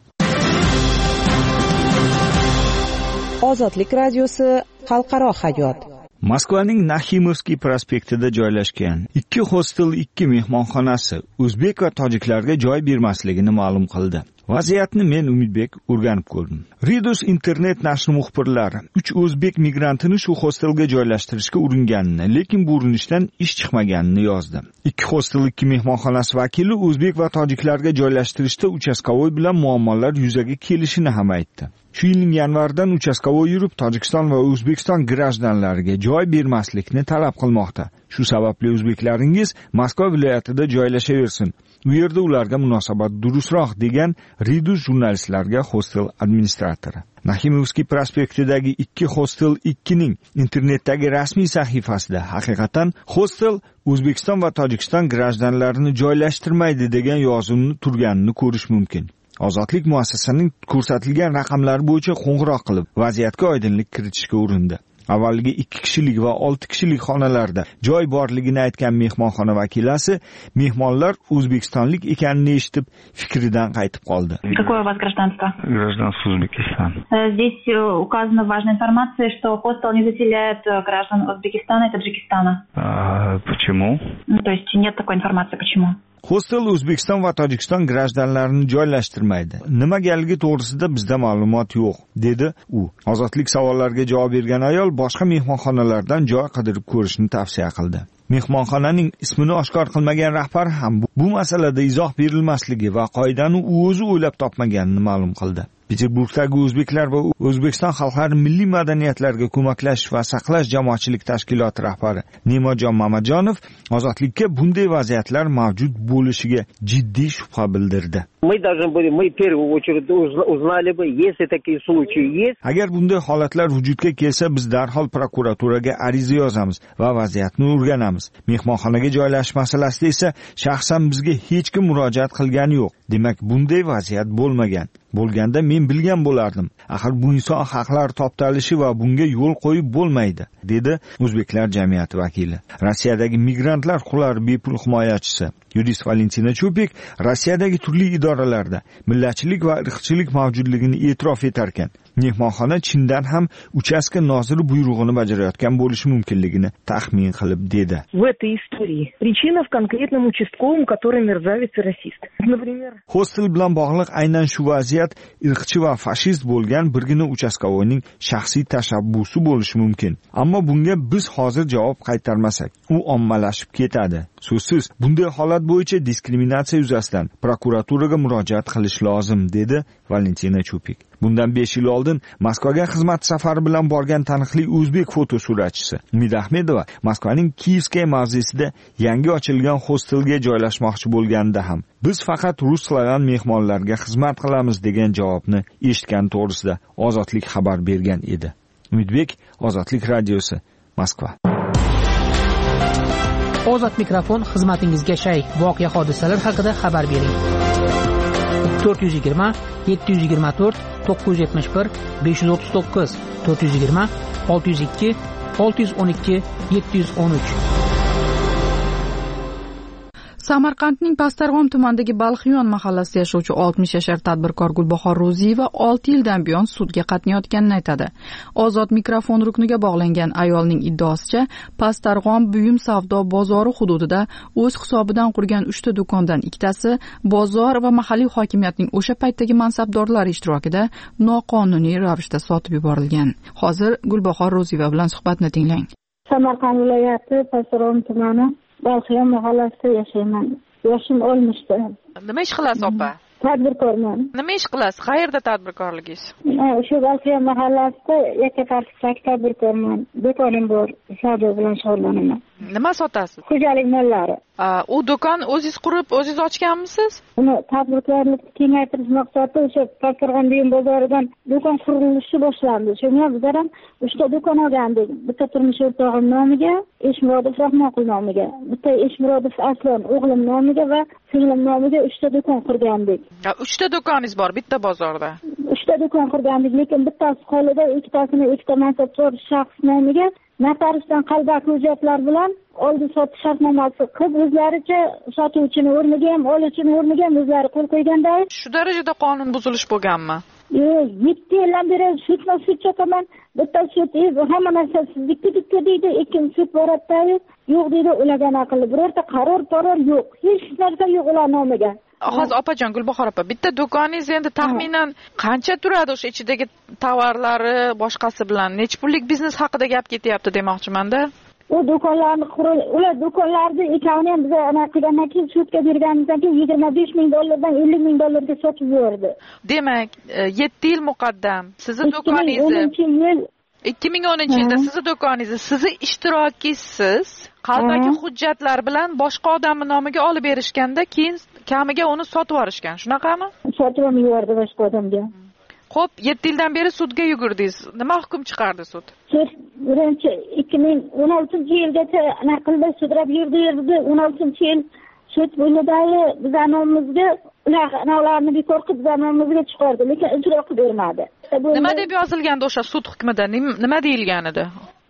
Ozodlik radiosi xalqaro hayot. Moskvaning Naximovskiy prospektida joylashgan ikki hostel, ikki mehmonxonasi o'zbek va tojiklarga joy bermasligini ma'lum qildi. Vaziyatni men Umidbek o'rganib ko'rdim. Readers internet nashri muxbirlari uch o'zbek migrantini shu hostelga joylashtirishga uringanini, lekin bu urinishdan ish chiqmaganini yozdi. Ikki hostel, ikki mehmonxonasi vakili o'zbek va tojiklarga joylashtirishda uchastkovoy bilan muammolar yuzaga kelishini ham aytdi. Shu yilning yanvaridan uchastkovoy yurib, Tojikiston va O'zbekiston grajdanlariga joy bermaslikni talab qilmoqda. Shu sababli o'zbeklaringiz Moskva viloyatida joylashaversin. U yerda ularga munosabat durustroq, degan Readers jurnalistlarga hostel administratori. Naximovskiy prospektidagi ikki hostel ikkining internetdagi rasmiy sahifasida haqiqatan hostel O'zbekiston va Tojikiston grajdanlarini joylashtirmaydi degan yozuvni turganini ko'rish mumkin. Ozodlik muassasasining ko'rsatilgan raqamlar bo'yicha qo'ng'iroq qilib, vaziyatga oydinlik kiritishga urindi. avvaliga ikki kishilik va olti kishilik xonalarda joy borligini aytgan mehmonxona vakilasi mehmonlar o'zbekistonlik ekanini eshitib fikridan qaytib qoldi. Какое у вас гражданство? Гражданство Узбекистана. Здесь указана важная информация, что хостел не заселяет граждан Узбекистана и Таджикистана. А, почему? Ну, то есть нет такой информации, почему? Hostel O'zbekiston va Tojikiston grajdanlarini joylashtirmaydi. Nimagaligi to'g'risida bizda ma'lumot yo'q, dedi u. Ozodlik savollariga javob bergan ayol boshqa mehmonxonalardan joy qidirib ko'rishni tavsiya qildi. Mehmonxonaning ismini oshkor qilmagan rahbar ham bu masalada izoh berilmasligi va qoidani u o'zi o'ylab topmaganini ma'lum qildi. Peterburgdagi o'zbeklar va O'zbekiston xalqlari milliy madaniyatlarga ko'maklash va saqlash jamoatchilik tashkiloti rahbari Ne'matjon Mamatjonov ozodlikka bunday vaziyatlar mavjud bo'lishiga jiddiy shubha bildirdi. Мы должны были, мы в первую очередь узнали бы, если такие случаи есть. Agar bunday holatlar vujudga kelsa, biz darhol prokuraturaga ariza yozamiz va vaziyatni o'rganamiz. Mehmonxonaga joylashish masalasida esa shaxsan bizga hech kim murojaat qilgani yo'q. Demak, bunday vaziyat bo'lmagan. Bo'lganda men bilgan bo'lardim. Axir bu inson haqlari toptalishi va bunga yo'l qo'yib bo'lmaydi, dedi o'zbeklar jamiyati vakili. Rossiyadagi migrantlar huquqlari bepul himoyachisi yurist Valentina Chupik Rossiyadagi turli idoralarda millatchilik va irqchilik mavjudligini e'tirof etar ekan. Mehmonxona chindan ham uchastka noziri buyrug'ini bajarayotgan bo'lishi mumkinligini taxmin qilib dedi. В этой истории причина в конкретном участковом, который мерзавец и расист. Например, hostel bilan bog'liq aynan shu vaziyat irqchi va fashist bo'lgan birgina uchastkovoyning shaxsiy tashabbusi bo'lishi mumkin. Ammo bunga biz hozir javob qaytarmasak, u ommalashib ketadi. So'zsiz, bunday holat bo'yicha diskriminatsiya yuzasidan prokuraturaga murojaat qilish lozim, dedi Valentina Chupik. Bundan besh yil oldin Moskvaga xizmat safari bilan borgan taniqli o'zbek fotosuratchisi Umid Ahmedova Moskvaning Kiyevskaya mavzesida yangi ochilgan hostelga joylashmoqchi bo'lganda ham biz faqat rus slavian mehmonlarga xizmat qilamiz degan javobni eshitgan to'g'risida Ozodlik xabar bergan edi. Umidbek, Ozodlik radiosi, Moskva. Ozod mikrofon xizmatingizga shay. Voqea hodisalar haqida xabar bering. to'rt yuz yigirma yetti yuz yigirma to'rt to'qqiz yuz yetmish bir besh yuz o'ttiz to'qqiz to'rt yuz yigirma olti yuz ikki olti yuz o'n ikki yetti yuz o'n uch. Samarqandning Pastarg'om tumanidagi Balxiyon mahallasida yashovchi oltmish yashar tadbirkor Gulbahor Ro'ziyeva olti yildan buyon sudga qatnayotganini aytadi. Ozod mikrofon rukniga bog'langan ayolning iddaosicha, Pastarg'om buyum savdo bozori hududida o'z hisobidan qurgan uchta do'kondan ikkitasi bozor va mahalliy hokimiyatning o'sha paytdagi mansabdorlari ishtirokida noqonuniy ravishda sotib yuborilgan. Hozir Gulbahor Ro'ziyeva bilan suhbatni tinglang. Samarqand viloyati Pastarg'om tumani Balxiyon mahallasida yashayman. Yoshim oltmishda. Nima ish qilasiz opa? Tadbirkorman. Nima ish qilasiz? Qayerda tadbirkorligingiz? Shu Balxiyon mahallasida yakka tadbirkorman. Do'konim bor, savdo bilan shug'ullanaman. Nima sotasiz? Xo'jalik mollari. U do'kon o'zingiz qurib, o'zingiz ochganmisiz? Uni tadbirkorlikni kengaytirish maqsadida o'sha Pastarg'om buyum bozoridan do'kon qurilishi boshlandi. Shunga bizlar ham uchta do'kon olgandik. Bitta turmush o'rtog'im nomiga, Eshmurodov Rahmonqul nomiga, bitta Eshmurodov Aslon o'g'lim nomiga va singlim nomiga uchta do'kon qurgandik. uchta do'koningiz bor bitta bozorda. uchta do'kon qurgandik, lekin bittasi qo'lida, ikkitasini ikkita mansabdor shaxs nomiga notariusdan qalbaki hujjatlar bilan oldi sotish shartnomasi qilib o'zlaricha sotuvchini o'rniga ham, oluvchini o'rniga ham o'zlari qo'l qo'yganda. Shu darajada qonun buzilish bo'lganmi? Yo'q, yetti yildan beri sudma sud cho'kaman. Bitta sud, hamma narsa siznikki deydi, ikkinchi sud boradida yo'q deydi, ularga aqlli. Birorta qaror qaror yo'q. Hech narsa yo'q ular nomiga. Hozir opajon, Gulbahor opa, bitta do'koningiz endi taxminan qancha turadi o'sha ichidagi tovarlari, boshqasi bilan? Nech pullik biznes haqida gap ketyapti demoqchiman-da. U do'konlarni ular do'konlarni ikkovini ham biz ana qilgandan keyin sudga berganimizdan keyin yigirma besh ming dollardan ellik ming dollarga sotib yubordi. Demak, yetti yil muqaddam sizni do'koningizni ikki ming o'ninchi yilda sizni do'koningizni sizni ishtirokisiz qalbaki hujjatlar bilan boshqa odamning nomiga olib berishganda, keyin kamiga uni sotib yuborishgan. Shunaqami? Sotib yubordi boshqa odamga. Xo'p, yetti yildan beri sudga yugurdingiz. Nima hukm chiqardi sud? Sud birinchi ikki ming o'n oltinchi yilgacha naqlda sudrab yurdi, yurdi. o'n oltinchi yil sud bunidagi bizamimizga ularni bekor qilib bizamimizga chiqardi, lekin ijro qilib bermadi. Nima deb yozilgandi o'sha sud hukmida? Nima deyilgan edi?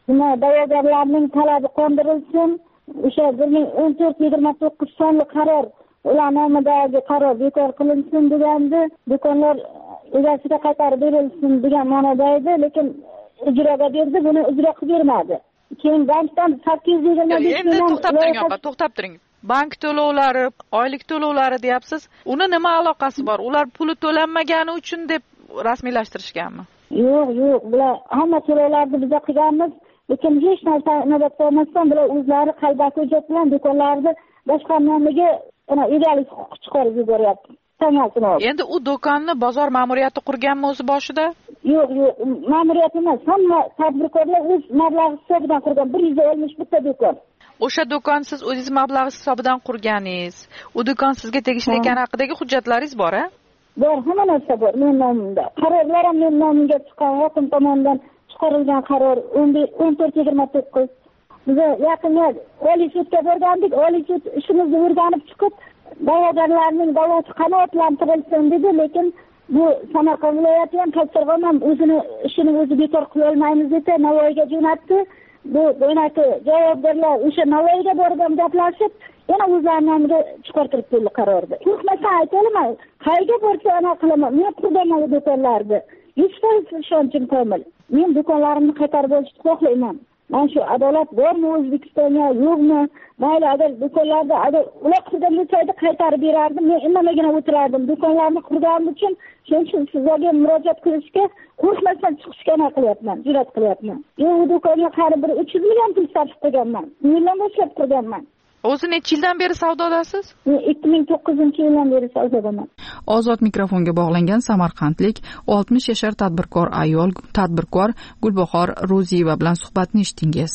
da'vogarlarning talabi qondirilsin. O'sha bir ming o'n to'rt yigirma to'qqiz sonli qaror ular nomidagi qaror bekor qilinsin degandi. Do'konlar egasiga qaytarib berilsin degan ma'noda edi, lekin ijroga berdi, buni ijro qilib bermadi. Keyin bankdan sakkiz yuz yigirma besh endi to'xtab turing opa, to'xtab turing. Bank to'lovlari, oylik to'lovlari deyapsiz. Uni nima aloqasi bor? Ular puli to'lanmagani uchun deb rasmiylashtirishganmi? Yo'q, yo'q, bular hamma to'lovlarni biz qilganmiz, lekin hech narsa inobatga olmasdan bular o'zlari qalbaki hujjat bilan do'konlarni boshqarmaligiga egalik huquqi chiqarib yuboryapti. Endi u do'konni bozor ma'muriyati qurganmi o'zi boshida? Yo'q, yo'q, ma'muriyat emas, hamma tadbirkorlar o'z mablag'i hisobidan qurgan bir yuz oltmish bitta do'kon. O'sha do'kon siz o'zingiz mablag'i hisobidan qurganingiz, u do'kon sizga tegishli ekani haqidagi hujjatlaringiz bor-a? Bor, hamma narsa bor men nomimda. Qarorlar ham men nomimga chiqqan, hokim tomonidan chiqarilgan qaror o'n to'rt yigirma to'qqiz. Biz yaqinda Oliy sudga borgandik, Oliy sud ishimizni o'rganib chiqib, da'vogarlarning da'vosi qanoatlantirilsin dedi, lekin bu Samarqand viloyati ham Katsirg'on ham o'zini ishini o'zi bekor qila olmaymiz deb Navoiyga jo'natdi. Bu bo'ynaki javobgarlar o'sha Navoiyga borib gaplashib, yana o'zlarining nomiga chiqartirib keldi qarorni. Qo'rqmasdan aytaman, qayga borsa ana qilaman. Men qurganman do'konlarni. yuz foiz ishonchim komil. Men do'konlarimni qaytarib olishni xohlayman. Men shu adolat bormi O'zbekistonga, yo'qmi? Mayli, agar do'konlarda agar ular qurgan bo'lsaydi qaytarib berardim. Men indamagina o'tirardim. Do'konlarni qurganim uchun shuning uchun sizlarga murojaat qilishga qo'rqmasdan chiqishga nima qilyapman, jur'at qilyapman. Men u do'konga qarib bir uch yuz million pul sarf qilganman. Yildan boshlab qurganman. O'zi necha yildan beri savdodasiz? ikki ming to'qqizinchi yildan beri savdodaman. Ozod mikrofonga bog'langan samarqandlik oltmish yashar tadbirkor ayol, tadbirkor Gulbahor Ro'ziyeva bilan suhbatni eshitdingiz.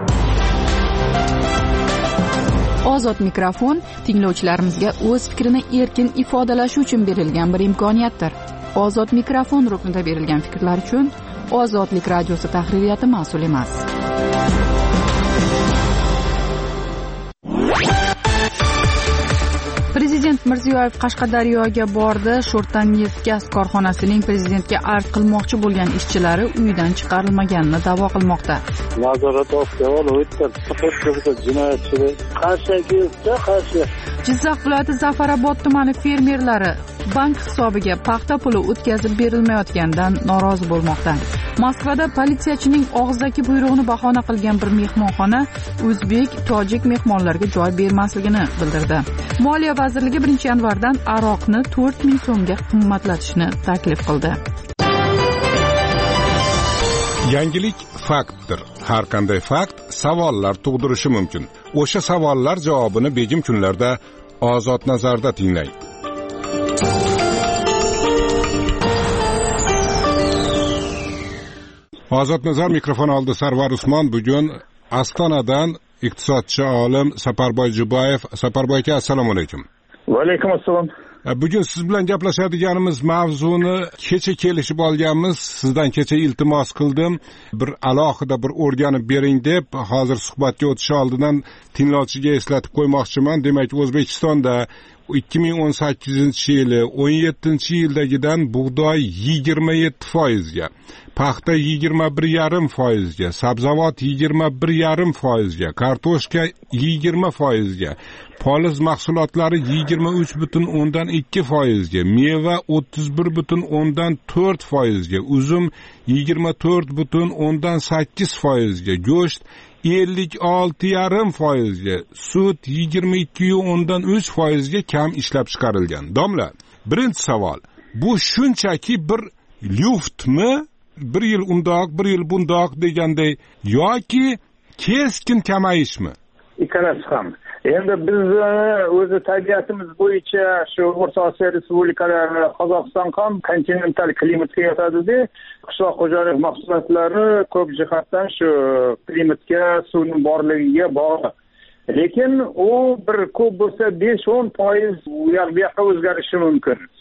Ozod mikrofon tinglovchilarimizga o'z fikrini erkin ifodalashi uchun berilgan bir imkoniyatdir. Ozod mikrofon ruknida berilgan fikrlar uchun Ozodlik radiosi tahririyati mas'ul emas. Prezident Mirziyoyev Qashqadaryoga bordi. Sho'rtaneft gaz korxonasining prezidentga arz qilmoqchi bo'lgan ishchilari uyidan chiqarilmaganini da'vo qilmoqda. Nazorat ostiga olib o'tdi. Jinoyatchi qarshiga qarshi. Jizzax viloyati Zafarobod tumani fermerlari bank hisobiga paxta puli o'tkazib berilmayotganidan norozi bo'lmoqda. Moskvada politsiyachining og'zaki buyrug'ini bahona qilgan bir mehmonxona o'zbek, tojik mehmonlarga joy bermasligini bildirdi. Moliya vazirligi birinchi yanvardan aroqni to'rt ming so'mga qimmatlatishni taklif qildi. Yangilik faktdir. Har qanday fakt savollar tug'dirishi mumkin. O'sha savollar javobini begim kunlarda Ozod nazarda tinglang. Ozod nazar mikrofon oldi. Sarvar Usmon bugun Astonadan iqtisodchi olim Saparboy Jubayev. Saparboy aka, assalomu alaykum. Va alaykum assalom. Bugun siz bilan gaplashadiganimiz mavzuni kecha kelishib olganmiz. Sizdan kecha iltimos qildim. Bir alohida bir o'rganib bering deb, hozir suhbatga o'tish oldidan tinglovchiga eslatib qo'ymoqchiman. Demak, O'zbekistonda ikki ming o'n sakkizinchi yili o'n yettinchi yildagidan bug'doy yigirma yetti foizga, paxta yigirma bir yarim foizga, sabzavot yigirma bir yarim foizga, kartoshka yigirma foizga, poliz mahsulotlari yigirma uch butun o'ndan ikki foizga, meva o'ttiz bir butun o'ndan to'rt foizga, uzum yigirma to'rt butun o'ndan sakkiz foizga, go'sht ellik olti yarim foizga, sut yigirma ikki o'ndan uch foizga kam ishlab chiqarilgan. Domla, birinchi savol, bu shunchaki bir luftmi? Bir yil undoq, bir yil bundoq deganday yoki keskin kamayishmi? Ikkalasi ham. Endi biz o'zi tabiatimiz bo'yicha shu O'rta Osiyo respublikalari, Qozog'iston ham kontinental klimatga yotadi-da, qishloq xo'jalik mahsulotlari ko'p jihatdan shu klimatga, suvning borligiga bog'liq. Lekin u bir ko'p bo'lsa besh o'n foiz u yoqqa o'zgarishi mumkin.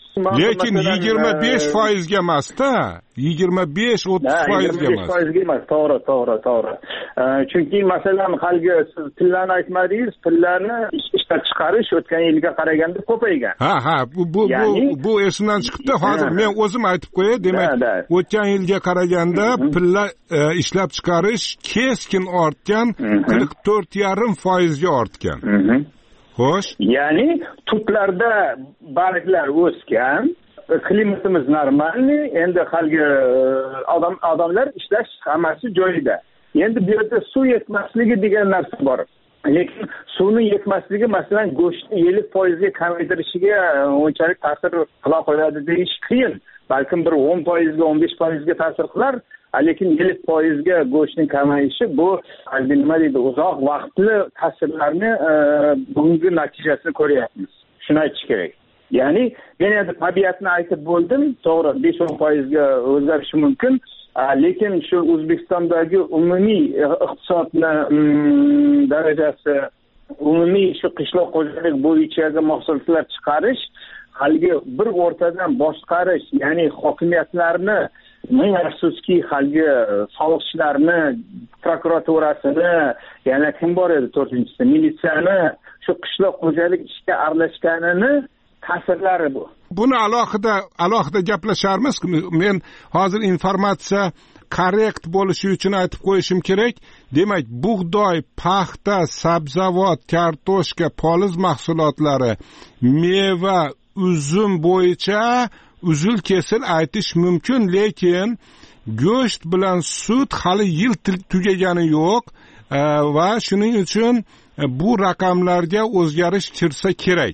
lekin yigirma besh foizga emasda, yigirma besh o'ttiz foizga emas. foizga emas, to'g'ri, to'g'ri, to'g'ri. Chunki masalan, haligi siz pullarni aytmadingiz, pullarni ishlab chiqarish o'tgan yilga qaraganda ko'paygan. Ha, ha, bu bu bu bu esimdan chiqibdi. Hozir men o'zim aytib qo'yay, demak, o'tgan yilga qaraganda pullar ishlab chiqarish keskin ortgan, qirq to'rt yarim foizga ortgan. Xo'sh, ya'ni tutlarda baliqlar o'sgan, klimatimiz normalniy, endi haligi odam odamlar ishlash hammasi joyida. Endi bu yerda suv yetmasligi degan narsa bor. Lekin suvning yetmasligi masalan go'shtni ellik foizga kamaytirishiga unchalik ta'sir qila qo'yadi deyish qiyin. Balkim bir o'n foizga, o'n besh foizga ta'sir qilar. Lekin ellik foizga go'shtning kamayishi bu nima deydi, uzoq vaqtli ta'sirlarni bugungi natijasini ko'ryapmiz. Shuni aytish kerak. Ya'ni men endi tabiatni aytib bo'ldim, to'g'ri besh o'n foizga o'zgarishi mumkin, lekin shu O'zbekistondagi umumiy iqtisodni darajasi, umumiy shu qishloq xo'jalik bo'yicha mahsulotlar chiqarish, haligi bir o'rtadan boshqarish, ya'ni hokimiyatlarni, ming afsuski haligi soliqchilarni, prokuraturasini, yana kim bor edi to'rtinchisi, militsiyani shu qishloq xo'jalik ishiga aralashganini ta'sirlari bu. Buni alohida alohida gaplasharmiz. Men hozir informatsiya korrekt bo'lishi uchun aytib qo'yishim kerak. Demak, bug'doy, paxta, sabzavot, kartoshka, poliz mahsulotlari, meva, uzum bo'yicha uzul kesil aytish mumkin, lekin go'sht bilan sut hali yil tugagani yo'q va shuning uchun bu raqamlarga o'zgarish kirsa kerak.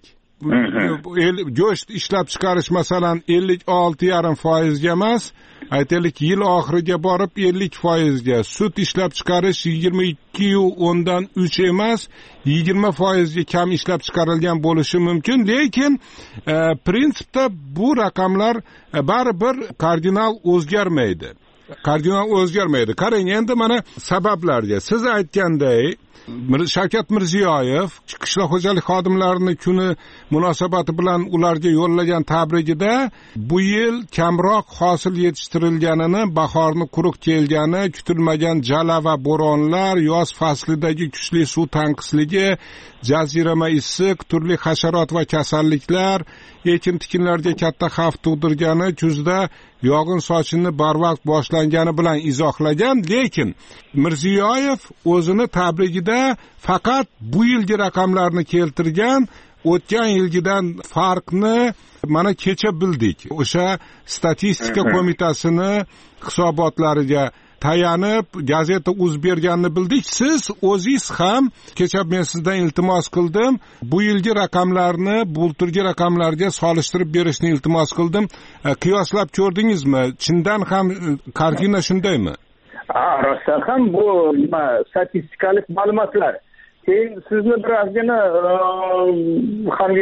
Go'sht ishlab chiqarish masalan ellik olti yarim foizga emas, aytaylik yil oxiriga borib ellik foizga, sut ishlab chiqarish yigirma ikki o'ndan uch emas, yigirma foizga kam ishlab chiqarilgan bo'lishi mumkin, lekin e, prinsipda bu raqamlar e, baribir kardinal o'zgarmaydi. Kardinal o'zgarmaydi. Qarang, endi mana sabablarga. Siz aytganday, Shavkat Mirziyoyev qishloq xo'jalik xodimlarini kuni munosabati bilan ularga yo'llagan tabrigida bu yil kamroq hosil yetishtirilganini, bahorni quruq kelgani, kutilmagan jala va bo'ronlar, yoz faslidagi kuchli suv tanqisligi, jazirama issiq, turli hasharot va kasalliklar ekin-tikinlarga katta xavf tug'dirgani, kuzda yog'in sochinni barvaqt boshlangani bilan izohlagan, lekin Mirziyoyev o'zini tabrigida faqat bu yilgi raqamlarni keltirgan, o'tgan yilgidan farqni mana kecha bildik. O'sha statistika qo'mitasini hisobotlariga tayanib gazeta uz berganini bildik. Siz o'zingiz ham kecha men sizdan iltimos qildim, bu yilgi raqamlarni bulturgi raqamlarga solishtirib berishni iltimos qildim. Qiyoslab ko'rdingizmi? Chindan ham kartina shundaymi? Ha, rostdan ham bu nima statistikalik ma'lumotlar. Keyin sizni birozgina hamga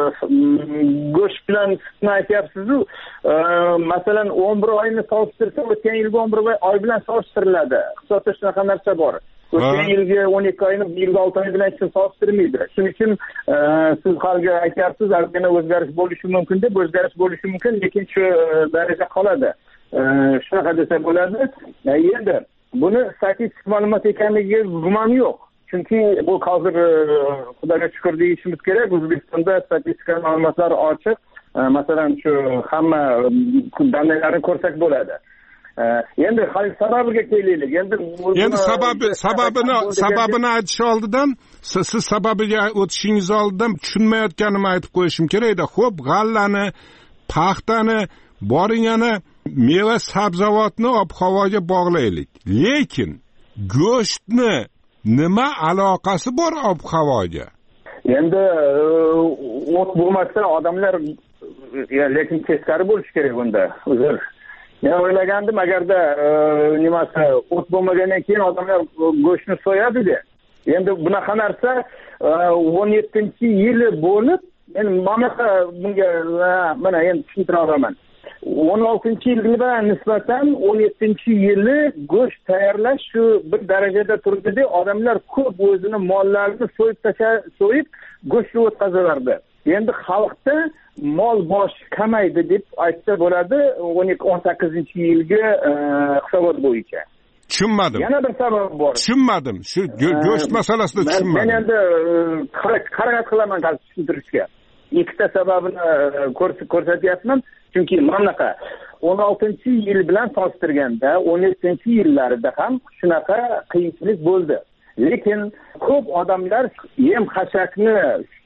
go'sht bilan sutni aytyapsiz-ku. Masalan, o'n bir oyni solishtirsa, o'tgan yilgi o'n bir oy bilan solishtiriladi. Hisobda shunaqa narsa bor. O'tgan yilgi o'n ikki oyni bu yilgi olti oy bilan hech kim solishtirmaydi. Shuning uchun siz halga aytyapsiz, albatta o'zgarish bo'lishi mumkin deb, o'zgarish bo'lishi mumkin, lekin shu daraja qoladi. Shunaqa desa bo'ladi. Endi buni statistik ma'lumot ekanligiga gumon yo'q. Chunki bu hozir xudoga shukr deyishimiz kerak, O'zbekistonda statistika ma'lumotlari ochiq. Masalan, shu hamma dalillarni ko'rsak bo'ladi. Endi hali sababiga kelaylik. Endi endi sababi sababini sababini aytish oldidan siz sababiga o'tishingiz oldidan tushunmayotganimni aytib qo'yishim kerak-da. Xo'p, g'allani, paxtani, boring yana meva sabzavotni ob-havoga bog'laylik. Lekin go'shtni nima aloqasi bor ob-havoga? Endi o't bo'lmasa odamlar, lekin teskari bo'lish kerak bunda. Uzr. Men o'ylagandim, agarda nimasi o't bo'lmagandan keyin odamlar go'shtni so'yadi-da. Endi bunaqa narsa o'n yettinchi yili bo'lib, men mana bunga mana endi tushuntira olaman. o'n oltinchi yilga nisbatan o'n yettinchi yili go'sht tayyorlash shu bir darajada turdi-da, odamlar ko'p o'zini mollarini so'yib tashlab, so'yib go'shtni o'tkazalardi. endi xalqda mol boshi kamaydi deb aytsa bo'ladi o'n ikki o'n sakkizinchi yilgi hisobot bo'yicha. Tushunmadim. Yana bir sabab bor. Tushunmadim. Shu go'sht masalasida tushunmadim. Men endi harakat qilaman tushuntirishga. Ikkita sababini ko'rsatyapman. Chunki mamlaqa o'n oltinchi yil bilan solishtirganda o'n yettinchi yillarida ham shunaqa qiyinchilik bo'ldi. Lekin ko'p odamlar yem xashakni,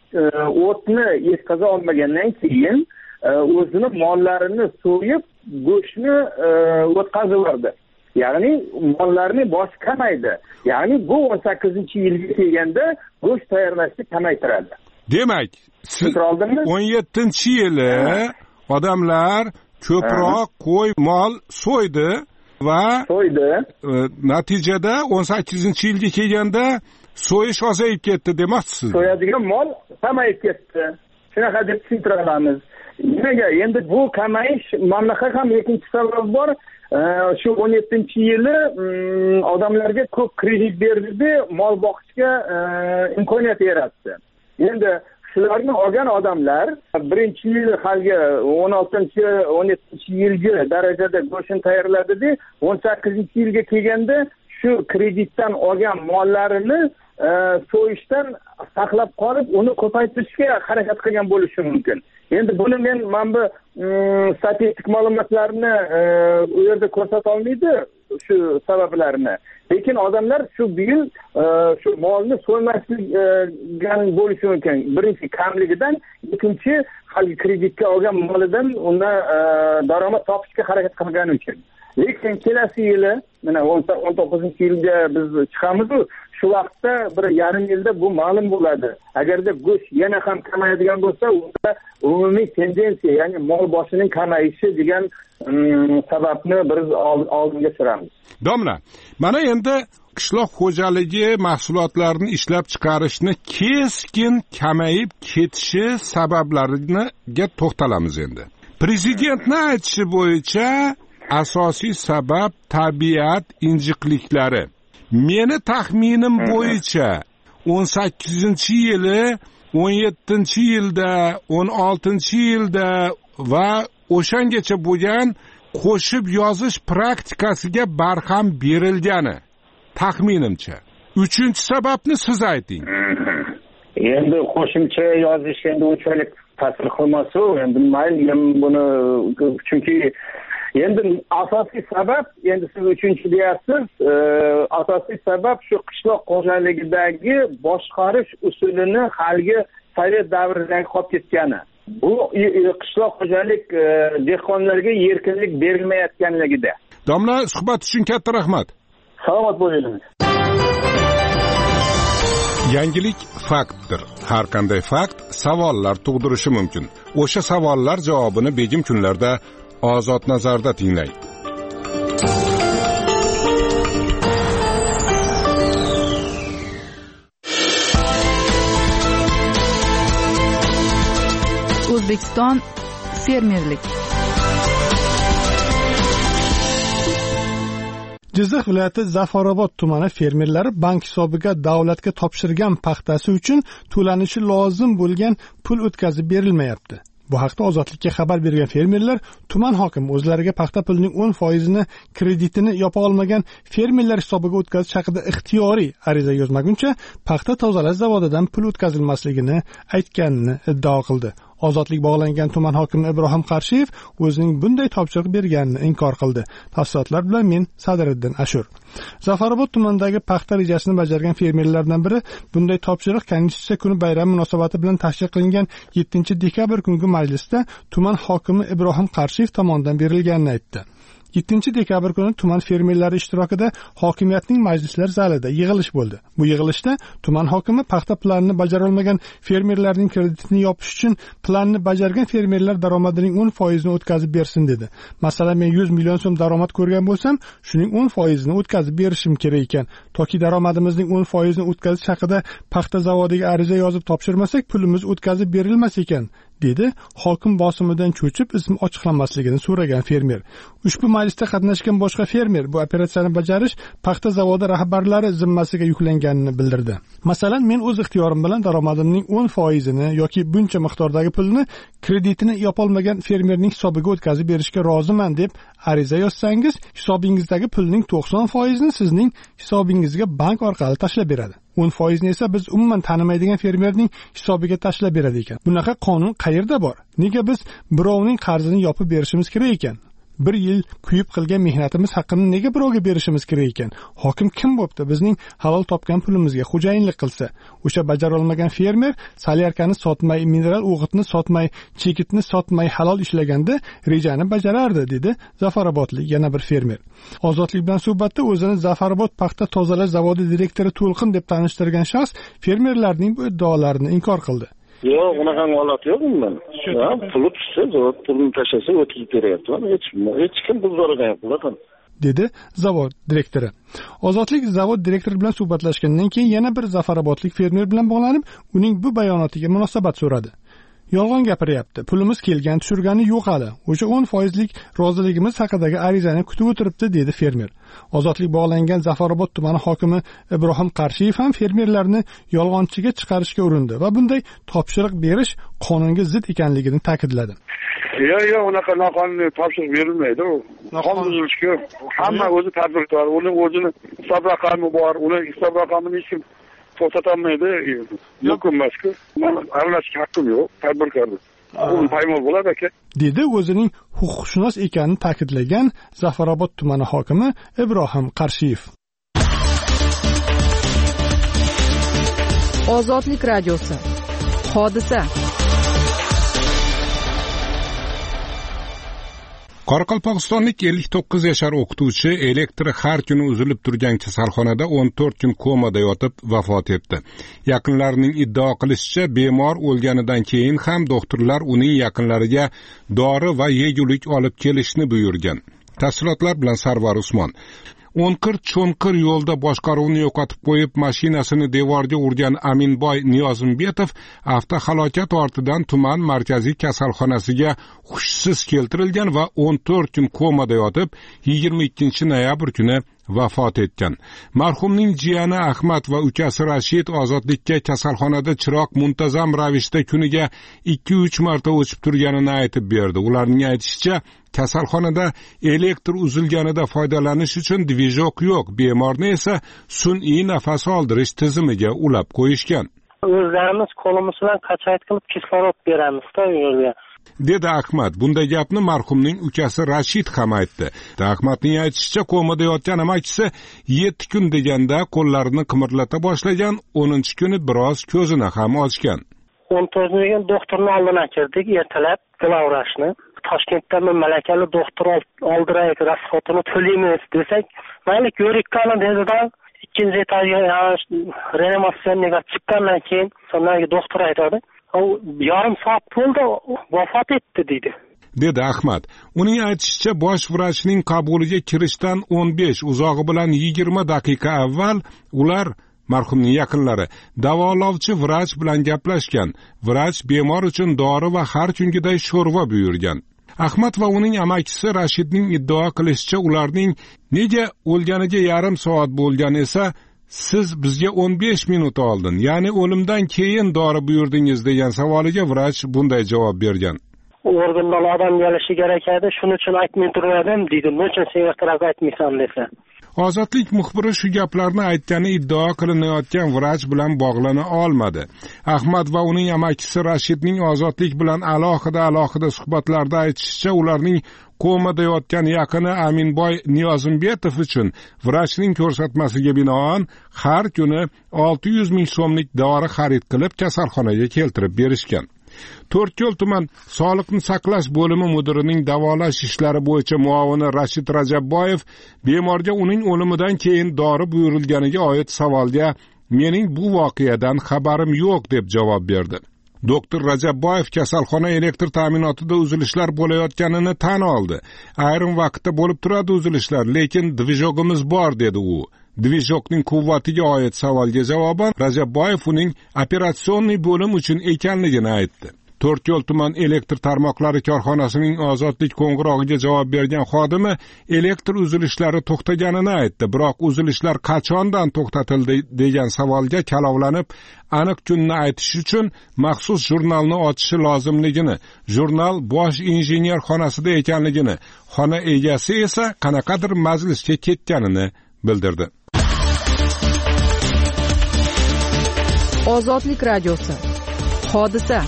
o'tni yetkaza olmagandan keyin o'zini mollarini so'yib, go'shtni o'tkazib ya'ni mollarning boshi kamaydi. Ya'ni bu o'n sakkizinchi yilga kelganda go'sht tayyorlashni kamaytiradi. Demak, o'n yettinchi yili odamlar ko'proq qo'y mol so'ydi va so'ydi. Natijada o'n sakkizinchi yilga kelganda so'yish ozayib ketdi demoqchisiz. So'yadigan mol kamayib ketdi. Shunaqa deb tushuntira olamiz. Nimaga? Endi bu kamayish mamlakat ham ikkinchi sabab bor. Shu o'n yettinchi yili odamlarga ko'p kredit berdi, mol boqishga imkoniyat yaratdi. Endi shularni olgan odamlar birinchi yil haligi o'n oltinchi o'n yettinchi yilgi darajada go'shtni tayyorladida o'n sakkizinchi yilga kelganda shu kreditdan olgan mollarini so'yishdan saqlab qolib, uni ko'paytirishga harakat qilgan bo'lishi mumkin. Endi buni men mana bu statistik ma'lumotlarni u yerda ko'rsata olmaydi shu sabablarni. Lekin odamlar shu yil shu molni so'ymasligan bo'lishi mumkin. Birinchi kamligidan, ikkinchi hali kreditga olgan molidan unda daromad topishga harakat qilgani uchun. Lekin kelasi yili, mana o'n to'qqizinchi yilga biz chiqamiz, shu vaqtda bir yarim yilda bu ma'lum bo'ladi. Agarda go'sht yana ham kamayadigan bo'lsa, unda umumiy tendensiya, ya'ni mol boshining kamayishi degan sababni biz oldinga suramiz. Domla, mana endi qishloq xo'jaligi mahsulotlarini ishlab chiqarishni keskin kamayib ketishi sabablariga to'xtalamiz endi. Prezidentning aytishi bo'yicha asosiy sabab tabiat injiqliklari. Meni taxminim bo'yicha o'n sakkizinchi yili, o'n yettinchi yilda, o'n oltinchi yilda va o'shangacha bo'lgan qo'shib yozish praktikasiga barham berilgani taxminimcha. Uchinchi sababni siz ayting. Endi qo'shimcha yozish endi unchalik ta'sir qilmasa, endi mayli buni chunki endi asosiy sabab, endi siz uchinchi deyapsiz, asosiy sabab shu qishloq xo'jaligidagi boshqarish usulini haligi sovet davridagi qolib ketgani. Bu qishloq xo'jalik dehqonlarga erkinlik berilmayotganligida. Domla, suhbat uchun katta rahmat. Salomat bo'ling. Yangilik faktdir. Har qanday fakt savollar tug'dirishi mumkin. O'sha savollar javobini begim kunlarda Ozod nazarda tinglang. O'zbekiston fermerlik. Jizzax viloyati Zafarobod tumani fermerlari bank hisobiga davlatga topshirgan paxtasi uchun to'lanishi lozim bo'lgan pul o'tkazib berilmayapti. Bu haqda Ozodlikka xabar bergan fermerlar tuman hokimi o'zlariga paxta pulining o'n foizini kreditini yopa olmagan fermerlar hisobiga o'tkazish haqida ixtiyoriy ariza yozmaguncha paxta tozalash zavodidan pul o'tkazilmasligini aytganini iddao qildi. Ozodlik bog'langan tuman hokimi Ibrohim Qarshiyev o'zining bunday topshiriq berganini inkor qildi. Tafsilotlar bilan men Sadiriddin Ashur. Zafarobod tumanidagi paxta rejasini bajargan fermerlardan biri bunday topshiriq Konstitutsiya kuni bayrami munosabati bilan tashkil qilingan yettinchi dekabr kungi majlisda tuman hokimi Ibrohim Qarshiyev tomonidan berilganini aytdi. yettinchi dekabr kuni tuman fermerlari ishtirokida hokimiyatning majlislar zalida yig'ilish bo'ldi. Bu yig'ilishda tuman hokimi paxta planini bajara olmagan fermerlarning kreditini yopish uchun planni bajargan fermerlar daromadining o'n foizini o'tkazib bersin dedi. Masalan, men yuz million so'm daromad ko'rgan bo'lsam, shuning o'n foizini o'tkazib berishim kerak ekan. Toki daromadimizning o'n foizini o'tkazish haqida paxta zavodiga ariza yozib topshirmasak, pulimiz o'tkazib berilmas ekan, dedi hokim bosimidan cho'chib ism ochiqlanmasligini so'ragan fermer. Ushbu majlisda qatnashgan boshqa fermer bu operatsiyani bajarish paxta zavodi rahbarlari zimmasiga yuklanganini bildirdi. Masalan, men o'z ixtiyorim bilan daromadimning o'n foizini yoki buncha miqdordagi pulni kreditini yopolmagan fermerning hisobiga o'tkazib berishga roziman deb ariza yozsangiz, hisobingizdagi pulning to'qson foizini sizning hisobingizga bank orqali tashlab beradi. o'n foizni esa biz umuman tanimaydigan fermerning hisobiga tashlab beradi ekan. Bunaqa qonun qayerda bor? Nega biz birovning qarzini yopib berishimiz kerak ekan? Bir yil kuyib qilgan mehnatimiz haqini nega birovga berishimiz kerak ekan? Hokim kim bo'pti bizning halol topgan pulimizga xo'jayinlik qilsa? O'sha bajara olmagan fermer solyarkani sotmay, mineral o'g'itni sotmay, chekitni sotmay halol ishlaganda rejani bajarardi, dedi Zafarobodlik yana bir fermer. Ozodlik bilan suhbatda o'zini Zafarobod paxta tozalash zavodi direktori To'lqin deb tanishtirgan shaxs fermerlarning bu iddaolarini inkor qildi. Yo'q, unaqa holat yo'q bundan. Puli tushsa, zavod pulini tashlasa o'tkazib beryapman. Hech hech kim pul so'ragan yo'q, dedi zavod direktori. Ozodlik zavod direktori bilan suhbatlashgandan keyin yana bir Zafarobodlik fermer bilan bog'lanib, uning bu bayonotiga munosabat so'radi. Yolg'on gapiryapti. Pulimiz kelgan, tushirgani yo'q hali. O'sha o'n foizlik roziligimiz haqidagi arizani kutib o'tiribdi, dedi fermer. Ozodlik bog'langan Zafarobod tumani hokimi Ibrohim Qarshiyev ham fermerlarni yolg'onchiga chiqarishga urindi va bunday topshiriq berish qonunga zid ekanligini ta'kidladi. Yo'q, yo'q, unaqa noqonuniy topshiriq berilmaydi. Qonun buzilishga hamma o'zi tadbirkor, uning o'zini hisob raqami bor, uning hisob raqamini hech kim to'xtatolmaydi. Mumkin emas-ku. Aralashishga haqqim yo'q, tadbirkorda. U paymol bo'ladi aka. Dedi o'zining huquqshunos ekanini ta'kidlagan Zafarobod tumani hokimi Ibrohim Qarshiyev. Ozodlik radiosi. Hodisa. Qoraqalpog'istonlik ellik to'qqiz yashar o'qituvchi elektri har kuni uzilib turgan kasalxonada o'n to'rt kun komada yotib vafot etdi. Yaqinlarining iddao qilishicha, bemor o'lganidan keyin ham doktorlar uning yaqinlariga dori va yegulik olib kelishni buyurgan. Tafsilotlar bilan Sarvar Usmon. O'nqir cho'nqir yo'lda boshqaruvni yo'qotib qo'yib, mashinasini devorga urgan Aminboy Niyozimbetov avtohalokat ortidan tuman markaziy kasalxonasiga hushsiz keltirilgan va o'n to'rt kun komada yotib, yigirma ikkinchi noyabr kuni vafot etgan. Marhumning jiyani Ahmad va ukasi Rashid ozodlikka kasalxonada chiroq muntazam ravishda kuniga ikki uch marta o'chib turganini aytib berdi. Ularning aytishicha, kasalxonada elektr uzilganida foydalanish uchun dvijok yo'q, bemorni esa sun'iy nafas oldirish tizimiga ulab qo'yishgan. O'zlarimiz qo'limiz bilan qachayt qilib kislorod beramiz-da yo'lga. Dedi Ahmad. Bunday gapni marhumning ukasi Rashid ham aytdi. Ahmadning aytishicha, komada yotgan amakisi yetti kun deganda qo'llarini qimirlata boshlagan, o'ninchi kuni biroz ko'zini ham ochgan. o'n to'rtinchi kun doktorning oldiga kirdik, ertalab glavvrashni. Toshkentdan malakali doktor oldiraylik, rasxotini to'laymiz desak, mayli ko'rik qilin dedi-da. Ikkinchi etajga reanimatsiyaga chiqqandan keyin sonraki doktor aytadi, "U yarim soat bo'ldi, vafot etdi" dedi. Dedi Ahmad. Uning aytishicha, bosh vrachning qabuliga kirishdan o'n besh, uzog'i bilan yigirma daqiqa avval ular marhumning yaqinlari davolovchi vrach bilan gaplashgan. Vrach bemor uchun dori va har kungiday sho'rva buyurgan. Ahmad va uning amakisi Rashidning iddao qilishicha, ularning nega o'lganiga yarim soat bo'lgan esa, siz bizga o'n besh minut oldin, ya'ni o'limdan keyin dori buyurdingiz degan savoliga vrach bunday javob bergan. Organdan odam kelishi kerak edi, shuning uchun aytmay turdim, dedi. Nechun sen ixtiroz aytmaysan desa. Ozodlik muxbiri shu gaplarni aytgani iddao qilinayotgan vrach bilan bog'lana olmadi. Ahmad va uning amakisi Rashidning Ozodlik bilan alohida alohida suhbatlarda aytishicha, ularning komada yotgan yaqini Aminboy Niyozimbetov uchun vrachning ko'rsatmasiga binoan har kuni olti yuz ming so'mlik dori xarid qilib kasalxonaga keltirib berishgan. To'rtko'l tuman Sog'liqni saqlash bo'limi mudirining davolash ishlari bo'yicha muavini Rashid Rajabboyev bemorga uning o'limidan keyin dori buyurilganiga oid savolga "Mening bu voqeadan xabarim yo'q" deb javob berdi. Doktor Rajabboyev kasalxona elektr ta'minotida uzilishlar bo'layotganini tan oldi. Ayrim vaqtda bo'lib turadi uzilishlar, lekin dvijogimiz bor dedi u. Dvijokning quvvatiga oid savolga javoban Rajabboyev uning operatsionniy bo'lim uchun ekanligini aytdi. To'rtyo'l tuman elektr tarmoqlari korxonasining ozodlik qo'ng'irog'iga javob bergan xodimi elektr uzilishlari to'xtaganini aytdi. Biroq uzilishlar qachondan to'xtatildi degan savolga kalovlanib, aniq kunni aytish uchun maxsus jurnalni ochishi lozimligini, jurnal bosh injener xonasida ekanligini, xona egasi esa qanaqadir majlisga ketganini bildirdi. Ozodlik radiosi. Hodisa.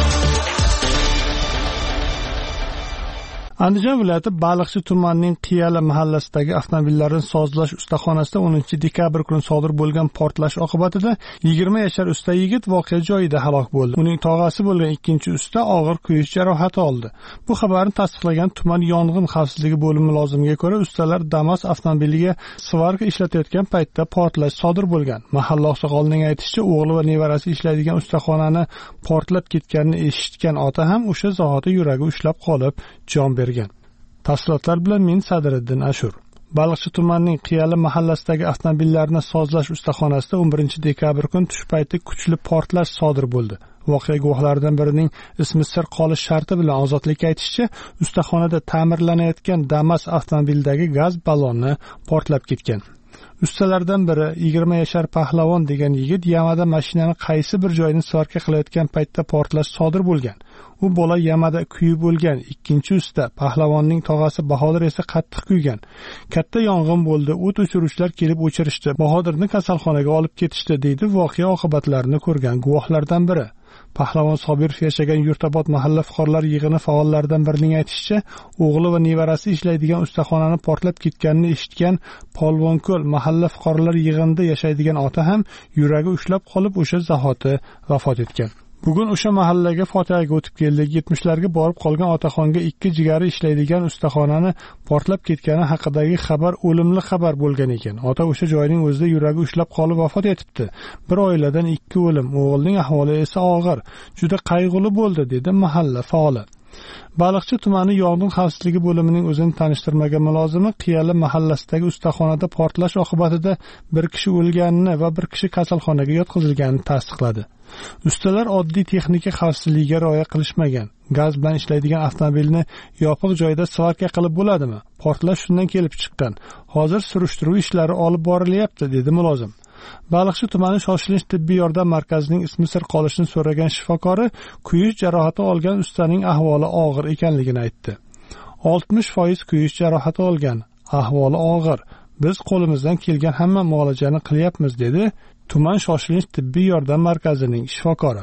Andijon viloyati Baliqchi tumanining Qiyali mahallasidagi avtomobillarni sozlash ustaxonasida o'ninchi dekabr kuni sodir bo'lgan portlash oqibatida yigirma yashar usta yigit voqea joyida halok bo'ldi. Uning tog'asi bo'lgan ikkinchi usta og'ir kuyish jarohati oldi. Bu xabarni tasdiqlagan tuman yong'in xavfsizligi bo'limi mulozimiga ko'ra, ustalar Damas avtomobiliga svarka ishlatayotgan paytda portlash sodir bo'lgan. Mahalla oqsoqolining aytishicha, o'g'li va nevarasi ishlaydigan ustaxonani portlab ketganini eshitgan ota ham o'sha zahoti yuragi ushlab qolib, jon bergan. Tafsilotlar bilan men Sadriddin Ashur. Baliqchi tumanining Qiyali mahallasidagi avtomobillarni sozlash ustaxonasida o'n birinchi dekabr kuni tush payti kuchli portlash sodir bo'ldi. Voqea guvohlaridan birining ismi sir qolish sharti bilan ozodlikka aytishicha, ustaxonada ta'mirlanayotgan Damas avtomobilidagi gaz balloni portlab ketgan. Ustalardan biri yigirma yashar Pahlavon degan yigit Yamada mashinani qaysi bir joyini svarka qilayotgan paytda portlash sodir bo'lgan. U bola Yamada kuyib bo'lgan. Ikkinchi usta Pahlavonning tog'asi Bahodir esa qattiq kuygan. Katta yong'in bo'ldi. O't o'chiruvchilar kelib o'chirishdi. Bahodirni kasalxonaga olib ketishdi, deydi voqea oqibatlarini ko'rgan guvohlardan biri. Pahlavon Sobirov yashagan Yurtabod mahalla fuqarolar yig'ini faollaridan birining aytishicha, o'g'li va nevarasi ishlaydigan ustaxonani portlab ketganini eshitgan Polvonko'l mahalla fuqarolar yig'inida yashaydigan ota ham yuragi ushlab qolib o'sha zahoti vafot etgan. Bugun o'sha mahallaga fotihaga o'tib keldik. yetmishlarga borib qolgan otaxonga ikki jigari ishlaydigan ustaxonani portlab ketgani haqidagi xabar o'limli xabar bo'lgan ekan. Ota o'sha joyning o'zida yuragi ushlab qolib vafot etibdi. Bir oiladan ikki o'lim, o'g'ilning ahvoli esa og'ir. Juda qayg'uli bo'ldi, dedi mahalla faoli. Baliqchi tumani yong'in xavfsizligi bo'limining o'zini tanishtirmagan mulozimi Qiyali mahallasidagi ustaxonada portlash oqibatida bir kishi o'lganini va bir kishi kasalxonaga yotqizilganini tasdiqladi. Ustalar oddiy texnika xavfsizligiga rioya qilishmagan. Gaz bilan ishlaydigan avtomobilni yopiq joyda svarka qilib bo'ladimi? Portlash shundan kelib chiqqan. Hozir surishtiruv ishlari olib borilyapti, dedi mulozim. Baliqchi tumani shoshilinch tibbiy yordam markazining ismi sir qolishini so'ragan shifokori kuyish jarohati olgan ustaning ahvoli og'ir ekanligini aytdi. oltmish foiz kuyish jarohati olgan, ahvoli og'ir. Biz qo'limizdan kelgan hamma muolajani qilyapmiz, dedi tuman shoshilinch tibbiy yordam markazining shifokori.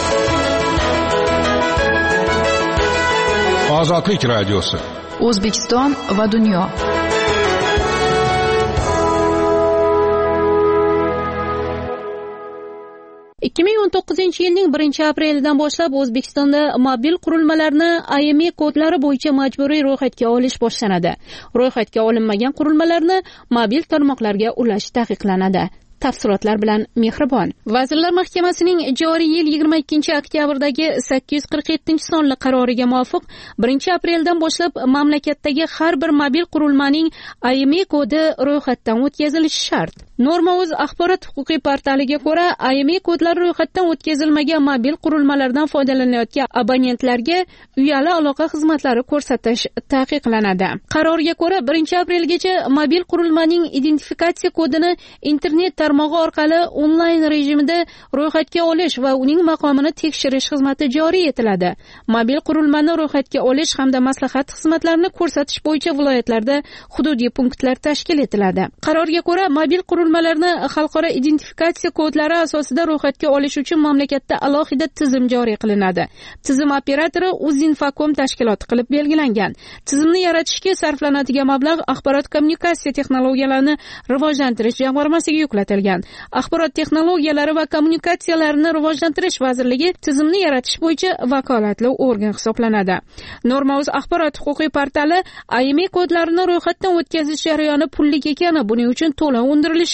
Ozodlik radiosi. O'zbekiston va dunyo. ikki ming o'n to'qqizinchi yilning birinchi aprelidan boshlab O'zbekistonda mobil qurilmalarni I M E I kodlari bo'yicha majburiy ro'yxatga olish boshlanadi. Ro'yxatga olinmagan qurilmalarni mobil tarmoqlarga ulash taqiqlanadi. Tafsilotlar bilan Mehribon. Vazirlar Mahkamasining joriy yil yigirma ikkinchi oktyabrdagi sakkiz yuz qirq yettinchi sonli qaroriga muvofiq birinchi apreldan boshlab mamlakatdagi har bir mobil qurilmaning I M E I kodi ro'yxatdan o'tkazilishi shart. Norma.uz axborot huquqiy portaliga ko'ra, I M E I kodlari ro'yxatdan o'tkazilmagan mobil qurilmalardan foydalanayotgan abonentlarga uyali aloqa xizmatlari ko'rsatish taqiqlanadi. Qarorga ko'ra, birinchi aprelgacha mobil qurilmaning identifikatsiya kodini internet tarmog'i orqali onlayn rejimida ro'yxatga olish va uning maqomini tekshirish xizmati joriy etiladi. Mobil qurilmani ro'yxatga olish hamda maslahat xizmatlarini ko'rsatish bo'yicha viloyatlarda hududiy punktlar tashkil etiladi. Qarorga ko'ra, mobil qurilmalarni xalqaro identifikatsiya kodlari asosida ro'yxatga olish uchun mamlakatda alohida tizim joriy qilinadi. Tizim operatori Uzinfocom tashkiloti qilib belgilangan. Tizimni yaratishga sarflanadigan mablag' axborot kommunikatsiya texnologiyalarini rivojlantirish jamg'armasiga yuklatilgan. Axborot texnologiyalari va kommunikatsiyalarini rivojlantirish vazirligi tizimni yaratish bo'yicha vakolatli organ hisoblanadi. Norma.uz axborot huquqiy portali I M E I kodlarini ro'yxatdan o'tkazish jarayoni pullik ekani, buning uchun to'lov undirilishi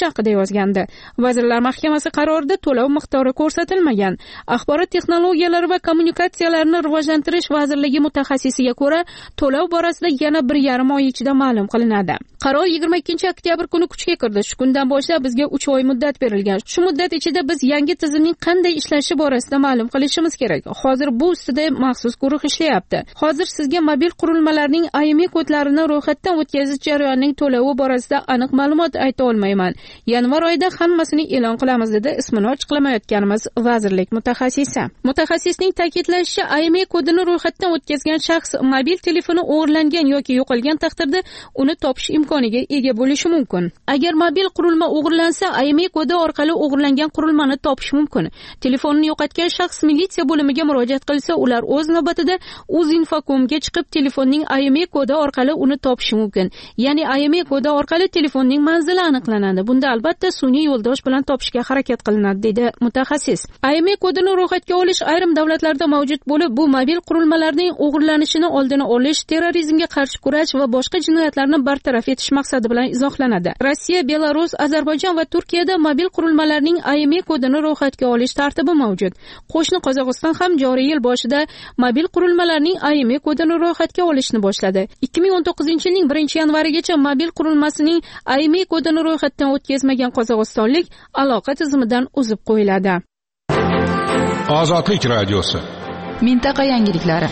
haqida yozgandi. Vazirlar Mahkamasi qarorida to'lov miqdori ko'rsatilmagan. Axborot texnologiyalari va kommunikatsiyalarini rivojlantirish vazirligi mutaxassisiga ko'ra, to'lov borasida yana bir yarim oy ichida ma'lum qilinadi. Qaror yigirma ikkinchi oktyabr kuni kuchga kirdi. Shu kundan boshlab bizga uch oy muddat berilgan. Shu muddat ichida biz yangi tizimning qanday ishlashi borasida ma'lum qilishimiz kerak. Hozir bu ustida maxsus guruh ishlayapti. Hozir sizga mobil qurilmalarning I M E kodlarini ro'yxatdan o'tkazish jarayonining to'lovi borasida aniq ma'lumot ayta olmayman. Yanvar oyida hammasini e'lon qilamiz dedi ismini ochiqlamayotganimiz vazirlik mutaxassisi. Mutaxassisning ta'kidlashicha, I M E kodini ro'yxatdan o'tkazgan shaxs mobil telefoni o'g'irlangan yoki yo'qolgan taqdirda uni topish imkoniga ega bo'lishi mumkin. Agar mobil qurilma o'g'irlansa, I M E kodi orqali o'g'irlangan qurilmani topish mumkin. Telefonini yo'qotgan shaxs militsiya bo'limiga murojaat qilsa, ular o'z navbatida Uzinfocomga chiqib telefonning I M E kodi orqali uni topishi mumkin. Ya'ni I M E kodi orqali telefonning manzili aniqlanadi. Bunda albatta sun'iy yo'ldosh bilan topishga harakat qilinadi, dedi mutaxassis. I M E kodini ro'yxatga olish ayrim davlatlarda mavjud bo'lib, bu mobil qurilmalarning o'g'irlanishini oldini olish, terrorizmga qarshi kurash va boshqa jinoyatlarni bartaraf etish maqsadi bilan izohlanadi. Rossiya, Belarus, Ozarbayjon va Turkiyada mobil qurilmalarning I M E kodini ro'yxatga olish tartibi mavjud. Qo'shni Qozog'iston ham joriy yil boshida mobil qurilmalarning I M E kodini ro'yxatga olishni boshladi. ikki ming o'n to'qqizinchi yilning birinchi yanvarigacha mobil qurilmasining I M E kodini ro'yxatdan o'tkazmagan qozog'istonlik aloqa tizimidan uzib qo'yiladi. Ozodlik radiosi. Mintaqa yangiliklari.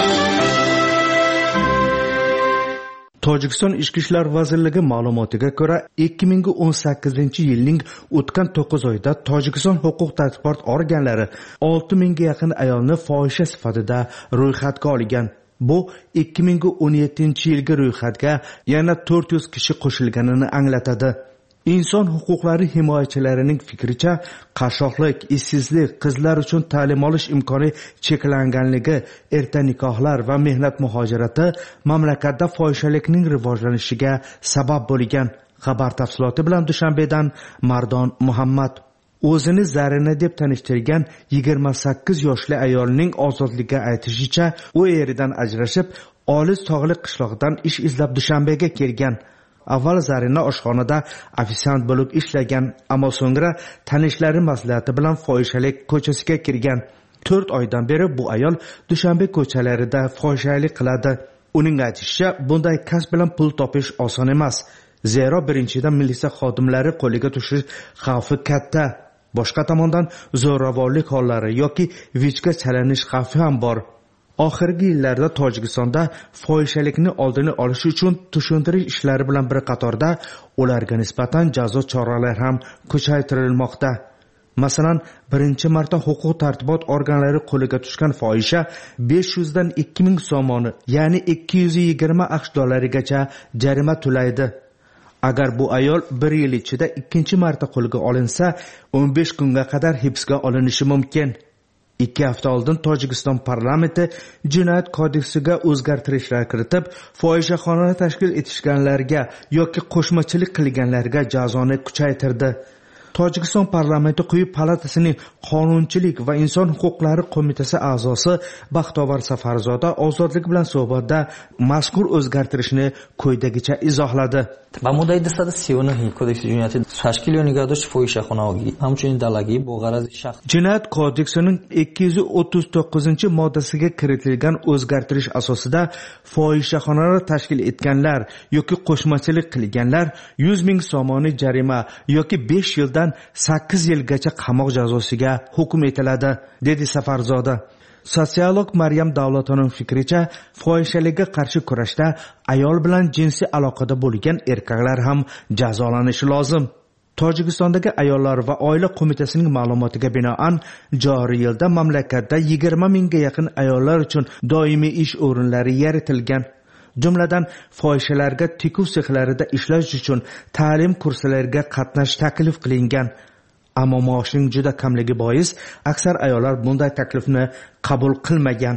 Tojikiston Ichki ishlar vazirligi ma'lumotiga ko'ra, ikki ming o'n sakkizinchi yilning o'tgan to'qqiz oyida Tojikiston huquq tartibot organlari olti mingga yaqin ayolni fohisha sifatida ro'yxatga olgan. Bu ikki ming o'n yettinchi yilgi ro'yxatga yana to'rt yuz kishi qo'shilganini anglatadi. Inson huquqlari himoyachilarining fikricha, qashshoqlik, ishsizlik, qizlar uchun ta'lim olish imkoni cheklanganligi, erta nikohlar va mehnat muhojirati mamlakatda fohishalikning rivojlanishiga sabab bo'lgan. Xabar tafsiloti bilan Dushanbedan Mardon Muhammad. O'zini Zarina deb tanishtirgan yigirma sakkiz yoshli ayolning ozodlikka aytishicha, u eridan ajrashib, olis tog'li qishloqdan ish izlab Dushanbega kelgan. Avval Zarina oshxonada ofisiant bo'lib ishlagan, ammo so'ngra tanishlari maslahati bilan fohishalik ko'chasiga kirgan. to'rt oydan beri bu ayol Dushanbe ko'chalarida fohishalik qiladi. Uning aytishicha, bunday kasb bilan pul topish oson emas. Zero birinchidan militsiya xodimlari qo'liga tushish xavfi katta. Boshqa tomondan zo'ravonlik hollari yoki vijga chalanish xavfi ham bor. Oxirgi yillarda Tojikistonda fohishalikni oldini olish uchun tushuntirish ishlari bilan bir qatorda ularga nisbatan jazo choralari ham kuchaytirilmoqda. Masalan, birinchi marta huquq tartibot organlari qo'liga tushgan fohisha besh yuz dan ikki ming so'moni, ya'ni ikki yuz yigirma aqsh dollarigacha jarima to'laydi. Agar bu ayol bir yil ichida ikkinchi marta qo'lga olinsa, o'n besh kunga qadar hibsga olinishi mumkin. Ikki hafta oldin Tojikiston parlamenti jinoyat kodeksiga o'zgartirishlar kiritib, fohishaxonani tashkil etishganlarga yoki qo'shmachilik qilganlarga jazoni kuchaytirdi. Tojikiston parlamenti quyi palatasining qonunchilik va inson huquqlari qo'mitasi a'zosi Baxtovar Safarzoda ozodlik bilan suhbatda mazkur o'zgartirishni quyidagicha izohladi. با مدت صد و سی و نه کدکس جنایت تشکیل و نگهداشت فاحشه‌خانگی همچنین دلگی با غرض شخص Jinoyat kodeksining ikki yuz o'ttiz to'qqizinchi moddasiga kiritilgan o'zgartirish asosida fohishaxonalar tashkil etganlar yoki qo'shmachilik qilganlar yuz ming so'moni jarima yoki besh yildan sakkiz yilgacha qamoq jazosiga hukm etiladi, dedi Safarzoda. Sotsiolog Maryam Davlatovning fikricha, fohishalikka qarshi kurashda ayol bilan jinsiy aloqada bo'lgan erkaklar ham jazolanishi lozim. Tojikistondagi ayollar va oila qo'mitasining ma'lumotiga binoan, joriy yilda mamlakatda yigirma mingga yaqin ayollar uchun doimiy ish o'rinlari yaratilgan. Jumladan, fohishalarga tikuv sexlarida ishlash uchun ta'lim kurslariga qatnash taklif qilingan. Ammo maoshning juda kamligi bois aksar ayollar bunday taklifni qabul qilmagan.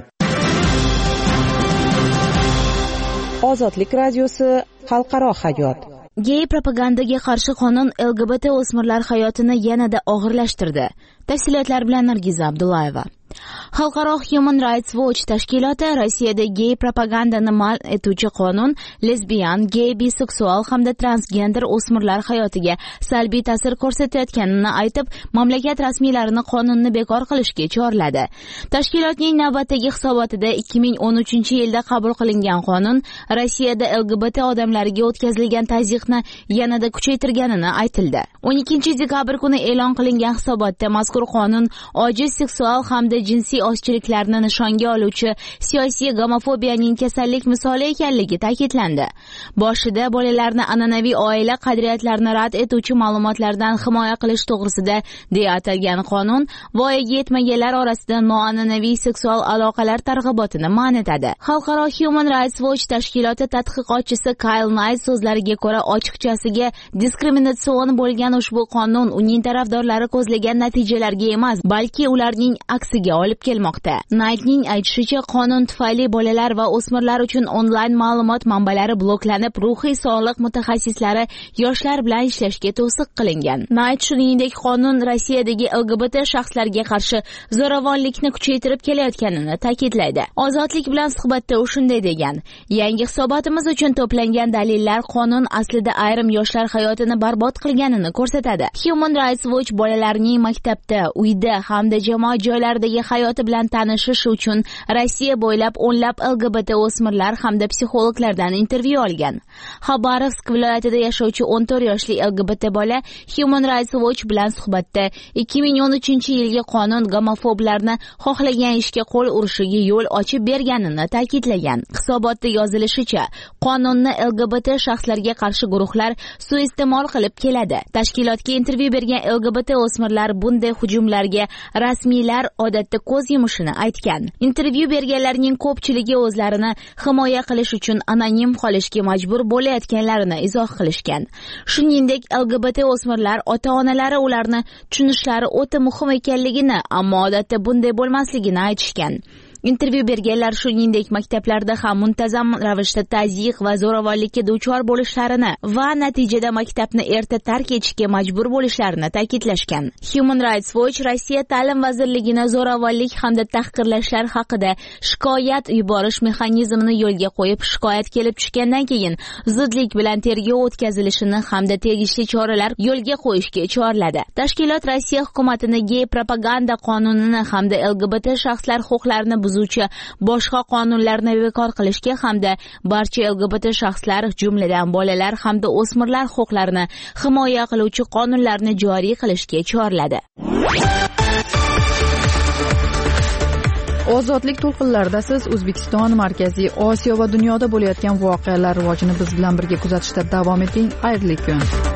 Ozodlik radiosi xalqaro hayot. Gey propagandaga qarshi qonun L G B T o'smirlar hayotini yanada og'irlashtirdi. Tafsilotlar bilan Nargiza Abdullayeva. Xalqaro Human Rights Watch tashkiloti Rossiyada gey propagandani man etuvchi qonun lesbiyan, gey, biseksual hamda transgender o'smirlar hayotiga salbiy ta'sir ko'rsatayotganini aytib, mamlakat rasmiylarini qonunni bekor qilishga chorladi. Tashkilotning navbatdagi hisobotida ikki ming o'n uchinchi yilda qabul qilingan qonun Rossiyada L G B T odamlariga o'tkazilgan tazyiqni yanada kuchaytirganini aytildi. o'n ikkinchi dekabr kuni e'lon qilingan hisobotda mazkur qonun ojiz seksual hamda jinsiy ozchiliklarni nishonga oluvchi siyosiy gomofobiyaning kasallik misoli ekanligi ta'kidlandi. Boshida bolalarni an'anaviy oila qadriyatlarini rad etuvchi ma'lumotlardan himoya qilish to'g'risida deya atalgan qonun voyaga yetmaganlar orasida noan'anaviy seksual aloqalar targ'ibotini man etadi. Xalqaro Human Rights Watch tashkiloti tadqiqotchisi Kyle Knight so'zlariga ko'ra, ochiqchasiga diskriminatsion bo'lgan ushbu qonun uning tarafdorlari ko'zlagan natijalarga emas, balki ularning aksiga olib kelmoqda. Knightning aytishicha, qonun tufayli bolalar va o'smirlar uchun onlayn ma'lumot manbalari bloklanib, ruhiy sog'liq mutaxassislari yoshlar bilan ishlashga to'siq qilingan. Knight shuningdek, qonun Rossiyadagi L G B T shaxslarga qarshi zo'ravonlikni kuchaytirib kelayotganini ta'kidlaydi. Ozodlik bilan suhbatda u shunday degan: "Yangi hisobotimiz uchun to'plangan dalillar qonun aslida ayrim yoshlar hayotini barbod qilganini ko'rsatadi." Human Rights Watch bolalarning maktabda, uyda hamda jamoat joylaridagi hayoti bilan tanishish uchun Rossiya bo'ylab o'nlab L G B T o'smirlar hamda psixologlardan intervyu olgan. Xabarovsk viloyatida yashovchi o'n to'rt yoshli L G B T bola Human Rights Watch bilan suhbatda ikki ming o'n uchinchi yilgi qonun gomofoblarni xohlagan ishga qo'l urishiga yo'l ochib berganini ta'kidlagan. Hisobotda yozilishicha, qonunni L G B T shaxslarga qarshi guruhlar suiiste'mol qilib keladi. Tashkilotga intervyu bergan L G B T o'smirlar bunday hujumlarga rasmiylar odatda ko'z yumishini aytgan. Intervyu berganlarning ko'pchiligi o'zlarini himoya qilish uchun anonim qolishga majbur bo'layotganlarini izoh qilishgan. Shuningdek, L G B T o'smirlar ota-onalari ularni tushunishlari o'ta muhim ekanligini, ammo odatda bunday bo'lmasligini aytishgan. Intervyu berganlar shuningdek maktablarda ham muntazam ravishda tazyiq va zo'ravonlikka duchor bo'lishlarini va natijada maktabni erta tark etishga majbur bo'lishlarini ta'kidlashgan. Human Rights Watch Rossiya ta'lim vazirligini zo'ravonlik hamda tahqirlashlar haqida shikoyat yuborish mexanizmini yo'lga qo'yib, shikoyat kelib tushgandan keyin zudlik bilan tergov o'tkazilishini hamda tegishli choralar yo'lga qo'yishga chorladi. Tashkilot Rossiya hukumatini gey propaganda qonunini hamda L G B T shaxslar huquqlarini buzuvchi boshqa qonunlarni bekor qilishga hamda barcha L G B T shaxslar, jumladan bolalar hamda o'smirlar huquqlarini himoya qiluvchi qonunlarni joriy qilishga chorladi. Ozodlik to'lqinlarida siz O'zbekiston, Markaziy Osiyo va dunyoda bo'layotgan voqealar rivojini biz bilan birga kuzatishda davom eting. Xayrli kun.